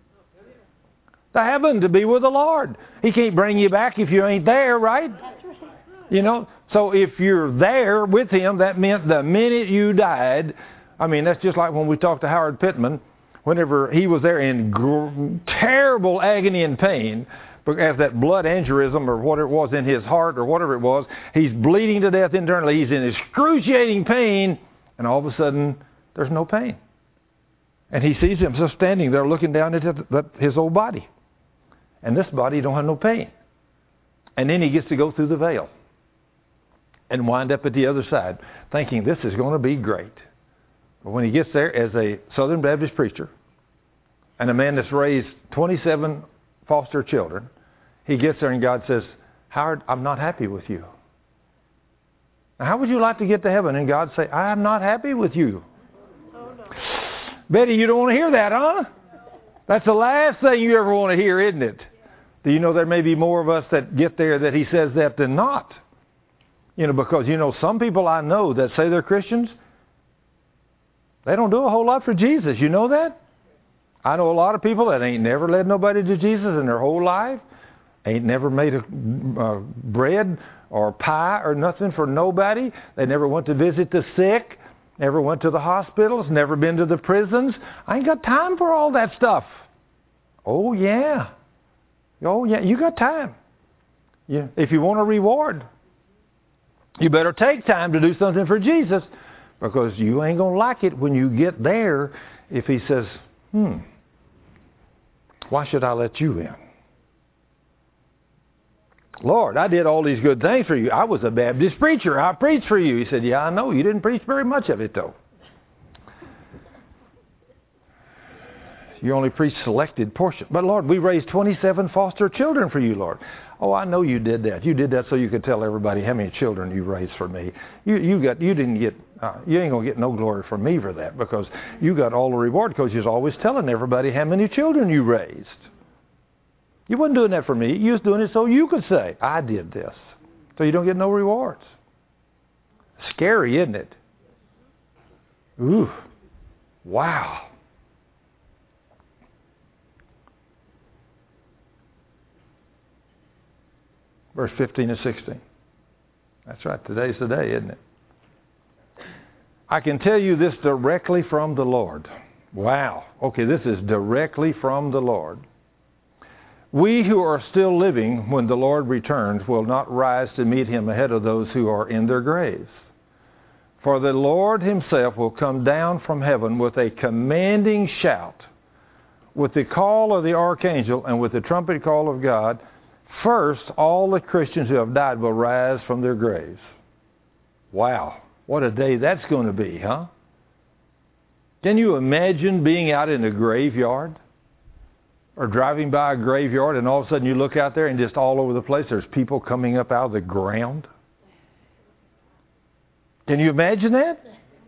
To heaven, to be with the Lord. He can't bring you back if you ain't there, right? You know, so if you're there with him, that meant the minute you died, I mean, that's just like when we talked to Howard Pittman, whenever he was there in gr- terrible agony and pain, because that blood aneurysm or whatever it was in his heart or whatever it was, he's bleeding to death internally, he's in excruciating pain, and all of a sudden, there's no pain. And he sees himself standing there looking down at his old body. And this body don't have no pain. And then he gets to go through the veil and wind up at the other side, thinking this is going to be great. But when he gets there as a Southern Baptist preacher and a man that's raised twenty-seven foster children, he gets there and God says, Howard, I'm not happy with you. Now, how would you like to get to heaven and God say, I'm not happy with you? Oh, no. Betty, you don't want to hear that, huh? That's the last thing you ever want to hear, isn't it? Do you know there may be more of us that get there that he says that than not? You know, because, you know, some people I know that say they're Christians, they don't do a whole lot for Jesus. You know that? I know a lot of people that ain't never led nobody to Jesus in their whole life, ain't never made a uh, bread or pie or nothing for nobody. They never went to visit the sick, never went to the hospitals, never been to the prisons. I ain't got time for all that stuff. Oh, yeah. Oh, yeah, you got time. Yeah. If you want a reward, you better take time to do something for Jesus, because you ain't going to like it when you get there if he says, hmm, why should I let you in? Lord, I did all these good things for you. I was a Baptist preacher. I preached for you. He said, yeah, I know. You didn't preach very much of it, though. You only preached selected portion. But, Lord, we raised twenty-seven foster children for you, Lord. Oh, I know you did that. You did that so you could tell everybody how many children you raised for me. You you got you didn't get uh, you ain't gonna get no glory from me for that, because you got all the reward because you was always telling everybody how many children you raised. You wasn't doing that for me. You was doing it so you could say, I did this. So you don't get no rewards. Scary, isn't it? Ooh. Wow. Verse fifteen and sixteen. That's right. Today's the day, isn't it? I can tell you this directly from the Lord. Wow. Okay, this is directly from the Lord. We who are still living when the Lord returns will not rise to meet him ahead of those who are in their graves. For the Lord himself will come down from heaven with a commanding shout, with the call of the archangel, and with the trumpet call of God. First, all the Christians who have died will rise from their graves. Wow, what a day that's going to be, huh? Can you imagine being out in a graveyard? Or driving by a graveyard and all of a sudden you look out there and just all over the place there's people coming up out of the ground? Can you imagine that?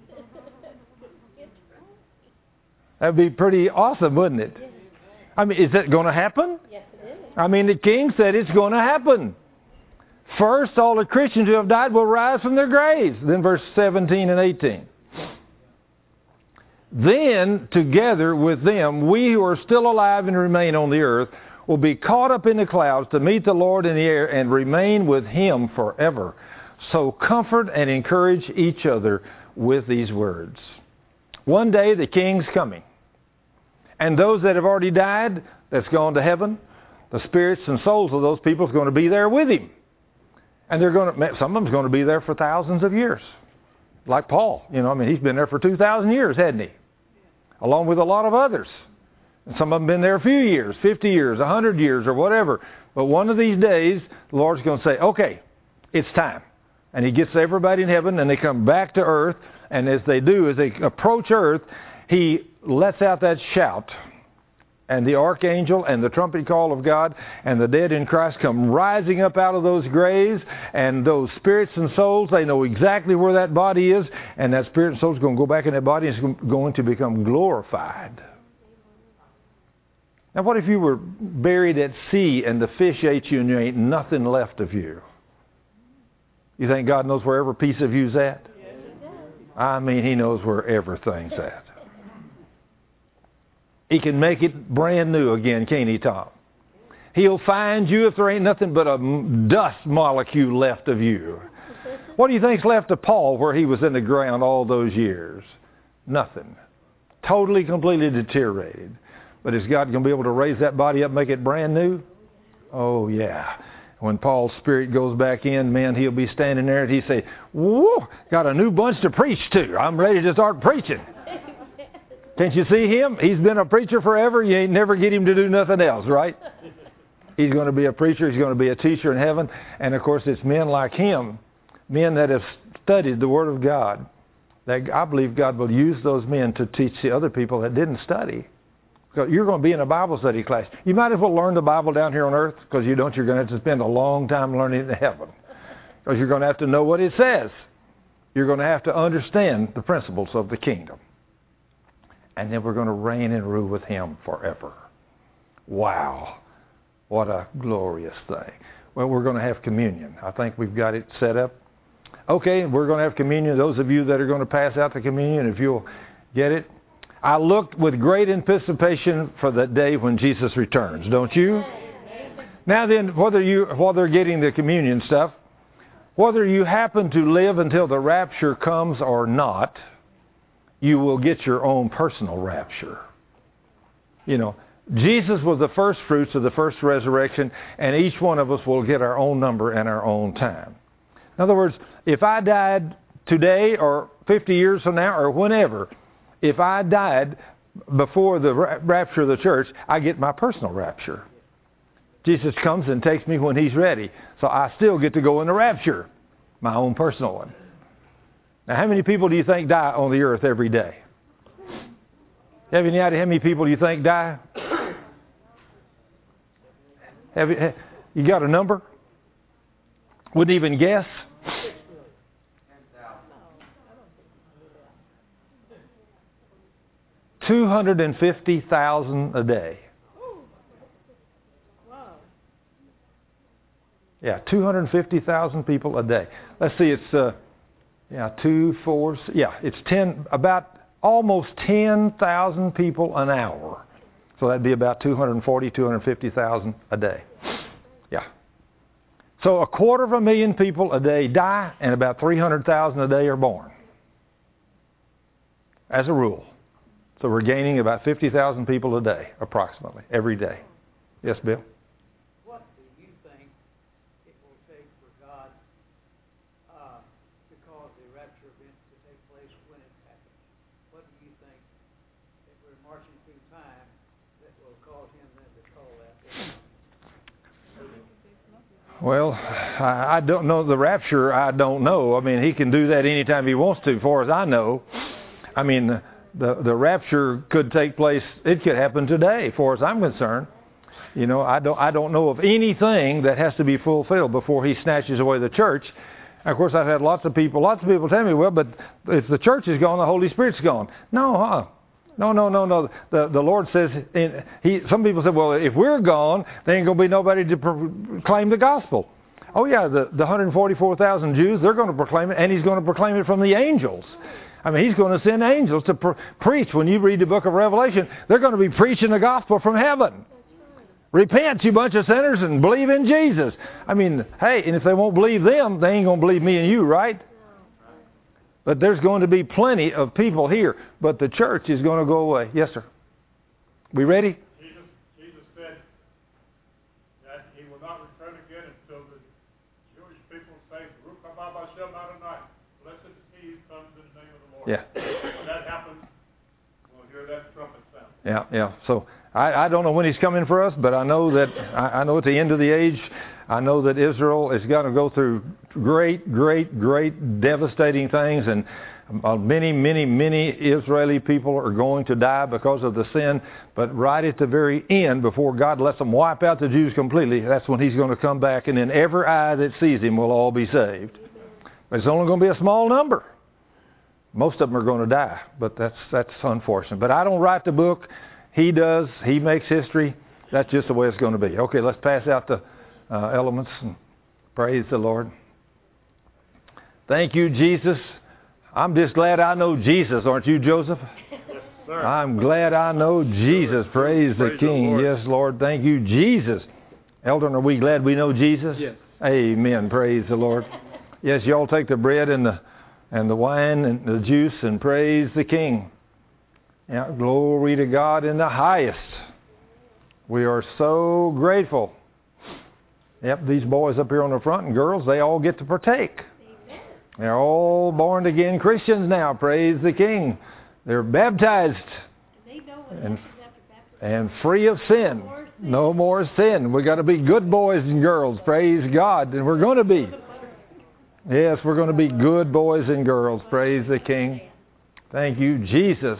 That'd be pretty awesome, wouldn't it? I mean, is that going to happen? Yes, it is. I mean, the king said it's going to happen. First, all the Christians who have died will rise from their graves. Then verse seventeen and eighteen. Then, together with them, we who are still alive and remain on the earth will be caught up in the clouds to meet the Lord in the air and remain with Him forever. So comfort and encourage each other with these words. One day the King's coming. And those that have already died, that's gone to heaven, the spirits and souls of those people is going to be there with Him. And they're going to, some of them's going to be there for thousands of years. Like Paul. You know, I mean, he's been there for two thousand years, hasn't he? Along with a lot of others. And some of them been there a few years, fifty years, one hundred years, or whatever. But one of these days, the Lord's going to say, okay, it's time. And He gets everybody in heaven, and they come back to earth. And as they do, as they approach earth, He lets out that shout. And the archangel and the trumpet call of God and the dead in Christ come rising up out of those graves. And those spirits and souls, they know exactly where that body is. And that spirit and soul is going to go back in that body and it's going to become glorified. Now what if you were buried at sea and the fish ate you and there ain't nothing left of you? You think God knows where every piece of you's at? I mean, He knows where everything's at. He can make it brand new again, can't He, Tom? He'll find you if there ain't nothing but a dust molecule left of you. What do you think's left of Paul where he was in the ground all those years? Nothing. Totally, completely deteriorated. But is God going to be able to raise that body up and make it brand new? Oh, yeah. When Paul's spirit goes back in, man, he'll be standing there and he'll say, whoa, got a new bunch to preach to. I'm ready to start preaching. Can't you see him? He's been a preacher forever. You ain't never get him to do nothing else, right? He's going to be a preacher. He's going to be a teacher in heaven. And, of course, it's men like him, men that have studied the Word of God, that I believe God will use those men to teach the other people that didn't study. Because you're going to be in a Bible study class. You might as well learn the Bible down here on earth, because you don't, you're going to have to spend a long time learning it in heaven. Because you're going to have to know what it says. You're going to have to understand the principles of the kingdom. And then we're going to reign and rule with Him forever. Wow. What a glorious thing. Well, we're going to have communion. I think we've got it set up. Okay, we're going to have communion. Those of you that are going to pass out the communion, if you'll get it. I looked with great anticipation for that day when Jesus returns. Don't you? Now then, whether you, while they're getting the communion stuff, whether you happen to live until the rapture comes or not, you will get your own personal rapture. You know, Jesus was the first fruits of the first resurrection, and each one of us will get our own number and our own time. In other words, if I died today or fifty years from now or whenever, if I died before the rapture of the church, I get my personal rapture. Jesus comes and takes me when He's ready. So I still get to go in the rapture, my own personal one. Now, how many people do you think die on the earth every day? Have any idea how many people do you think die? Have you, you got a number? Wouldn't even guess? two hundred fifty thousand a day. Yeah, two hundred fifty thousand people a day. Let's see, it's... Uh, Yeah, two, four, yeah, it's ten, about almost ten thousand people an hour. So that'd be about two hundred forty, two hundred fifty thousand a day. Yeah. So a quarter of a million people a day die, and about three hundred thousand a day are born. As a rule. So we're gaining about fifty thousand people a day, approximately, every day. Yes, Bill? What do you think it will take for God uh, to cause the rapture event to take place when it happens? What do you think, if we're marching through time, that will cause Him then to call that? Well, I, I don't know the rapture. I don't know. I mean, He can do that anytime He wants to, as far as I know. I mean, the the rapture could take place. It could happen today, as far as I'm concerned. You know, I don't I don't know of anything that has to be fulfilled before He snatches away the church. And of course, I've had lots of people, lots of people tell me, well, but if the church is gone, the Holy Spirit's gone. No, huh? No, no, no, no. The the Lord says, in, He. Some people say, well, if we're gone, there ain't going to be nobody to proclaim the gospel. Oh yeah, the the one hundred forty-four thousand Jews, they're going to proclaim it, and He's going to proclaim it from the angels. I mean, he's going to send angels to pre- preach. When you read the book of Revelation, they're going to be preaching the gospel from heaven. Repent, you bunch of sinners, and believe in Jesus. I mean, hey, and if they won't believe them, they ain't going to believe me and you, right? But there's going to be plenty of people here. But the church is going to go away. Yes, sir. We ready? Jesus, Jesus said that he will not return again until the Jewish people say, Baruch haba Hashem Adonai. Blessed is he who comes in the name of the Lord. Yeah. When that happens, we'll hear that trumpet sound. Yeah, yeah. So I, I don't know when he's coming for us, but I know that I, I know at the end of the age, I know that Israel is going to go through great, great, great devastating things, and uh, many, many, many Israeli people are going to die because of the sin. But right at the very end, before God lets them wipe out the Jews completely, that's when he's going to come back, and then every eye that sees him will all be saved. But it's only going to be a small number. Most of them are going to die, but that's that's unfortunate. But I don't write the book. He does. He makes history. That's just the way it's going to be. Okay, let's pass out the uh, elements and praise the Lord. Thank you, Jesus. I'm just glad I know Jesus, aren't you, Joseph? Yes, sir. I'm glad I know Jesus. Praise the Praise the King. Lord. Yes, Lord. Thank you, Jesus. Eldon, are we glad we know Jesus? Yes. Amen. Praise the Lord. Yes, y'all take the bread and the and the wine and the juice and praise the King. Yeah, glory to God in the highest. We are so grateful. Yep, these boys up here on the front and girls, they all get to partake. Amen. They're all born again Christians now. Praise the King. They're baptized And they know what and, happens after baptism. and free of sin. No more sin. We got to be good boys and girls. Praise God. And we're going to be. Yes, we're going to be good boys and girls. Praise the King. Thank you, Jesus.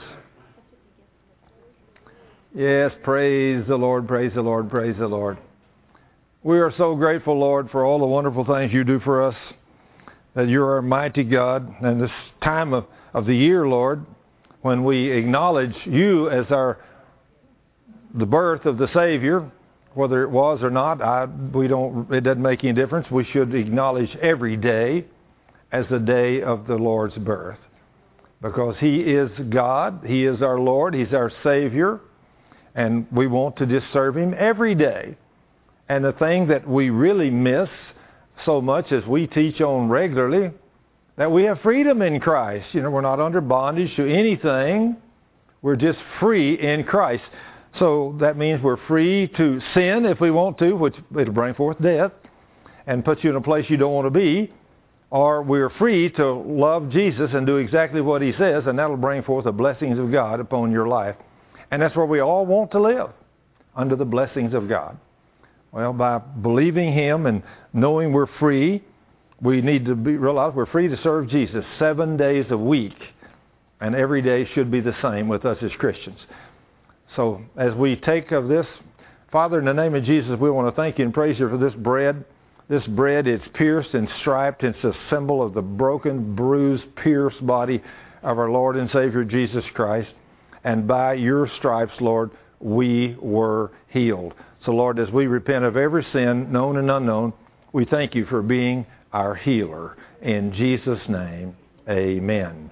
Yes, praise the Lord, praise the Lord, praise the Lord. We are so grateful, Lord, for all the wonderful things you do for us, that you're our mighty God. And this time of, of the year, Lord, when we acknowledge you as our the birth of the Savior, whether it was or not, I, we don't. It doesn't make any difference. We should acknowledge every day as the day of the Lord's birth, because He is God. He is our Lord. He's our Savior, and we want to just serve Him every day. And the thing that we really miss so much as we teach on regularly, that we have freedom in Christ. You know, we're not under bondage to anything. We're just free in Christ. So that means we're free to sin if we want to, which it'll bring forth death and put you in a place you don't want to be. Or we're free to love Jesus and do exactly what He says, and that'll bring forth the blessings of God upon your life. And that's where we all want to live, under the blessings of God. Well, by believing Him and knowing we're free, we need to be, realize we're free to serve Jesus seven days a week. And every day should be the same with us as Christians. So as we take of this, Father, in the name of Jesus, we want to thank you and praise you for this bread. This bread is pierced and striped. It's a symbol of the broken, bruised, pierced body of our Lord and Savior Jesus Christ. And by your stripes, Lord, we were healed. So, Lord, as we repent of every sin, known and unknown, we thank you for being our healer. In Jesus' name, amen.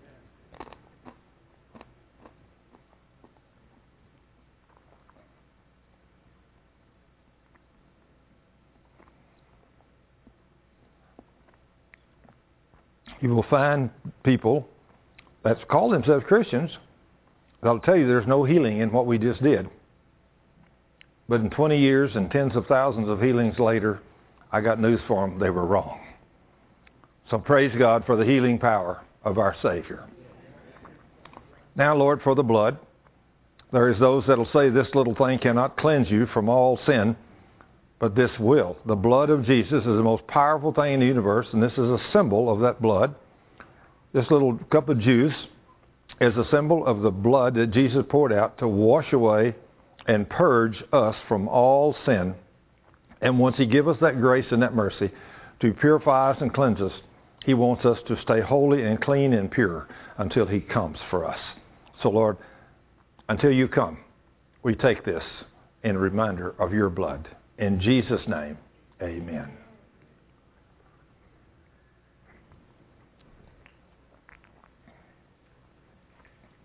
You will find people that call themselves Christians that'll tell you there's no healing in what we just did. But in twenty years and tens of thousands of healings later, I got news for them. They were wrong. So praise God for the healing power of our Savior. Now, Lord, for the blood, there is those that'll say this little thing cannot cleanse you from all sin, but this will. The blood of Jesus is the most powerful thing in the universe, and this is a symbol of that blood. This little cup of juice is a symbol of the blood that Jesus poured out to wash away and purge us from all sin. And once He gives us that grace and that mercy to purify us and cleanse us, He wants us to stay holy and clean and pure until He comes for us. So, Lord, until you come, we take this in reminder of your blood. In Jesus' name, amen.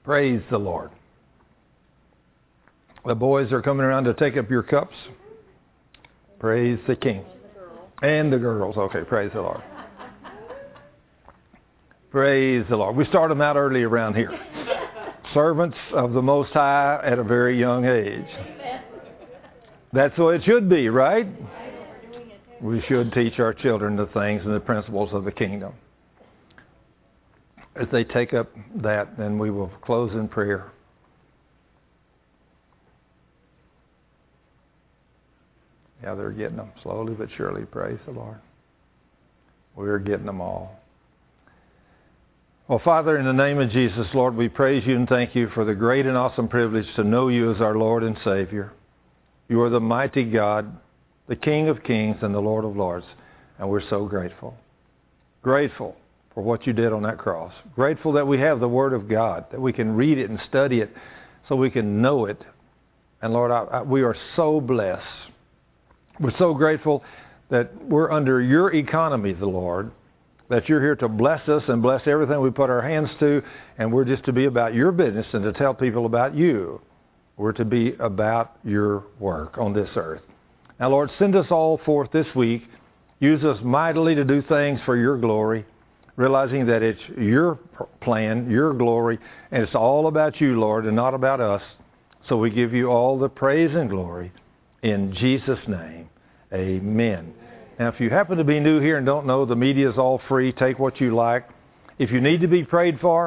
Praise the Lord. The boys are coming around to take up your cups. Praise the King. And the girls. Okay, praise the Lord. Praise the Lord. We start them out early around here. Servants of the Most High at a very young age. That's the way it should be, right? We should teach our children the things and the principles of the kingdom. As they take up that, then we will close in prayer. Yeah, they're getting them slowly but surely. Praise the Lord. We're getting them all. Well, Father, in the name of Jesus, Lord, we praise you and thank you for the great and awesome privilege to know you as our Lord and Savior. You are the mighty God, the King of kings and the Lord of lords, and we're so grateful. Grateful for what you did on that cross. Grateful that we have the Word of God, that we can read it and study it so we can know it. And Lord, I, I, we are so blessed. We're so grateful that we're under your economy, the Lord, that you're here to bless us and bless everything we put our hands to, and we're just to be about your business and to tell people about you. We're to be about your work on this earth. Now, Lord, send us all forth this week. Use us mightily to do things for your glory, realizing that it's your plan, your glory, and it's all about you, Lord, and not about us. So we give you all the praise and glory in Jesus' name. Amen. Now, if you happen to be new here and don't know, the media is all free. Take what you like. If you need to be prayed for,